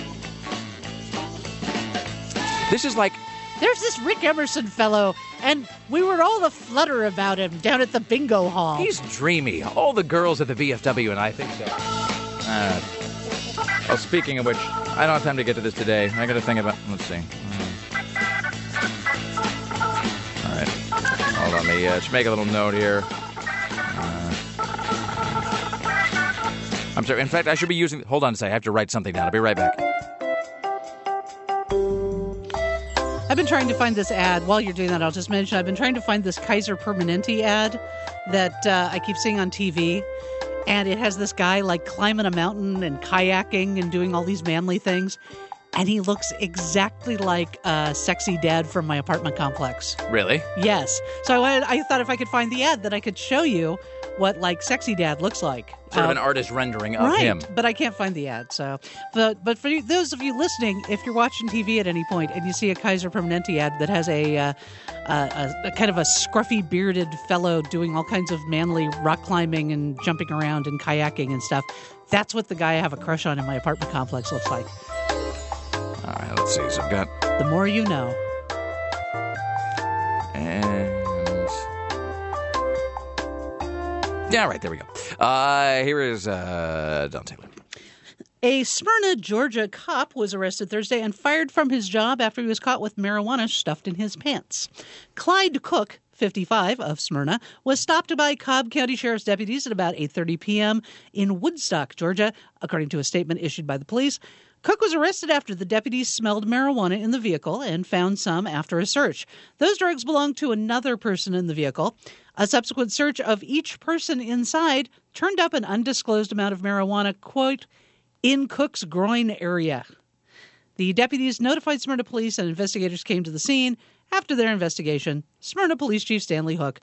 This is like. There's this Rick Emerson fellow, and we were all aflutter about him down at the bingo hall. He's dreamy. All the girls at the V F W, and I think so. Uh, well, speaking of which, I don't have time to get to this today. I got to think about. Let's see. All right. Hold on. Me. Uh, just make a little note here. Uh, sorry. In fact, I should be using... Hold on a second. I have to write something down. I'll be right back. I've been trying to find this ad. While you're doing that, I'll just mention I've been trying to find this Kaiser Permanente ad that uh, I keep seeing on T V. And it has this guy like climbing a mountain and kayaking and doing all these manly things. And he looks exactly like a sexy dad from my apartment complex. Really? Yes. So I wanted, I thought if I could find the ad that I could show you what like sexy dad looks like. Sort of Um, an artist rendering of right, him. but I can't find the ad. So, but but for you, those of you listening, if you're watching T V at any point and you see a Kaiser Permanente ad that has a, uh, a, a kind of a scruffy bearded fellow doing all kinds of manly rock climbing and jumping around and kayaking and stuff, that's what the guy I have a crush on in my apartment complex looks like. All right, let's see. So I've got... The more you know. And... Yeah, right, there we go. Uh, here is uh, Don Taylor. A Smyrna, Georgia cop was arrested Thursday and fired from his job after he was caught with marijuana stuffed in his pants. Clyde Cook, fifty-five, of Smyrna, was stopped by Cobb County Sheriff's deputies at about eight thirty p.m. in Woodstock, Georgia, according to a statement issued by the police. Cook was arrested after the deputies smelled marijuana in the vehicle and found some after a search. Those drugs belonged to another person in the vehicle. A subsequent search of each person inside turned up an undisclosed amount of marijuana, quote, in Cook's groin area. The deputies notified Smyrna police and investigators came to the scene. After their investigation, Smyrna Police Chief Stanley Hook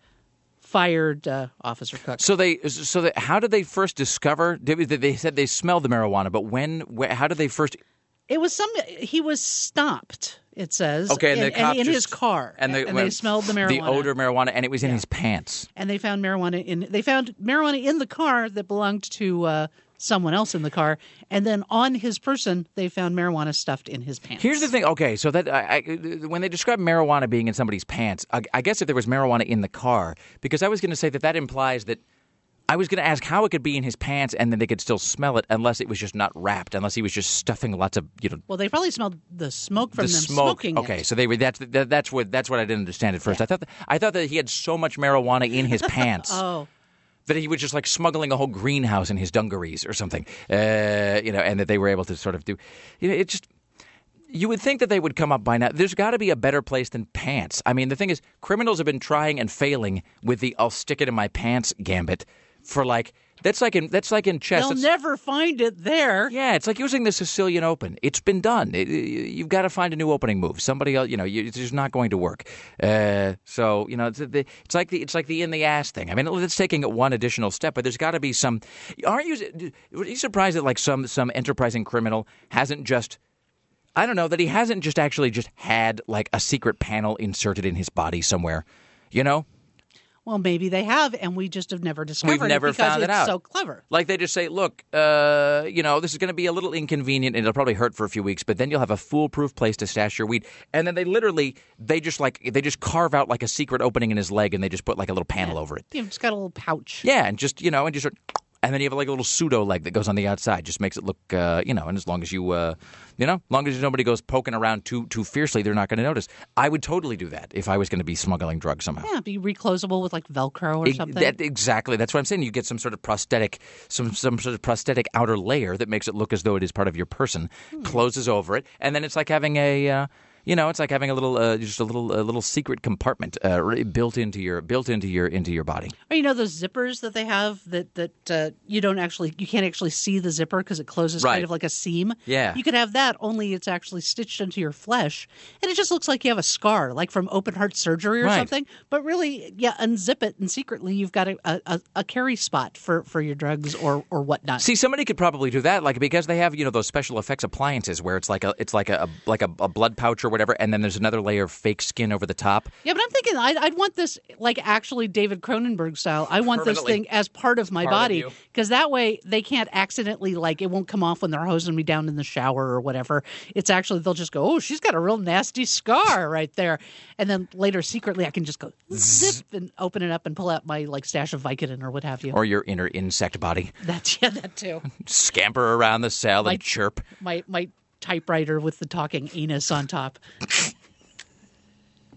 fired uh, Officer Cook. So they, so that, how did they first discover? They, they said they smelled the marijuana, but when? Wh- how did they first? It was some. He was stopped. It says. Okay, and in, the cop and in just, his car, and, the, and they smelled the marijuana, the odor of marijuana, and it was in Yeah. his pants. And they found marijuana in. They found marijuana in the car that belonged to uh, someone else in the car, and then on his person they found marijuana stuffed in his pants. Here's the thing. Okay, so that I, I, when they describe marijuana being in somebody's pants, I, I guess if there was marijuana in the car, because I was going to say that that implies that. I was going to ask how it could be in his pants and then they could still smell it unless it was just not wrapped, unless he was just stuffing lots of, you know. Well, they probably smelled the smoke from the them smoke. smoking Okay, it. so they were that's that, that's what that's what I didn't understand at first. Yeah. I thought that, I thought that he had so much marijuana in his pants. Oh. That he was just like smuggling a whole greenhouse in his dungarees or something, uh, you know, and that they were able to sort of do, you know, it just. You would think that they would come up by now. There's got to be a better place than pants. I mean, the thing is, criminals have been trying and failing with the "I'll stick it in my pants" gambit for like. That's like in that's like in chess. They'll It's- never find it there. yeah, it's like using the Sicilian Open. It's been done. It, you've got to find a new opening move. Somebody else, you know, you, it's just not going to work. Uh, so you know, it's, the, it's like the it's like the in the ass thing. I mean, it's taking it one additional step, but there's got to be some. Aren't you? Are you surprised that like some some enterprising criminal hasn't just. I don't know, that he hasn't just actually just had like a secret panel inserted in his body somewhere, you know? Well, maybe they have, and we just have never discovered We've never it because found it it's out. so clever. Like they just say, look, uh, you know, this is going to be a little inconvenient and it'll probably hurt for a few weeks, but then you'll have a foolproof place to stash your weed. And then they literally, they just like, they just carve out like a secret opening in his leg and they just put like a little panel Yeah. over it. You've just got a little pouch. Yeah, and just, you know, and just sort of, and then you have like a little pseudo leg that goes on the outside. Just makes it look, uh, you know, and as long as you, uh, you know, as long as nobody goes poking around too too fiercely, they're not going to notice. I would totally do that if I was going to be smuggling drugs somehow. Yeah, be reclosable with like Velcro or Ex- something. that- exactly. That's what I'm saying. You get some sort of prosthetic, some some sort of prosthetic outer layer that makes it look as though it is part of your person, Hmm. closes over it, and then it's like having a, uh, you know, it's like having a little, uh, just a little, a little secret compartment uh, re- built into your, built into your, into your body. Or you know those zippers that they have that that uh, you don't actually you can't actually see the zipper because it closes Right. kind of like a seam. Yeah. You could have that, only it's actually stitched into your flesh, and it just looks like you have a scar, like from open heart surgery or Right. something. But really, yeah, unzip it, and secretly you've got a, a, a carry spot for, for your drugs or or whatnot. See, somebody could probably do that, like because they have, you know, those special effects appliances where it's like a, it's like a, like a, a blood pouch or whatever, and then there's another layer of fake skin over the top. Yeah, but I'm thinking I'd, I'd want this like actually David Cronenberg style. I want this Permanently thing as part of my part of body you. because that way they can't accidentally like it won't come off when they're hosing me down in the shower or whatever. It's actually they'll just go, oh, she's got a real nasty scar right there, and then later secretly I can just go zip and open it up and pull out my like stash of Vicodin or what have you. Or your inner insect body. That's yeah, that too. Scamper around the cell Like- and chirp. My my typewriter with the talking anus on top.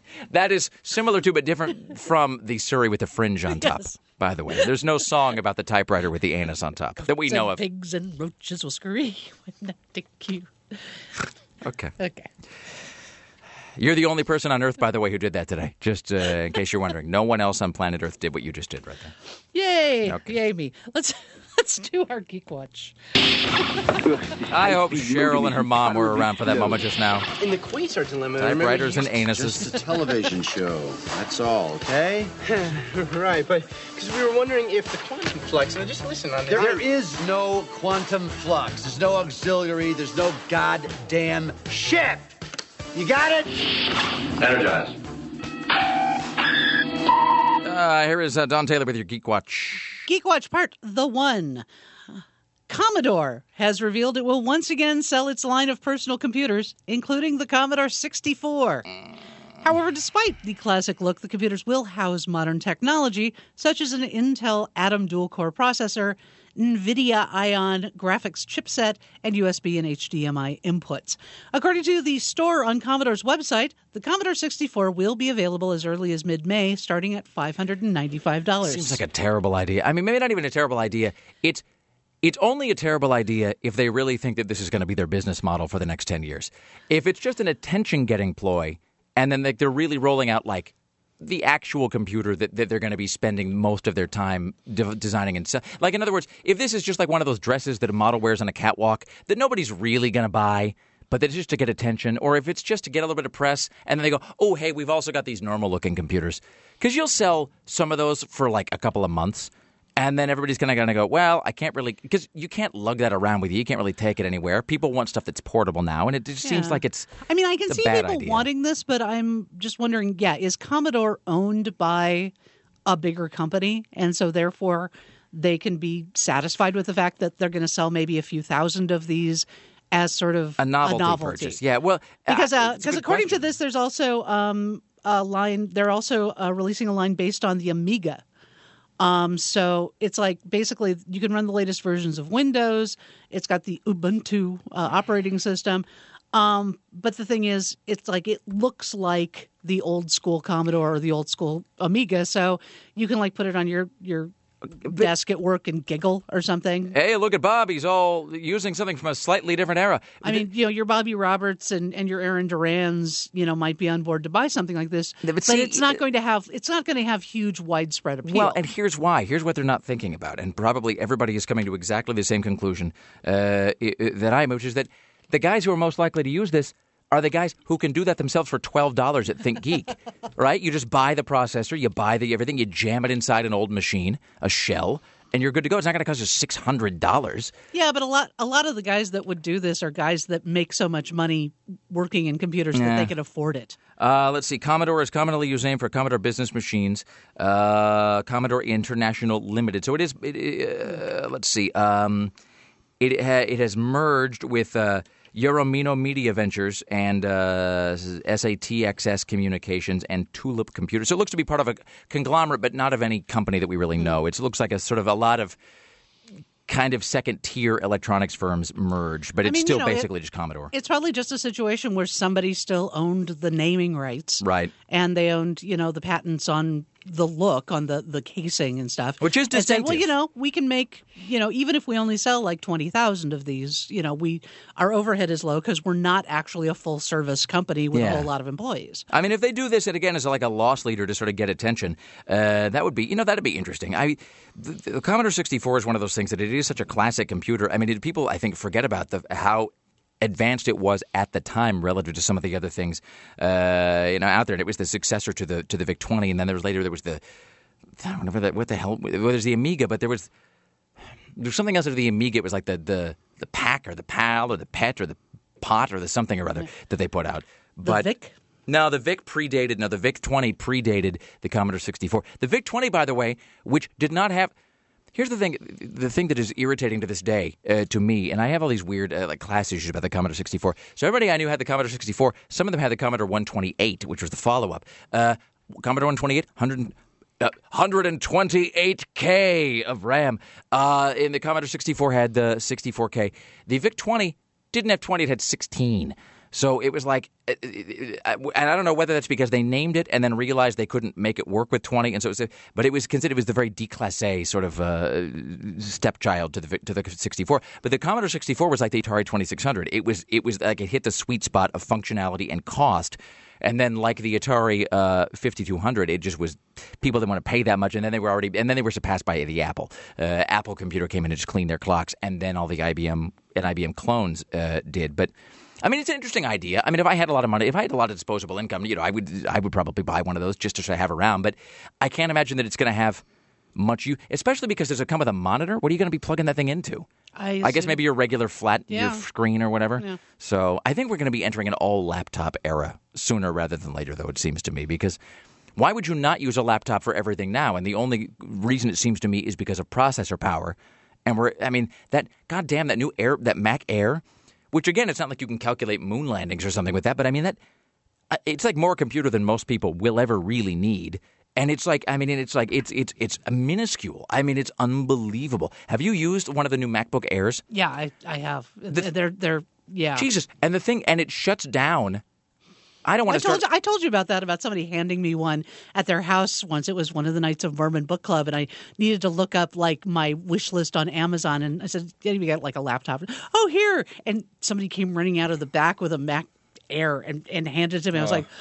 That is similar to, but different from the Surrey with the fringe on top, Yes. by the way. There's no song about the typewriter with the anus on top that we Some know of. Pigs and roaches will scurry when I take you. Okay. Okay. You're the only person on Earth, by the way, who did that today, just uh, in case you're wondering. No one else on planet Earth did what you just did right there. Yay. Okay. Yay me. Let's let's do our Geek Watch. I hope Cheryl and her mom were around for that moment just now. In the Quasar dilemma, Typewriters and remember anuses. Just a television show. That's all, okay? right, but because we were wondering if the quantum flux. Now, just listen on There, there is no quantum flux. There's no auxiliary. There's no goddamn shift. You got it? Energize. Uh, here is uh, Don Taylor with your Geek Watch. Geek Watch Part The One. Commodore has revealed it will once again sell its line of personal computers, including the Commodore sixty-four. However, despite the classic look, the computers will house modern technology, such as an Intel Atom dual-core processor, NVIDIA Ion graphics chipset, and U S B and H D M I inputs. According to the store on Commodore's website, the Commodore sixty-four will be available as early as mid-May, starting at five hundred ninety-five dollars. Seems like a terrible idea. I mean, maybe not even a terrible idea. It's it's only a terrible idea if they really think that this is going to be their business model for the next ten years. If it's just an attention-getting ploy, and then like, they're really rolling out like the actual computer that, that they're going to be spending most of their time de- designing and selling. Like, in other words, if this is just like one of those dresses that a model wears on a catwalk that nobody's really going to buy, but that's just to get attention, or if it's just to get a little bit of press, and then they go, oh, hey, we've also got these normal-looking computers. Because you'll sell some of those for like a couple of months, and then everybody's kind of going to go, well, I can't really – because you can't lug that around with you. You can't really take it anywhere. People want stuff that's portable now, and it just Yeah. seems like it's I mean, I can it's a see bad people idea. wanting this, but I'm just wondering, yeah, is Commodore owned by a bigger company? And so therefore they can be satisfied with the fact that they're going to sell maybe a few thousand of these as sort of A novelty, purchase. Yeah, well – Because uh, uh, it's a good according question. to this, there's also um, a line, they're also uh, releasing a line based on the Amiga. Um, so it's like basically you can run the latest versions of Windows. It's got the Ubuntu uh, operating system. Um, but the thing is, it's like it looks like the old school Commodore or the old school Amiga. So you can like put it on your, your desk at work and giggle or something. Hey, look at Bob. He's all using something from a slightly different era. I mean, you know, your Bobby Roberts and, and your Aaron Durans, you know, might be on board to buy something like this, but but, see, it's not going to have it's not going to have huge widespread appeal. Well, and here's why. Here's what they're not thinking about, and probably everybody is coming to exactly the same conclusion uh, i- i- that I am, which is that the guys who are most likely to use this are the guys who can do that themselves for twelve dollars at ThinkGeek, right? You just buy the processor, you buy the everything, you jam it inside an old machine, a shell, and you're good to go. It's not going to cost you six hundred dollars. Yeah, but a lot a lot of the guys that would do this are guys that make so much money working in computers Yeah. that they can afford it. Uh, let's see. Commodore is commonly used name for Commodore Business Machines, uh, Commodore International Limited. So it is. It, uh, let's see. Um, it ha- it has merged with uh, Euromino Media Ventures and uh, S A T X S Communications and Tulip Computers. So it looks to be part of a conglomerate, but not of any company that we really know. It's, it looks like a sort of a lot of kind of second-tier electronics firms merged, but I it's mean, still you know, it- basically just Commodore. It's probably just a situation where somebody still owned the naming rights. Right. And they owned, you know, the patents on the look, on the, the casing and stuff. Which is and said, well, distinctive. you know, we can make, you know, even if we only sell like twenty thousand of these, you know, we our overhead is low because we're not actually a full-service company with Yeah. a whole lot of employees. I mean, if they do this, and again, as like a loss leader to sort of get attention, uh, that would be, you know, that'd be interesting. I, the, the Commodore sixty-four is one of those things that it is such a classic computer. I mean, it, people, I think, forget about the how advanced it was at the time relative to some of the other things, uh, you know, out there. And it was the successor to the to the VIC twenty, and then there was later there was the, I don't know, what the hell, well, there's the Amiga, but there was there's something else of the Amiga. It was like the the the Pack or the PAL or the PET or the POT or the something or other that they put out. But the VIC? No, the VIC predated. No, the VIC twenty predated the Commodore sixty-four. The VIC twenty, by the way, which did not have. Here's the thing: the thing that is irritating to this day uh, to me, and I have all these weird uh, like class issues about the Commodore sixty-four. So everybody I knew had the Commodore sixty-four. Some of them had the Commodore one twenty-eight, which was the follow-up. Uh, Commodore one twenty-eight, one hundred. Uh, one hundred twenty-eight K of RAM. Uh, and the Commodore sixty-four had the sixty-four K. The VIC twenty didn't have twenty; it had sixteen. So it was like, and I don't know whether that's because they named it and then realized they couldn't make it work with twenty, and so it was, but it was considered it was the very déclassé sort of uh, stepchild to the to the sixty-four. But the Commodore sixty-four was like the Atari twenty-six hundred. It was it was like it hit the sweet spot of functionality and cost. And then, like the Atari uh, fifty-two hundred, it just was people didn't want to pay that much, and then they were already, and then they were surpassed by the Apple. Uh, Apple Computer came in and just cleaned their clocks, and then all the I B M and I B M clones uh, did. But I mean, it's an interesting idea. I mean, if I had a lot of money, if I had a lot of disposable income, you know, I would, I would probably buy one of those just to sort of have around. But I can't imagine that it's going to have much use, especially because does it come with a monitor? What are you going to be plugging that thing into? I, I guess maybe your regular flat Yeah. your screen or whatever. Yeah. So I think we're going to be entering an all laptop era sooner rather than later, though, it seems to me, because why would you not use a laptop for everything now? And the only reason it seems to me is because of processor power. And we're, I mean, that goddamn that new Air, that Mac Air, which again, it's not like you can calculate moon landings or something with that, but I mean that it's like more computer than most people will ever really need. And it's like, I mean, it's like, it's it's it's minuscule. I mean, it's unbelievable. Have you used one of the new MacBook Airs? Yeah, I, I have. They're they're yeah. Jesus, and the thing, and it shuts down. I don't want I to start. told you, I told you about that, about somebody handing me one at their house once. It was one of the nights of Mormon Book Club, and I needed to look up like my wish list on Amazon. And I said, yeah, you got like a laptop. Oh, here. And somebody came running out of the back with a Mac Air and, and handed it to me. I was Oh. like,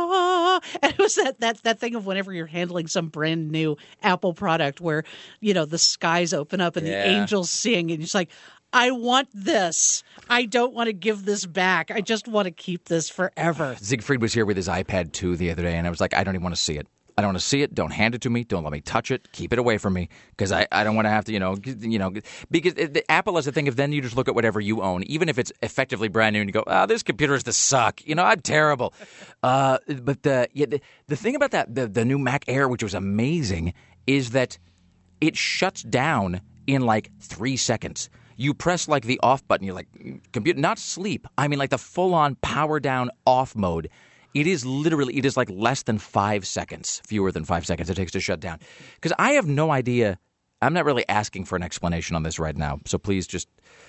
ah. And it was that, that, that thing of whenever you're handling some brand new Apple product where, you know, the skies open up and Yeah. the angels sing, and you're just like, I want this. I don't want to give this back. I just want to keep this forever. Siegfried was here with his iPad two the other day, and I was like, I don't even want to see it. I don't want to see it. Don't hand it to me. Don't let me touch it. Keep it away from me, because I, I don't want to have to, you know, g- you know, because it- the Apple has a thing of then you just look at whatever you own, even if it's effectively brand new, and you go, oh, this computer is the suck. You know, I'm terrible. Uh, but the, yeah, the the thing about that, the, the new Mac Air, which was amazing, is that it shuts down in like three seconds. You press like the off button. You're like, computer, not sleep. I mean, like the full on power down off mode. It is literally, it is like less than five seconds, fewer than five seconds it takes to shut down. Because I have no idea. I'm not really asking for an explanation on this right now. So please just,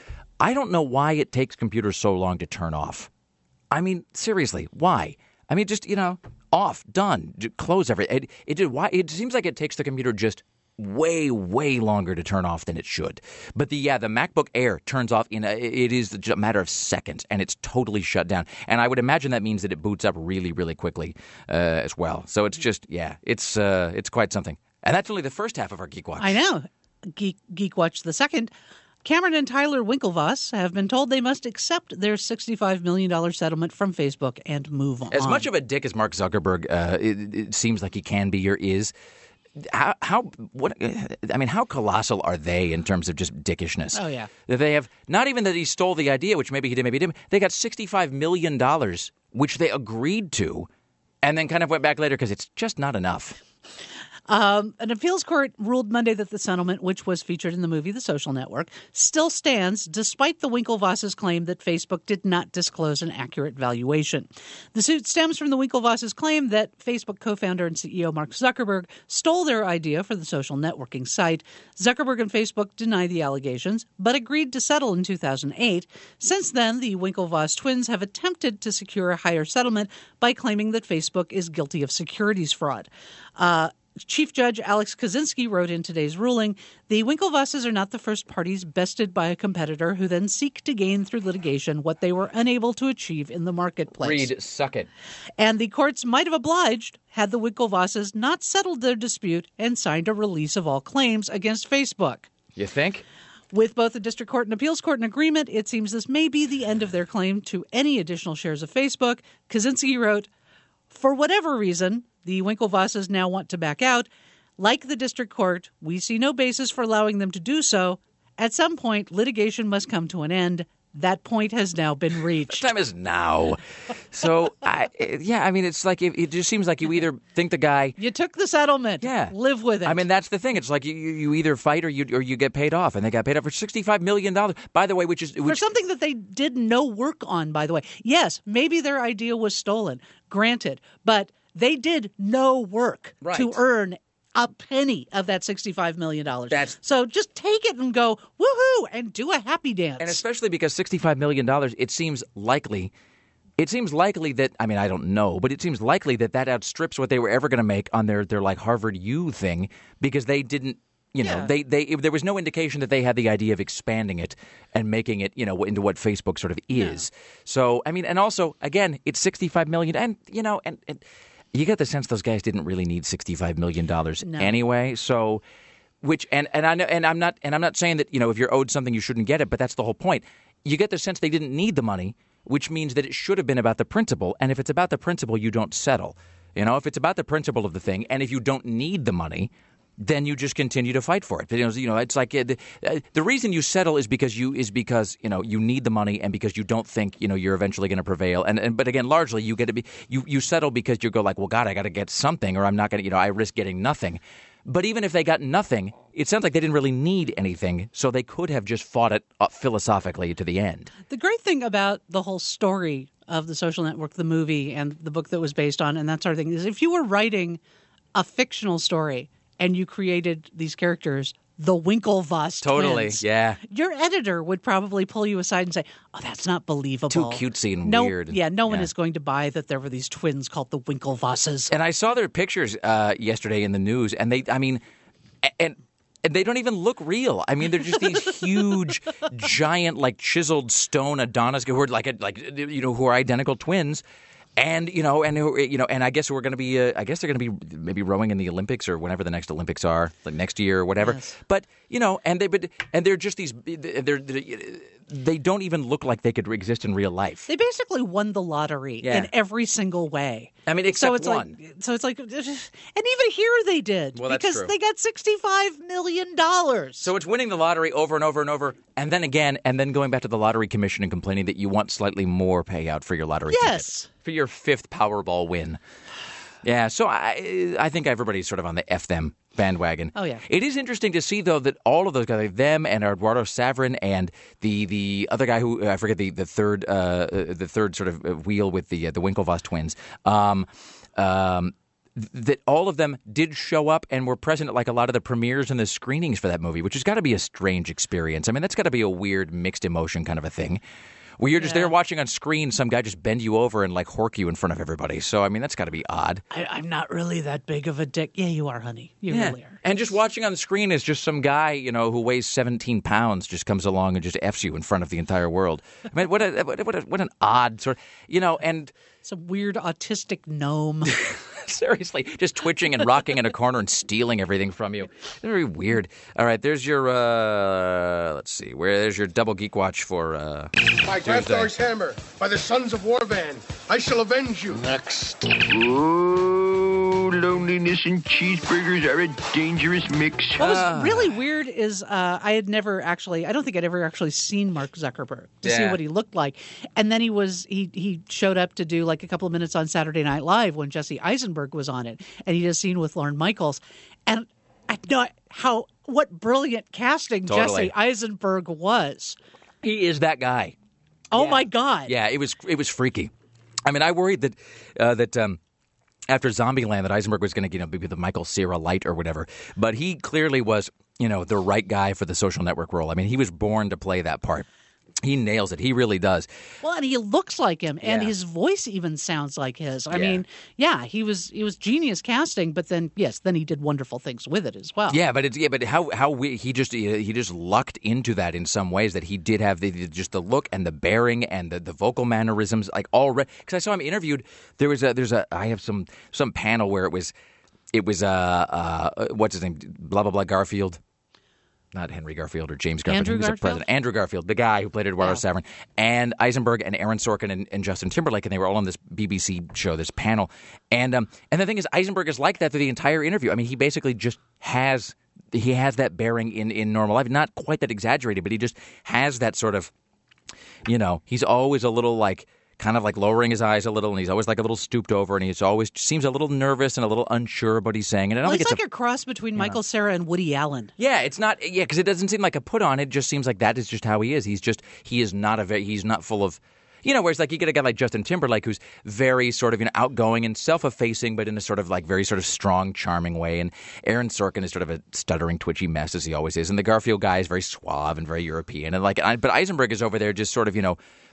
I don't know why it takes computers so long to turn off. I mean, seriously, why? I mean, just, you know, off, done, j- close everything. It, it, did, why, it seems like it takes the computer just way, way longer to turn off than it should. But the yeah, the MacBook Air turns off in a, it is a matter of seconds, and it's totally shut down. And I would imagine that means that it boots up really, really quickly uh, as well. So it's just yeah, it's uh, it's quite something. And that's only the first half of our Geek Watch. I know. Geek, Geek Watch the second. Cameron and Tyler Winklevoss have been told they must accept their sixty-five million dollars settlement from Facebook and move on. As much of a dick as Mark Zuckerberg uh, it, it seems like he can be or is, how, how what I mean, how colossal are they in terms of just dickishness? Oh, yeah. That they have, not even that he stole the idea, which maybe he did, maybe he didn't. They got sixty-five million dollars, which they agreed to, and then kind of went back later because it's just not enough. Um, an appeals court ruled Monday that the settlement, which was featured in the movie The Social Network, still stands despite the Winklevosses' claim that Facebook did not disclose an accurate valuation. The suit stems from the Winklevosses' claim that Facebook co-founder and C E O Mark Zuckerberg stole their idea for the social networking site. Zuckerberg and Facebook deny the allegations, but agreed to settle in two thousand eight. Since then, the Winklevoss twins have attempted to secure a higher settlement by claiming that Facebook is guilty of securities fraud. Uh, Chief Judge Alex Kaczynski wrote in today's ruling, the Winklevosses are not the first parties bested by a competitor who then seek to gain through litigation what they were unable to achieve in the marketplace. Reed, suck it. And the courts might have obliged had the Winklevosses not settled their dispute and signed a release of all claims against Facebook. You think? With both the district court and appeals court in agreement, it seems this may be the end of their claim to any additional shares of Facebook. Kaczynski wrote, for whatever reason, the Winklevosses now want to back out. Like the district court, we see no basis for allowing them to do so. At some point, litigation must come to an end. That point has now been reached. The time is now. So, I, yeah, I mean, it's like it, it just seems like you either think the guy. You took the settlement. Yeah. Live with it. I mean, that's the thing. It's like you, you either fight or you or you get paid off, and they got paid off for sixty-five million dollars. By the way, which is which, for something that they did no work on, by the way. Yes, maybe their idea was stolen, granted, but they did no work Right. to earn a penny of that sixty-five million dollars. That's- so just take it and go, woohoo, and do a happy dance. and especially because sixty-five million dollars, it seems likely. it seems likely that, I mean, I don't know, but it seems likely that that outstrips what they were ever going to make on their, their like Harvard U thing, because they didn't, you know, Yeah. they, they there was no indication that they had the idea of expanding it and making it, you know, into what Facebook sort of is. So, I mean, and also, again, it's sixty-five million dollars, and, you know, and, and you get the sense those guys didn't really need sixty-five million dollars No. anyway. So, which, and, and I know, and I'm not, and I'm not saying that, you know, if you're owed something, you shouldn't get it, but that's the whole point. You get the sense they didn't need the money, which means that it should have been about the principle. And if it's about the principle, you don't settle. You know, if it's about the principle of the thing, and if you don't need the money, then you just continue to fight for it. You know, you know it's like uh, the, uh, the reason you settle is because you is because you know you need the money, and because you don't think you know you're eventually going to prevail. And, and but again, largely you get to be you you settle because you go like, well, God, I got to get something, or I'm not going to. You know, I risk getting nothing. But even if they got nothing, it sounds like they didn't really need anything, so they could have just fought it uh, philosophically to the end. The great thing about the whole story of The Social Network, the movie, and the book that was based on, and that sort of thing, is if you were writing a fictional story and you created these characters, the Winklevoss Totally, twins, yeah. your editor would probably pull you aside and say, oh, that's not believable. Too cutesy and no, weird. Yeah, no one Yeah. is going to buy that there were these twins called the Winklevosses. And I saw their pictures uh, yesterday in the news, and they, I mean, and, and they don't even look real. I mean, they're just these huge, giant, like chiseled stone Adonis who are like, a, like you know, who are identical twins. And you know, and who- you know, and I guess we're going to be. Uh, I guess they're going to be maybe rowing in the Olympics or whenever the next Olympics are, like next year or whatever. Yes. But you know, and they, but and they're just these. They're, they're they don't even look like they could exist in real life. They basically won the lottery Yeah. in every single way. I mean, so except it's one. Like, so it's like, and even here they did Well, that's because true. they got sixty-five million dollars. So it's winning the lottery over and over and over, and then again, and then going back to the lottery commission and complaining that you want slightly more payout for your lottery Yes. ticket, for your fifth Powerball win. Yeah, so I I think everybody's sort of on the F them bandwagon. Oh, yeah. It is interesting to see, though, that all of those guys, like them and Eduardo Saverin and the the other guy who, I forget the, the third uh, uh, the third sort of uh, wheel with the uh, the Winklevoss twins, um, um, th- that all of them did show up and were present at like a lot of the premieres and the screenings for that movie, which has got to be a strange experience. I mean, that's got to be a weird mixed emotion kind of a thing. Where you're just Yeah. there watching on screen, some guy just bend you over and like hork you in front of everybody. So I mean, that's got to be odd. I, I'm not really that big of a dick. Yeah, you are, honey. You Yeah. really are. And just watching on the screen is just some guy, you know, who weighs seventeen pounds just comes along and just F's you in front of the entire world. I mean, what a what a, what, a, what an odd sort, you know, and Some weird autistic gnome. seriously, just twitching and rocking in a corner and stealing everything from you. Very weird. All right, there's your uh let's see, where there's your double geek watch for uh By Tuesday. Grafthor's hammer, by the sons of Warvan, I shall avenge you. Next. Oh, loneliness and cheeseburgers are a dangerous mix. What was really weird is uh, I had never actually, I don't think I'd ever actually seen Mark Zuckerberg to see Yeah. what he looked like. And then he was, he he showed up to do like a couple of minutes on Saturday Night Live when Jesse Eisenberg was on it. And he did a scene with Lorne Michaels. And I know how, what brilliant casting Totally. Jesse Eisenberg was. He is that guy. Oh my God. Yeah, it was it was freaky. I mean, I worried that uh, that um, after Zombieland that Eisenberg was going to, you know, be the Michael Cera light or whatever. But he clearly was, you know, the right guy for the Social Network role. I mean, he was born to play that part. He nails it. He really does. Well, and he looks like him, and Yeah. his voice even sounds like his. I Yeah. mean, yeah, he was he was genius casting, but then yes, then he did wonderful things with it as well. Yeah, but it's yeah, but how how we, he just he just lucked into that in some ways, that he did have the, just the look and the bearing and the, the vocal mannerisms, like all because I saw him interviewed. There was a there's a I have some some panel where it was it was uh uh what's his name, blah blah blah Garfield. Not Henry Garfield or James Garfield. Andrew he was a Garfield? president. Andrew Garfield, the guy who played Eduardo Yeah. Saverin, and Eisenberg and Aaron Sorkin and, and Justin Timberlake, and they were all on this B B C show, this panel. And um, and the thing is, Eisenberg is like that through the entire interview. I mean, he basically just has he has that bearing in, in normal life. Not quite that exaggerated, but he just has that sort of, you know, he's always a little like, kind of like lowering his eyes a little, and he's always like a little stooped over, and he's always seems a little nervous and a little unsure of what he's saying. And I don't Well, think it's it's like a, cross between Michael Cera and Woody Allen. yeah, it's not. Yeah, because it doesn't seem like a put on. It just seems like that is just how he is. He's just he is not a very, he's not full of, you know. Whereas like you get a guy like Justin Timberlake who's very sort of, you know, outgoing and self-effacing, but in a sort of like very sort of strong, charming way. And Aaron Sorkin is sort of a stuttering, twitchy mess as he always is. And the Garfield guy is very suave and very European. And like, I, but Eisenberg is over there just sort of, you know,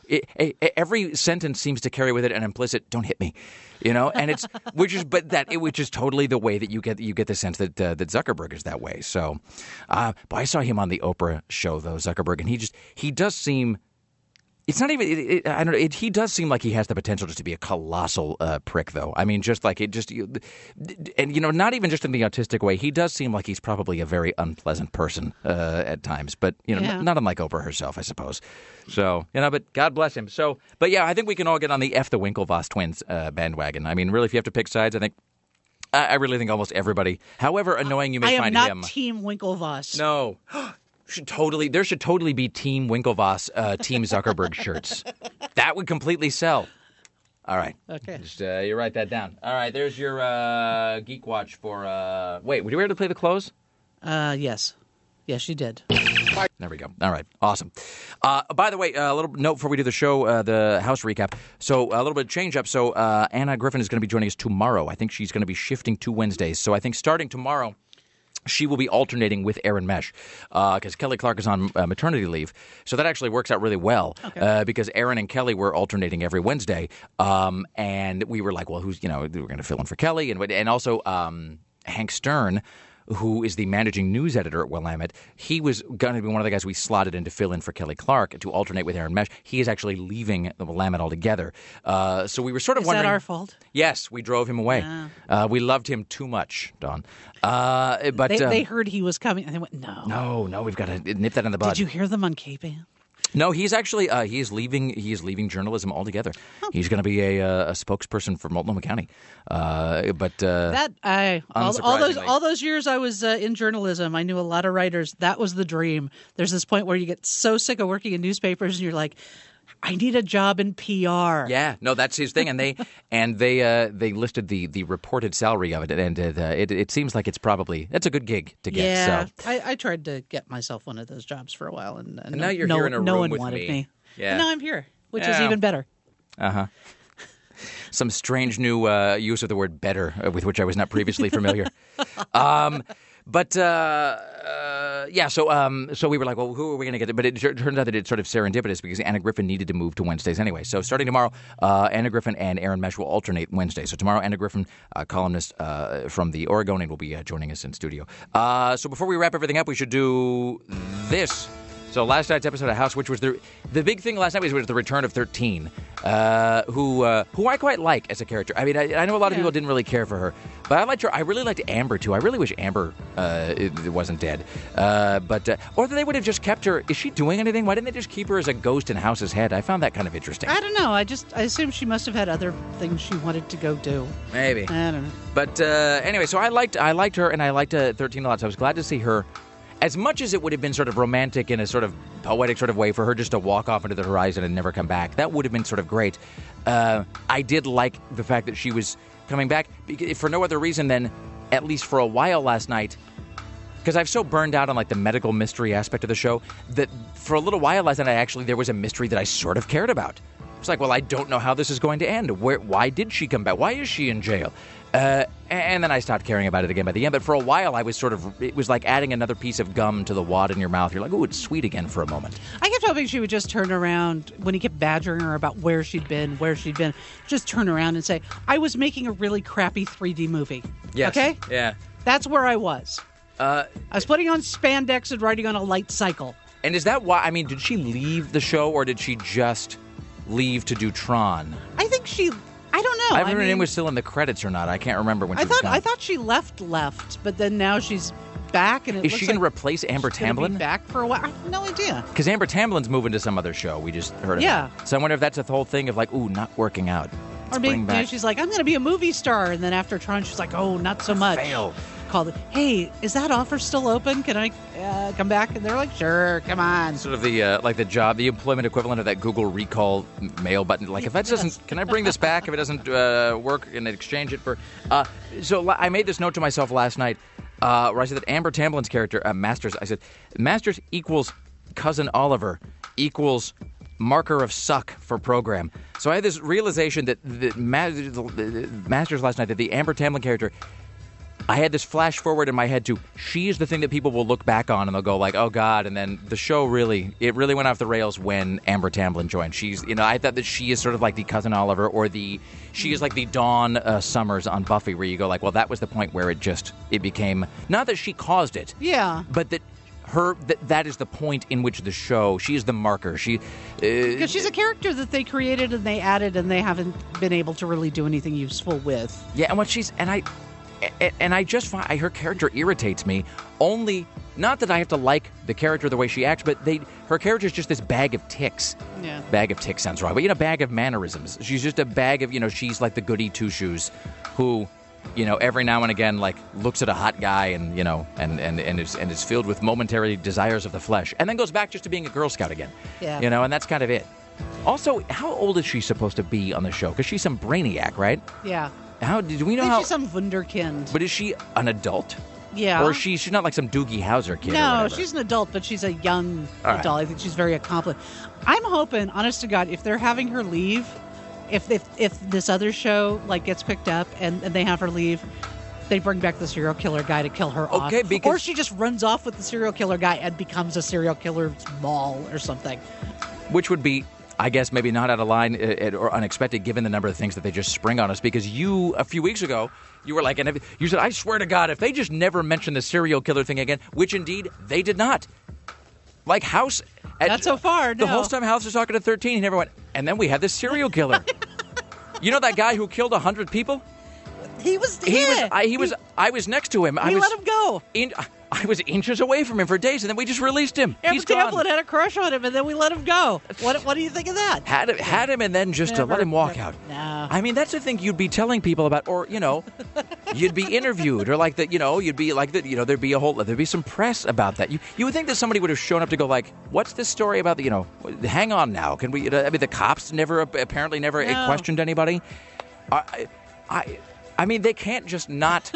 it, it, every sentence seems to carry with it an implicit "don't hit me," you know, and it's which is but that it which is totally the way that you get you get the sense that uh, that Zuckerberg is that way. So, uh, but I saw him on the Oprah show though, Zuckerberg, and he just he does seem. It's not even. It, it, I don't know. It, he does seem like he has the potential just to be a colossal uh, prick, though. I mean, just like it, just you, and you know, not even just in the autistic way. He does seem like he's probably a very unpleasant person uh, at times. But you know, Yeah. n- not unlike Oprah herself, I suppose. So you know, but God bless him. So, but yeah, I think we can all get on the F the Winklevoss twins uh, bandwagon. I mean, really, if you have to pick sides, I think. I, I really think almost everybody, however annoying you may I am find not him. Team Winklevoss. No. Should totally there should totally be Team Winklevoss, uh, Team Zuckerberg shirts. That would completely sell. All right. Okay. Just uh, you write that down. All right. There's your uh, Geek Watch for. Uh... Wait, were you ready to play the close? Uh, yes. Yes, you did. There we go. All right. Awesome. Uh, by the way, uh, a little note before we do the show, uh, the house recap. So a little bit of change up. So uh, Anna Griffin is going to be joining us tomorrow. I think she's going to be shifting to Wednesdays. So I think starting tomorrow. She will be alternating with Aaron Mesh because uh, Kelly Clark is on uh, maternity leave. So that actually works out really well Okay. uh, because Aaron and Kelly were alternating every Wednesday. Um, and we were like, well, who's, you know, we're going to fill in for Kelly. And, and also um, Hank Stern, who is the managing news editor at Willamette, he was going to be one of the guys we slotted in to fill in for Kelly Clark to alternate with Aaron Mesh. He is actually leaving the Willamette altogether. Uh, so we were sort of Is wondering. that our fault? Yes, we drove him away. Ah. Uh, we loved him too much, Don. Uh, but they, um, they heard he was coming, and they went, no. no, no, we've got to nip that in the bud. Did you hear them on K-Band? No, he's actually uh, he is leaving. He is leaving journalism altogether. Oh. He's going to be a, uh, a spokesperson for Multnomah County. Uh, but uh, That I all, all those unsurprisingly- all those years I was uh, in journalism, I knew a lot of writers. That was the dream. There's this point where you get so sick of working in newspapers, and you're like, I need a job in P R. yeah, no, that's his thing. And they and they uh, they listed the, the reported salary of it, and it, uh, it it seems like it's probably it's a good gig to get. Yeah, So. I, I tried to get myself one of those jobs for a while, and, And now you're no, here in a no room one with wanted me. me. Yeah. And now I'm here, which is Yeah. even better. Uh huh. Some strange new uh, use of the word "better" uh, with which I was not previously familiar. um, but uh, uh, yeah, so um, so we were like, well, who are we going to get? But it tur- turns out that it's sort of serendipitous because Anna Griffin needed to move to Wednesdays anyway. So starting tomorrow, uh, Anna Griffin and Aaron Mesh will alternate Wednesdays. So tomorrow, Anna Griffin, uh, columnist uh, from the Oregonian, will be uh, joining us in studio. Uh, so before we wrap everything up, we should do this. So last night's episode of House, which was the the big thing last night, was, was the return of thirteen, uh, who uh, who I quite like as a character. I mean, I, I know a lot of Yeah. people didn't really care for her, but I liked her. I really liked Amber too. I really wish Amber uh, it, it wasn't dead, uh, but uh, or they would have just kept her. Is she doing anything? Why didn't they just keep her as a ghost in House's head? I found that kind of interesting. I don't know. I just I assume she must have had other things she wanted to go do. Maybe. I don't know. But uh, anyway, so I liked I liked her, and I liked uh, thirteen a lot. So I was glad to see her. As much as it would have been sort of romantic in a sort of poetic sort of way for her just to walk off into the horizon and never come back, that would have been sort of great. Uh, I did like the fact that she was coming back bec- for no other reason than, at least for a while last night, because I've so burned out on like the medical mystery aspect of the show that for a little while last night, I actually there was a mystery that I sort of cared about. It's like, well, I don't know how this is going to end. Where? Why did she come back? Why is she in jail? Uh, and then I stopped caring about it again by the end. But for a while, I was sort of, it was like adding another piece of gum to the wad in your mouth. You're like, oh, it's sweet again for a moment. I kept hoping she would just turn around when he kept badgering her about where she'd been, where she'd been. Just turn around and say, I was making a really crappy three D movie. Yes. Okay? Yeah. That's where I was. Uh, I was putting on spandex and riding on a light cycle. and is that why, I mean, did she leave the show or did she just leave to do Tron? I think she, I don't know. I don't know if her mean, name was still in the credits or not. I can't remember when she I was thought gone. I thought she left left, but then now she's back, and it Is looks she going like to replace Amber she's gonna be Tamblyn? back for a while. I have no idea. Because Amber Tamblin's moving to some other show. We just heard of Yeah. it. So I wonder if that's a whole thing of like, ooh, not working out. Let's Or maybe, bring back maybe she's like, I'm going to be a movie star, and then after Tron, she's like, oh, not so much. fail. Called it. Hey, is that offer still open? Can I uh, come back? And they're like, sure, come on. Sort of the uh, like the job, the employment equivalent of that Google recall mail button. Like if that doesn't, can I bring this back if it doesn't uh, work and exchange it for? Uh, so la- I made this note to myself last night uh, where I said that Amber Tamblin's character, uh, Masters. I said Masters equals cousin Oliver equals marker of suck for program. So I had this realization that the, Ma- the Masters last night that the Amber Tamblyn character I had this flash forward in my head to she is the thing that people will look back on and they'll go like, oh God, and then the show really, it really went off the rails when Amber Tamblyn joined. She's, you know, I thought that she is sort of like the Cousin Oliver or the, she is like the Dawn uh, Summers on Buffy, where you go like, well, that was the point where it just, it became, not that she caused it, Yeah. but that her, that, that is the point in which the show, she is the marker. She, uh, Because she's a character that they created and they added and they haven't been able to really do anything useful with. Yeah, and what she's, and I, and I just find her character irritates me. Only, not that I have to like the character the way she acts, but they, her character is just this bag of ticks. Yeah. Bag of ticks sounds wrong, but you know, bag of mannerisms. She's just a bag of, you know, she's like the goody two shoes, who, you know, every now and again, like, looks at a hot guy and, you know, and, and, and, is, and is filled with momentary desires of the flesh, and then goes back just to being a Girl Scout again. Yeah. You know, and that's kind of it. Also, how old is she supposed to be on the show? Because she's some brainiac, right? Yeah. How do we know I think how? she's some wunderkind. But is she an adult? Yeah. Or is she, she's not like some Doogie Howser kid or No, whatever? she's an adult, but she's a young All right. adult. I think she's very accomplished. I'm hoping, honest to God, if they're having her leave, if if, if this other show like gets picked up and, and they have her leave, they bring back the serial killer guy to kill her off. Okay, because- Or she just runs off with the serial killer guy and becomes a serial killer's mall or something. Which would be, I guess, maybe not out of line uh, or unexpected given the number of things that they just spring on us. Because you, a few weeks ago, you were like, and if, you said, I swear to God, if they just never mention the serial killer thing again, which indeed they did not. Like House. At, Not so far, no. The whole time House was talking to thirteen, he never went, and then we had this serial killer. You know that guy who killed one hundred people? He was He yeah. was. I, he was. I was next to him. I We was, let him go. In, I was inches away from him for days, and then we just released him. Amber He's gone. Tamblyn had a crush on him, and then we let him go. What What do you think of that? Had him, had him, and then just to Never, let him walk never. out. No. I mean, that's the thing you'd be telling people about, or you know, you'd be interviewed, or like that. You know, you'd be like that. You know, there'd be a whole, there'd be some press about that. You you would think that somebody would have shown up to go like, what's this story about? The, you know, hang on now. Can we? I mean, the cops never apparently never No. questioned anybody. I, I, I mean, they can't just not.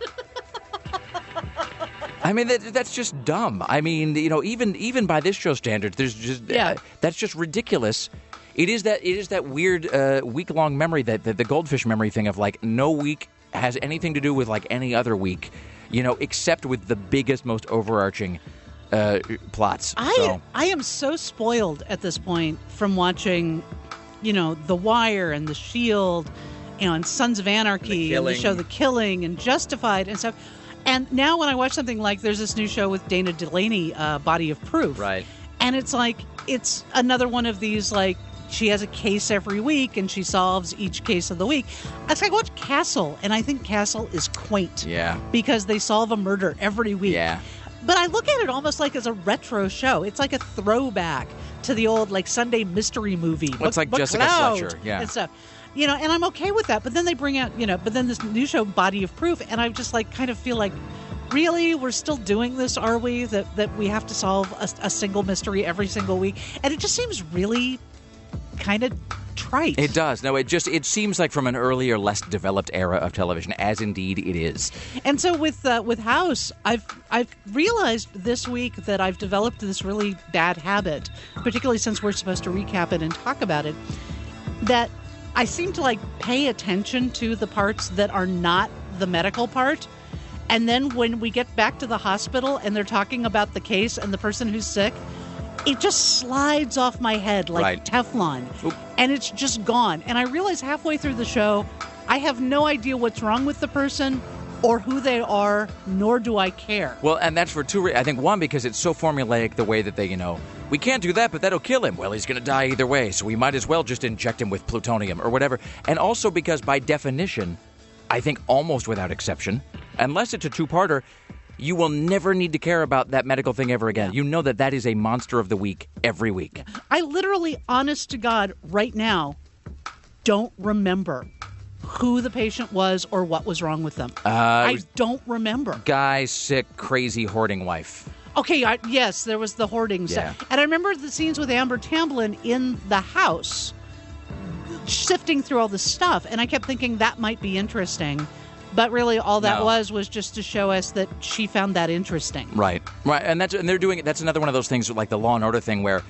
I mean, that, that's just dumb. I mean, you know, even even by this show standards, there's just Yeah. uh, that's just ridiculous. It is that it is that weird uh, week long memory that the, the goldfish memory thing of like no week has anything to do with like any other week, you know, except with the biggest, most overarching uh, plots. I so. I am so spoiled at this point from watching, you know, The Wire and The Shield, you know, and Sons of Anarchy The and the Killing. show The Killing and Justified and stuff. And now when I watch something like there's this new show with Dana Delaney, uh, Body of Proof. Right. And it's like, it's another one of these, like, she has a case every week and she solves each case of the week. It's like, I watch Castle, and I think Castle is quaint. Yeah. Because they solve a murder every week. Yeah. But I look at it almost like as a retro show. It's like a throwback to the old, like, Sunday mystery movie. Well, it's Book- like Book Jessica Cloud Fletcher, yeah. And stuff. You know, and I'm okay with that. But then they bring out, you know, but then this new show, Body of Proof, and I just, like, kind of feel like, really? We're still doing this, are we? That that we have to solve a, a single mystery every single week? And it just seems really kind of trite. It does. No, it just it seems like from an earlier, less developed era of television, as indeed it is. And so with uh, with House, I've I've realized this week that I've developed this really bad habit, particularly since we're supposed to recap it and talk about it, that I seem to like pay attention to the parts that are not the medical part. And then when we get back to the hospital and they're talking about the case and the person who's sick, it just slides off my head like Right. Teflon. And it's just gone. And I realize halfway through the show, I have no idea what's wrong with the person or who they are, nor do I care. Well, and that's for two reasons. I think, one, because it's so formulaic the way that they, you know, we can't do that, but that'll kill him. Well, he's going to die either way, so we might as well just inject him with plutonium or whatever. And also because, by definition, I think almost without exception, unless it's a two-parter, you will never need to care about that medical thing ever again. You know that that is a monster of the week every week. I literally, honest to God, right now, don't remember who the patient was or what was wrong with them. Uh, it I was- don't remember. Guy, sick, crazy, hoarding wife. Okay, I, yes, there was the hoarding Yeah. stuff. And I remember the scenes with Amber Tamblyn in the house, sifting through all the stuff, and I kept thinking that might be interesting. But really, all that No. was was just to show us that she found that interesting. Right, right, and that's and they're doing it. That's another one of those things like the Law and Order thing where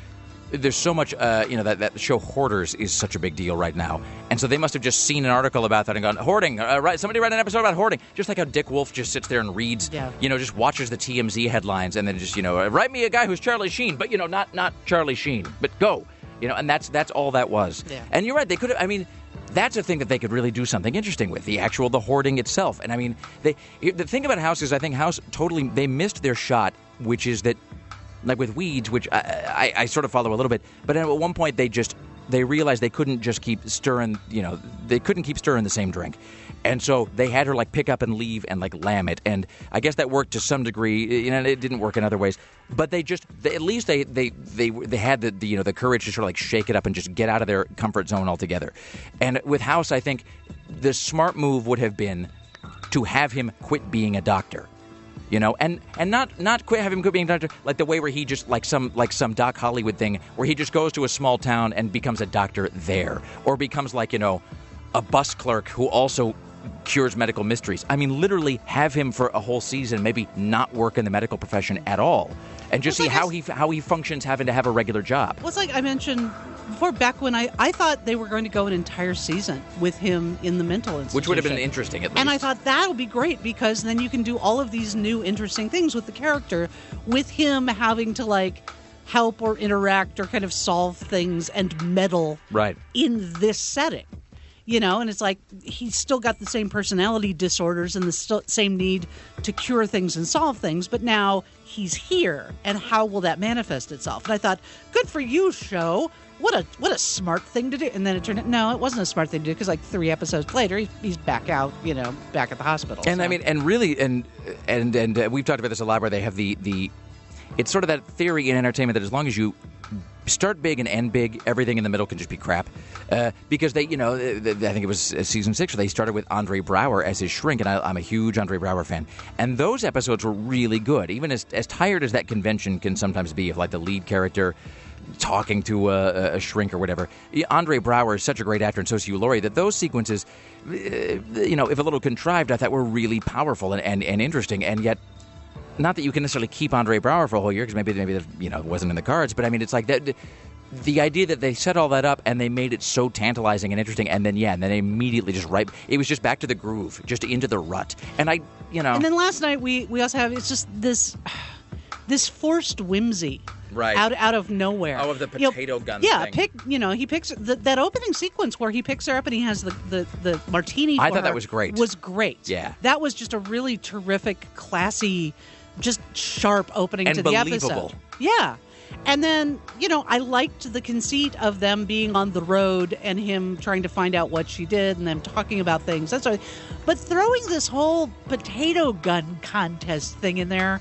there's so much, uh, you know, that, that show Hoarders is such a big deal right now. And so they must have just seen an article about that and gone, hoarding, uh, right? Somebody write an episode about hoarding. Just like how Dick Wolf just sits there and reads, Yeah. you know, just watches the T M Z headlines and then just, you know, write me a guy who's Charlie Sheen, but, you know, not not Charlie Sheen, but go. You know, and that's that's all that was. Yeah. And you're right, they could have, I mean, that's a thing that they could really do something interesting with, the actual, the hoarding itself. And I mean, they the thing about House is I think House totally, they missed their shot, which is that, like with Weeds, which I, I, I sort of follow a little bit, but at one point they just, they realized they couldn't just keep stirring, you know, they couldn't keep stirring the same drink. And so they had her, like, pick up and leave and, like, lamb it. And I guess that worked to some degree. You know, it didn't work in other ways. But they just, they, at least they, they, they, they had the, the, you know, the courage to sort of, like, shake it up and just get out of their comfort zone altogether. And with House, I think the smart move would have been to have him quit being a doctor. You know, and, and not not quit, have him quit being a doctor like the way where he just, like some like some Doc Hollywood thing, where he just goes to a small town and becomes a doctor there. Or becomes, like, you know, a bus clerk who also cures medical mysteries. I mean, literally have him for a whole season, maybe not work in the medical profession at all, and just Well, see it's like how I- he how he functions having to have a regular job. Well, it's like I mentioned before, back when I, I thought they were going to go an entire season with him in the mental institution. Which would have been interesting, at least. And I thought that'll be great because then you can do all of these new interesting things with the character, with him having to, like, help or interact or kind of solve things and meddle Right. in this setting. You know, and it's like he's still got the same personality disorders and the st- same need to cure things and solve things, but now he's here, and how will that manifest itself? And I thought, good for you, show. What a what a smart thing to do. And then it turned out, no, it wasn't a smart thing to do because like three episodes later, he, he's back out, you know, back at the hospital. And so. I mean, and really, and and and uh, we've talked about this a lot, where they have the the, it's sort of that theory in entertainment that as long as you start big and end big, everything in the middle can just be crap. Uh, because they, you know, th- th- I think it was uh, season six where they started with Andre Braugher as his shrink, and I, I'm a huge Andre Braugher fan. And those episodes were really good, even as as tired as that convention can sometimes be, of like the lead character talking to a, a shrink or whatever. Andre Braugher is such a great actor, and so is Hugh Laurie, that those sequences, uh, you know, if a little contrived, I thought were really powerful and, and, and interesting, and yet. Not that you can necessarily keep Andre Braugher for a whole year, because maybe maybe that, you know, it wasn't in the cards. But I mean, it's like that. The idea that they set all that up and they made it so tantalizing and interesting, and then yeah, and then they immediately just right. It was just back to the groove, just into the rut. And I, you know, And then last night we we also have it's just this this forced whimsy. Right. Out out of nowhere. Oh, of the You know, potato gun Yeah, thing. pick. You know, he picks the, that opening sequence where he picks her up and he has the the, the martini. I for thought that her was great. Was great. Yeah. That was just a really terrific, classy, just sharp opening And to the believable. episode. Yeah. And then, you know, I liked the conceit of them being on the road and him trying to find out what she did and them talking about things. That's what, but throwing this whole potato gun contest thing in there,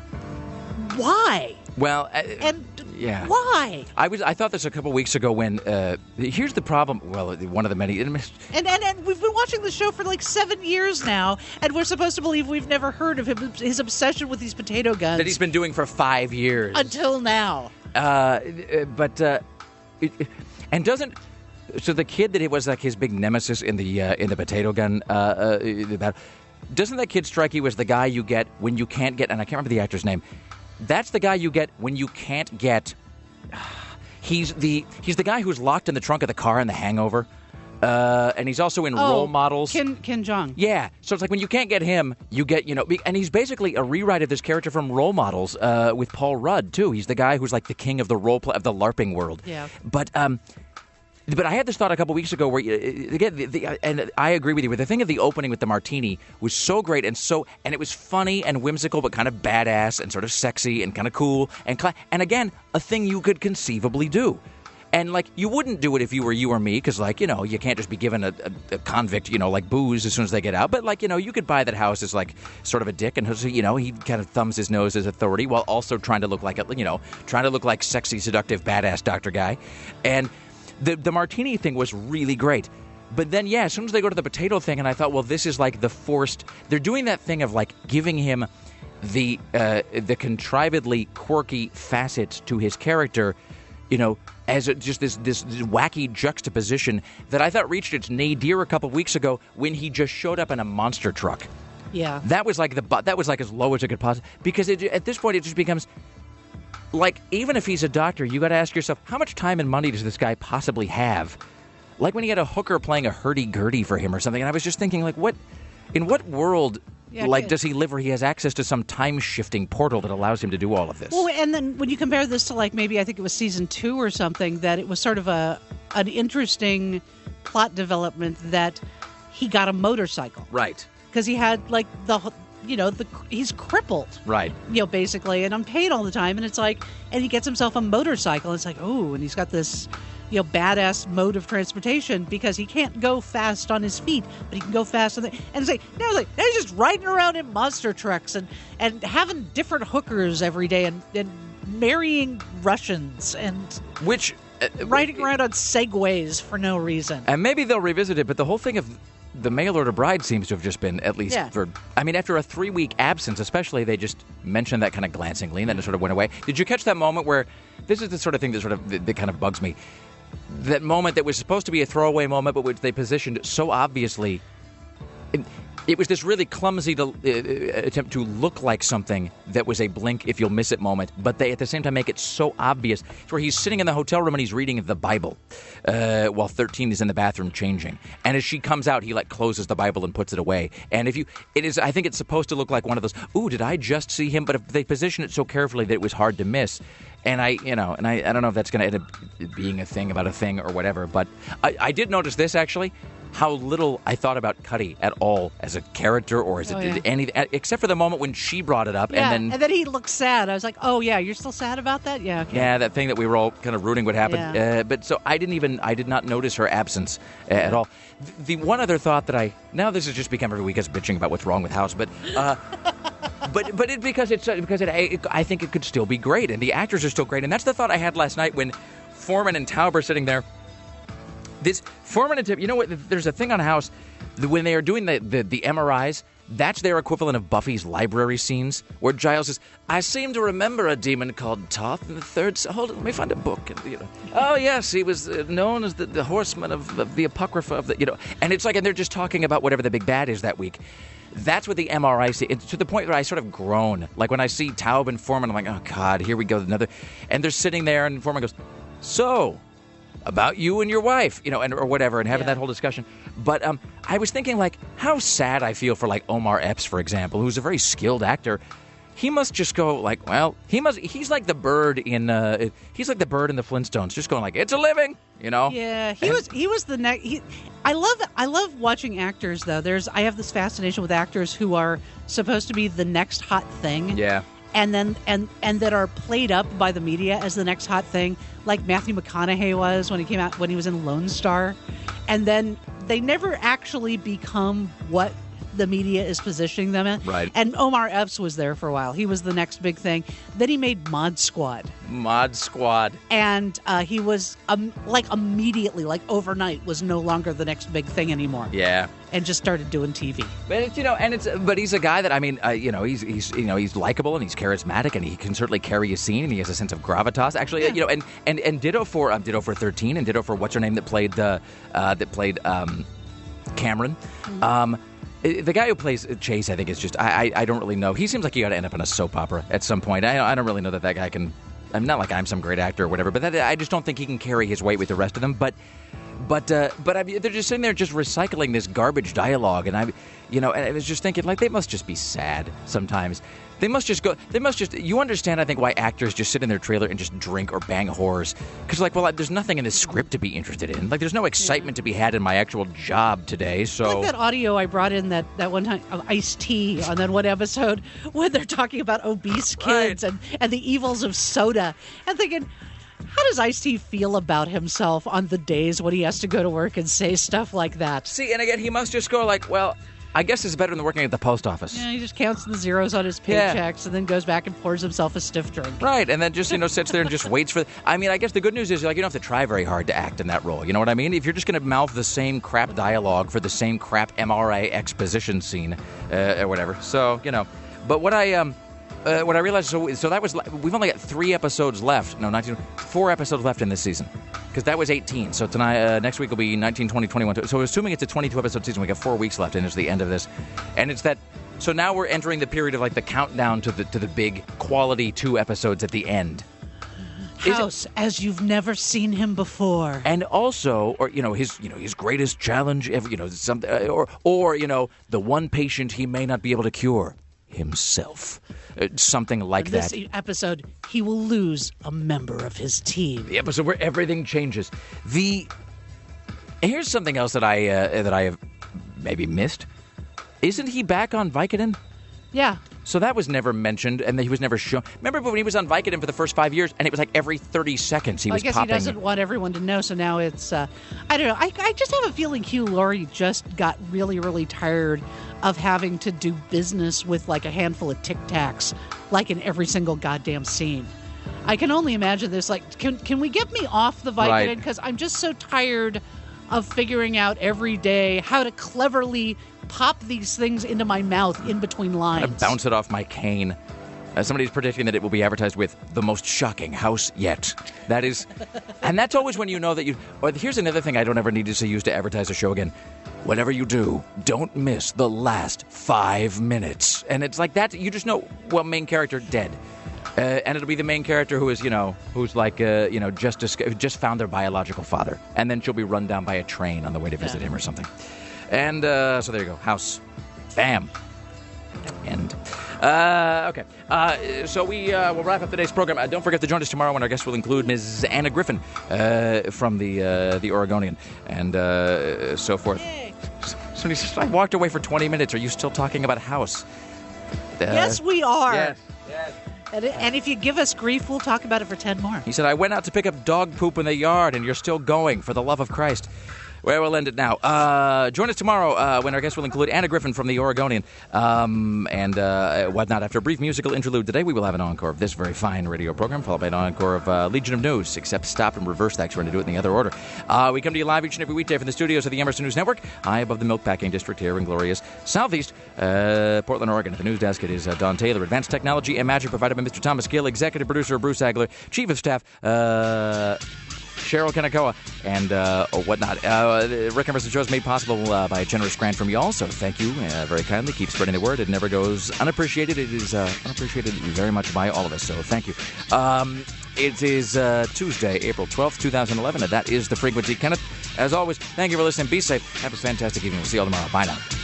why? well, uh, And yeah. why? I was. I thought this a couple weeks ago when. Uh, here's the problem. Well, one of the many. And, and and we've been watching the show for like seven years now, and we're supposed to believe we've never heard of him, his obsession with these potato guns that he's been doing for five years. until now. Uh, but uh, it, and doesn't so the kid that it was like his big nemesis in the uh, in the potato gun uh, uh, that doesn't that kid strike you as the guy you get when you can't get, and I can't remember the actor's name. That's the guy you get when you can't get. He's the he's the guy who's locked in the trunk of the car in The Hangover, uh, and he's also in Oh, Role Models. Ken Ken Jeong. Yeah, so it's like when you can't get him, you get, you know, be- and he's basically a rewrite of this character from Role Models uh, with Paul Rudd too. He's the guy who's like the king of the role play of the LARPing world. Yeah. But um, but I had this thought a couple weeks ago where uh, again, the, the, and I agree with you. But the thing of the opening with the martini was so great and so, and it was funny and whimsical, but kind of badass and sort of sexy and kind of cool and cla- and again, a thing you could conceivably do. And, like, you wouldn't do it if you were you or me, because, like, you know, you can't just be given a, a, a convict, you know, like, booze as soon as they get out. But, like, you know, you could buy that house as, like, sort of a dick, and, you know, he kind of thumbs his nose as authority while also trying to look like, a, you know, trying to look like sexy, seductive, badass doctor guy. And the the martini thing was really great. But then, yeah, as soon as they go to the potato thing, and I thought, well, this is, like, the forced... They're doing that thing of, like, giving him the uh, the contrivedly quirky facets to his character, you know, as a, just this, this wacky juxtaposition that I thought reached its nadir a couple weeks ago when he just showed up in a monster truck. Yeah. That was like the bu- that was like as low as it could possibly, because it, at this point it just becomes like, even if he's a doctor, you got to ask yourself, how much time and money does this guy possibly have? Like when he had a hooker playing a hurdy-gurdy for him or something, and I was just thinking, like, what, in what world, Yeah, like, kid. does he live where he has access to some time-shifting portal that allows him to do all of this? Well, and then when you compare this to, like, maybe I think it was season two or something, that it was sort of a an interesting plot development that he got a motorcycle. Right. Because he had, like, the, you know, the he's crippled. Right. You know, basically, and unpaid all the time. And it's like, and he gets himself a motorcycle. And it's like, oh, and he's got this, you know, badass mode of transportation because he can't go fast on his feet, but he can go fast on the, and it's like, now, it's like, now he's just riding around in monster trucks and, and having different hookers every day and, and marrying Russians and Which... Uh, riding around on Segways for no reason. And maybe they'll revisit it, but the whole thing of the mail order bride seems to have just been, at least Yeah. for, I mean, after a three-week absence, especially, they just mentioned that kind of glancingly, and then it sort of went away. Did you catch that moment where, this is the sort of thing that sort of, that, that kind of bugs me, that moment that was supposed to be a throwaway moment, but which they positioned so obviously, it, it was this really clumsy to, uh, attempt to look like something that was a blink if you'll miss it moment, but they at the same time make it so obvious. It's where he's sitting in the hotel room and he's reading the Bible uh, while thirteen is in the bathroom changing. And as she comes out, he like closes the Bible and puts it away. And if you, it is, I think it's supposed to look like one of those, ooh, did I just see him? But if they position it so carefully that it was hard to miss. And I, you know, and I, I don't know if that's going to end up being a thing about a thing or whatever, but I, I did notice this actually. How little I thought about Cuddy at all as a character or as Oh, a, yeah. anything, except for the moment when she brought it up, Yeah, and then he looked sad. I was like, oh, yeah, you're still sad about that? Yeah, okay. yeah, that thing that we were all kind of rooting would happen. Yeah. Uh, but so I didn't even I did not notice her absence uh, at all. The, the one other thought that I now this has just become every week us bitching about what's wrong with House, but. Uh, But but it, because it's because it, it I think it could still be great, and the actors are still great, and that's the thought I had last night when Foreman and Taub are sitting there. This Foreman and Taub, you know what? There's a thing on House the, when they are doing the, the the M R Is. That's their equivalent of Buffy's library scenes, where Giles says, "I seem to remember a demon called Toth in the third. Hold on, let me find a book." And, you know, oh yes, he was uh, known as the, the horseman of, of the apocrypha of the, you know. And it's like, and they're just talking about whatever the big bad is that week. That's what the M R I see. It's to the point where I sort of groan. Like when I see Taub and Foreman, I'm like, oh God, here we go, another. And they're sitting there, and Foreman goes, "So, about you and your wife," you know, and or whatever, and having Yeah. that whole discussion. But um, I was thinking, like, how sad I feel for like Omar Epps, for example, who's a very skilled actor. He must just go like, well, he must. He's like the bird in. Uh, he's like the bird in the Flintstones, just going like, "It's a living," you know. Yeah, he And- was he was the next. I love I love watching actors though. There's I have this fascination with actors who are supposed to be the next hot thing. Yeah. And then and and that are played up by the media as the next hot thing, like Matthew McConaughey was when he came out when he was in Lone Star, and then they never actually become what the media is positioning them in. Right. And Omar Epps was there for a while. He was the next big thing. Then he made Mod Squad. Mod Squad. And uh, he was um, like immediately, like overnight, was no longer the next big thing anymore. Yeah. And just started doing T V. But it's, you know, and it's but he's a guy that I mean, uh, you know, he's he's you know he's likable and he's charismatic and he can certainly carry a scene and he has a sense of gravitas. Actually, Yeah. you know, and and and ditto for um, ditto for thirteen and ditto for what's her name that played the uh, that played um, Cameron. Mm-hmm. Um, the guy who plays Chase, I think, is just I, I I don't really know. He seems like he ought to end up in a soap opera at some point. I I don't really know that that guy can. I'm not like I'm some great actor or whatever, but that, I just don't think he can carry his weight with the rest of them. But. But uh, but I mean, they're just sitting there just recycling this garbage dialogue, and I, you know, and I was just thinking like they must just be sad sometimes. They must just go. They must just. You understand? I think why actors just sit in their trailer and just drink or bang whores because like, well, there's nothing in this script to be interested in. Like, there's no excitement to be had in my actual job today. So Like that audio I brought in that, that one time of Ice-T on that one episode when they're talking about obese kids and, and the evils of soda. And thinking, how does Ice-T feel about himself on the days when he has to go to work and say stuff like that? See, and again, he must just go like, well, I guess it's better than working at the post office. Yeah, he just counts the zeros on his Yeah. paychecks and then goes back and pours himself a stiff drink. Right, and then just, you know, sits there and just waits for... I mean, I guess the good news is, like, you don't have to try very hard to act in that role. You know what I mean? If you're just going to mouth the same crap dialogue for the same crap M R I exposition scene uh, or whatever. So, you know. But what I... um. Uh, what I realized, so so that was we've only got three episodes left. No, nineteen, four episodes left in this season, because that was eighteen. So tonight, uh, next week will be nineteen, twenty, twenty-one. So assuming it's a twenty-two episode season, we got four weeks left, and it's the end of this. And it's that. So now we're entering the period of like the countdown to the to the big quality two episodes at the end. House as you've never seen him before. And also, or you know, his you know his greatest challenge ever, you know, some, uh, or or you know, the one patient he may not be able to cure, himself, uh, something like In this that. episode, he will lose a member of his team. The episode where everything changes. The here's something else that I uh, that I have maybe missed. Isn't he back on Vicodin? Yeah. So that was never mentioned, and he was never shown. Remember when he was on Vicodin for the first five years, and it was like every thirty seconds he Well, was I guess popping. he doesn't want everyone to know, so now it's, uh, I don't know. I, I just have a feeling Hugh Laurie just got really, really tired of having to do business with like a handful of Tic Tacs, like in every single goddamn scene. I can only imagine this. Like, can can we get me off the Vicodin? Right. Because I'm just so tired of figuring out every day how to cleverly pop these things into my mouth in between lines. I bounce it off my cane. Uh, somebody's predicting that it will be advertised with the most shocking house yet. That is, and that's always when you know that you. Or here's another thing I don't ever need to use to advertise a show again. Whatever you do, don't miss the last five minutes. And it's like that. You just know, well, main character dead. Uh, and it'll be the main character who is, you know, who's like, uh, you know, just dis- just found their biological father, and then she'll be run down by a train on the way to visit Yeah. him or something. And uh, so there you go, house, bam, and uh, okay. Uh, so we uh, will wrap up today's program. Uh, don't forget to join us tomorrow when our guests will include Miz Anna Griffin uh, from the uh, the Oregonian and uh, so forth. So he says, I walked away for twenty minutes. Are you still talking about house? Uh, yes, we are. Yes. Yes. And, and if you give us grief, we'll talk about it for ten more. He said, I went out to pick up dog poop in the yard, and you're still going, for the love of Christ. Well, we'll end it now. Uh, join us tomorrow uh, when our guests will include Anna Griffin from the Oregonian um, and uh, whatnot. After a brief musical interlude today, we will have an encore of this very fine radio program, followed by an encore of uh, Legion of News, except stop and reverse that because we're going to do it in the other order. Uh, we come to you live each and every weekday from the studios of the Emerson News Network, high above the Milkpacking District here in glorious Southeast uh, Portland, Oregon. At the news desk, it is uh, Don Taylor. Advanced technology and magic provided by Mister Thomas Gill, executive producer Bruce Agler, chief of staff uh, Cheryl Kanakoa, and uh, whatnot. Uh, Rick Emerson Show is made possible uh, by a generous grant from you all, so thank you uh, very kindly. Keep spreading the word. It never goes unappreciated. It is uh, unappreciated very much by all of us, so thank you. Um, it is uh, Tuesday, April twelfth, twenty eleven, and that is The Frequency. Kenneth, as always, thank you for listening. Be safe. Have a fantastic evening. We'll see you all tomorrow. Bye now.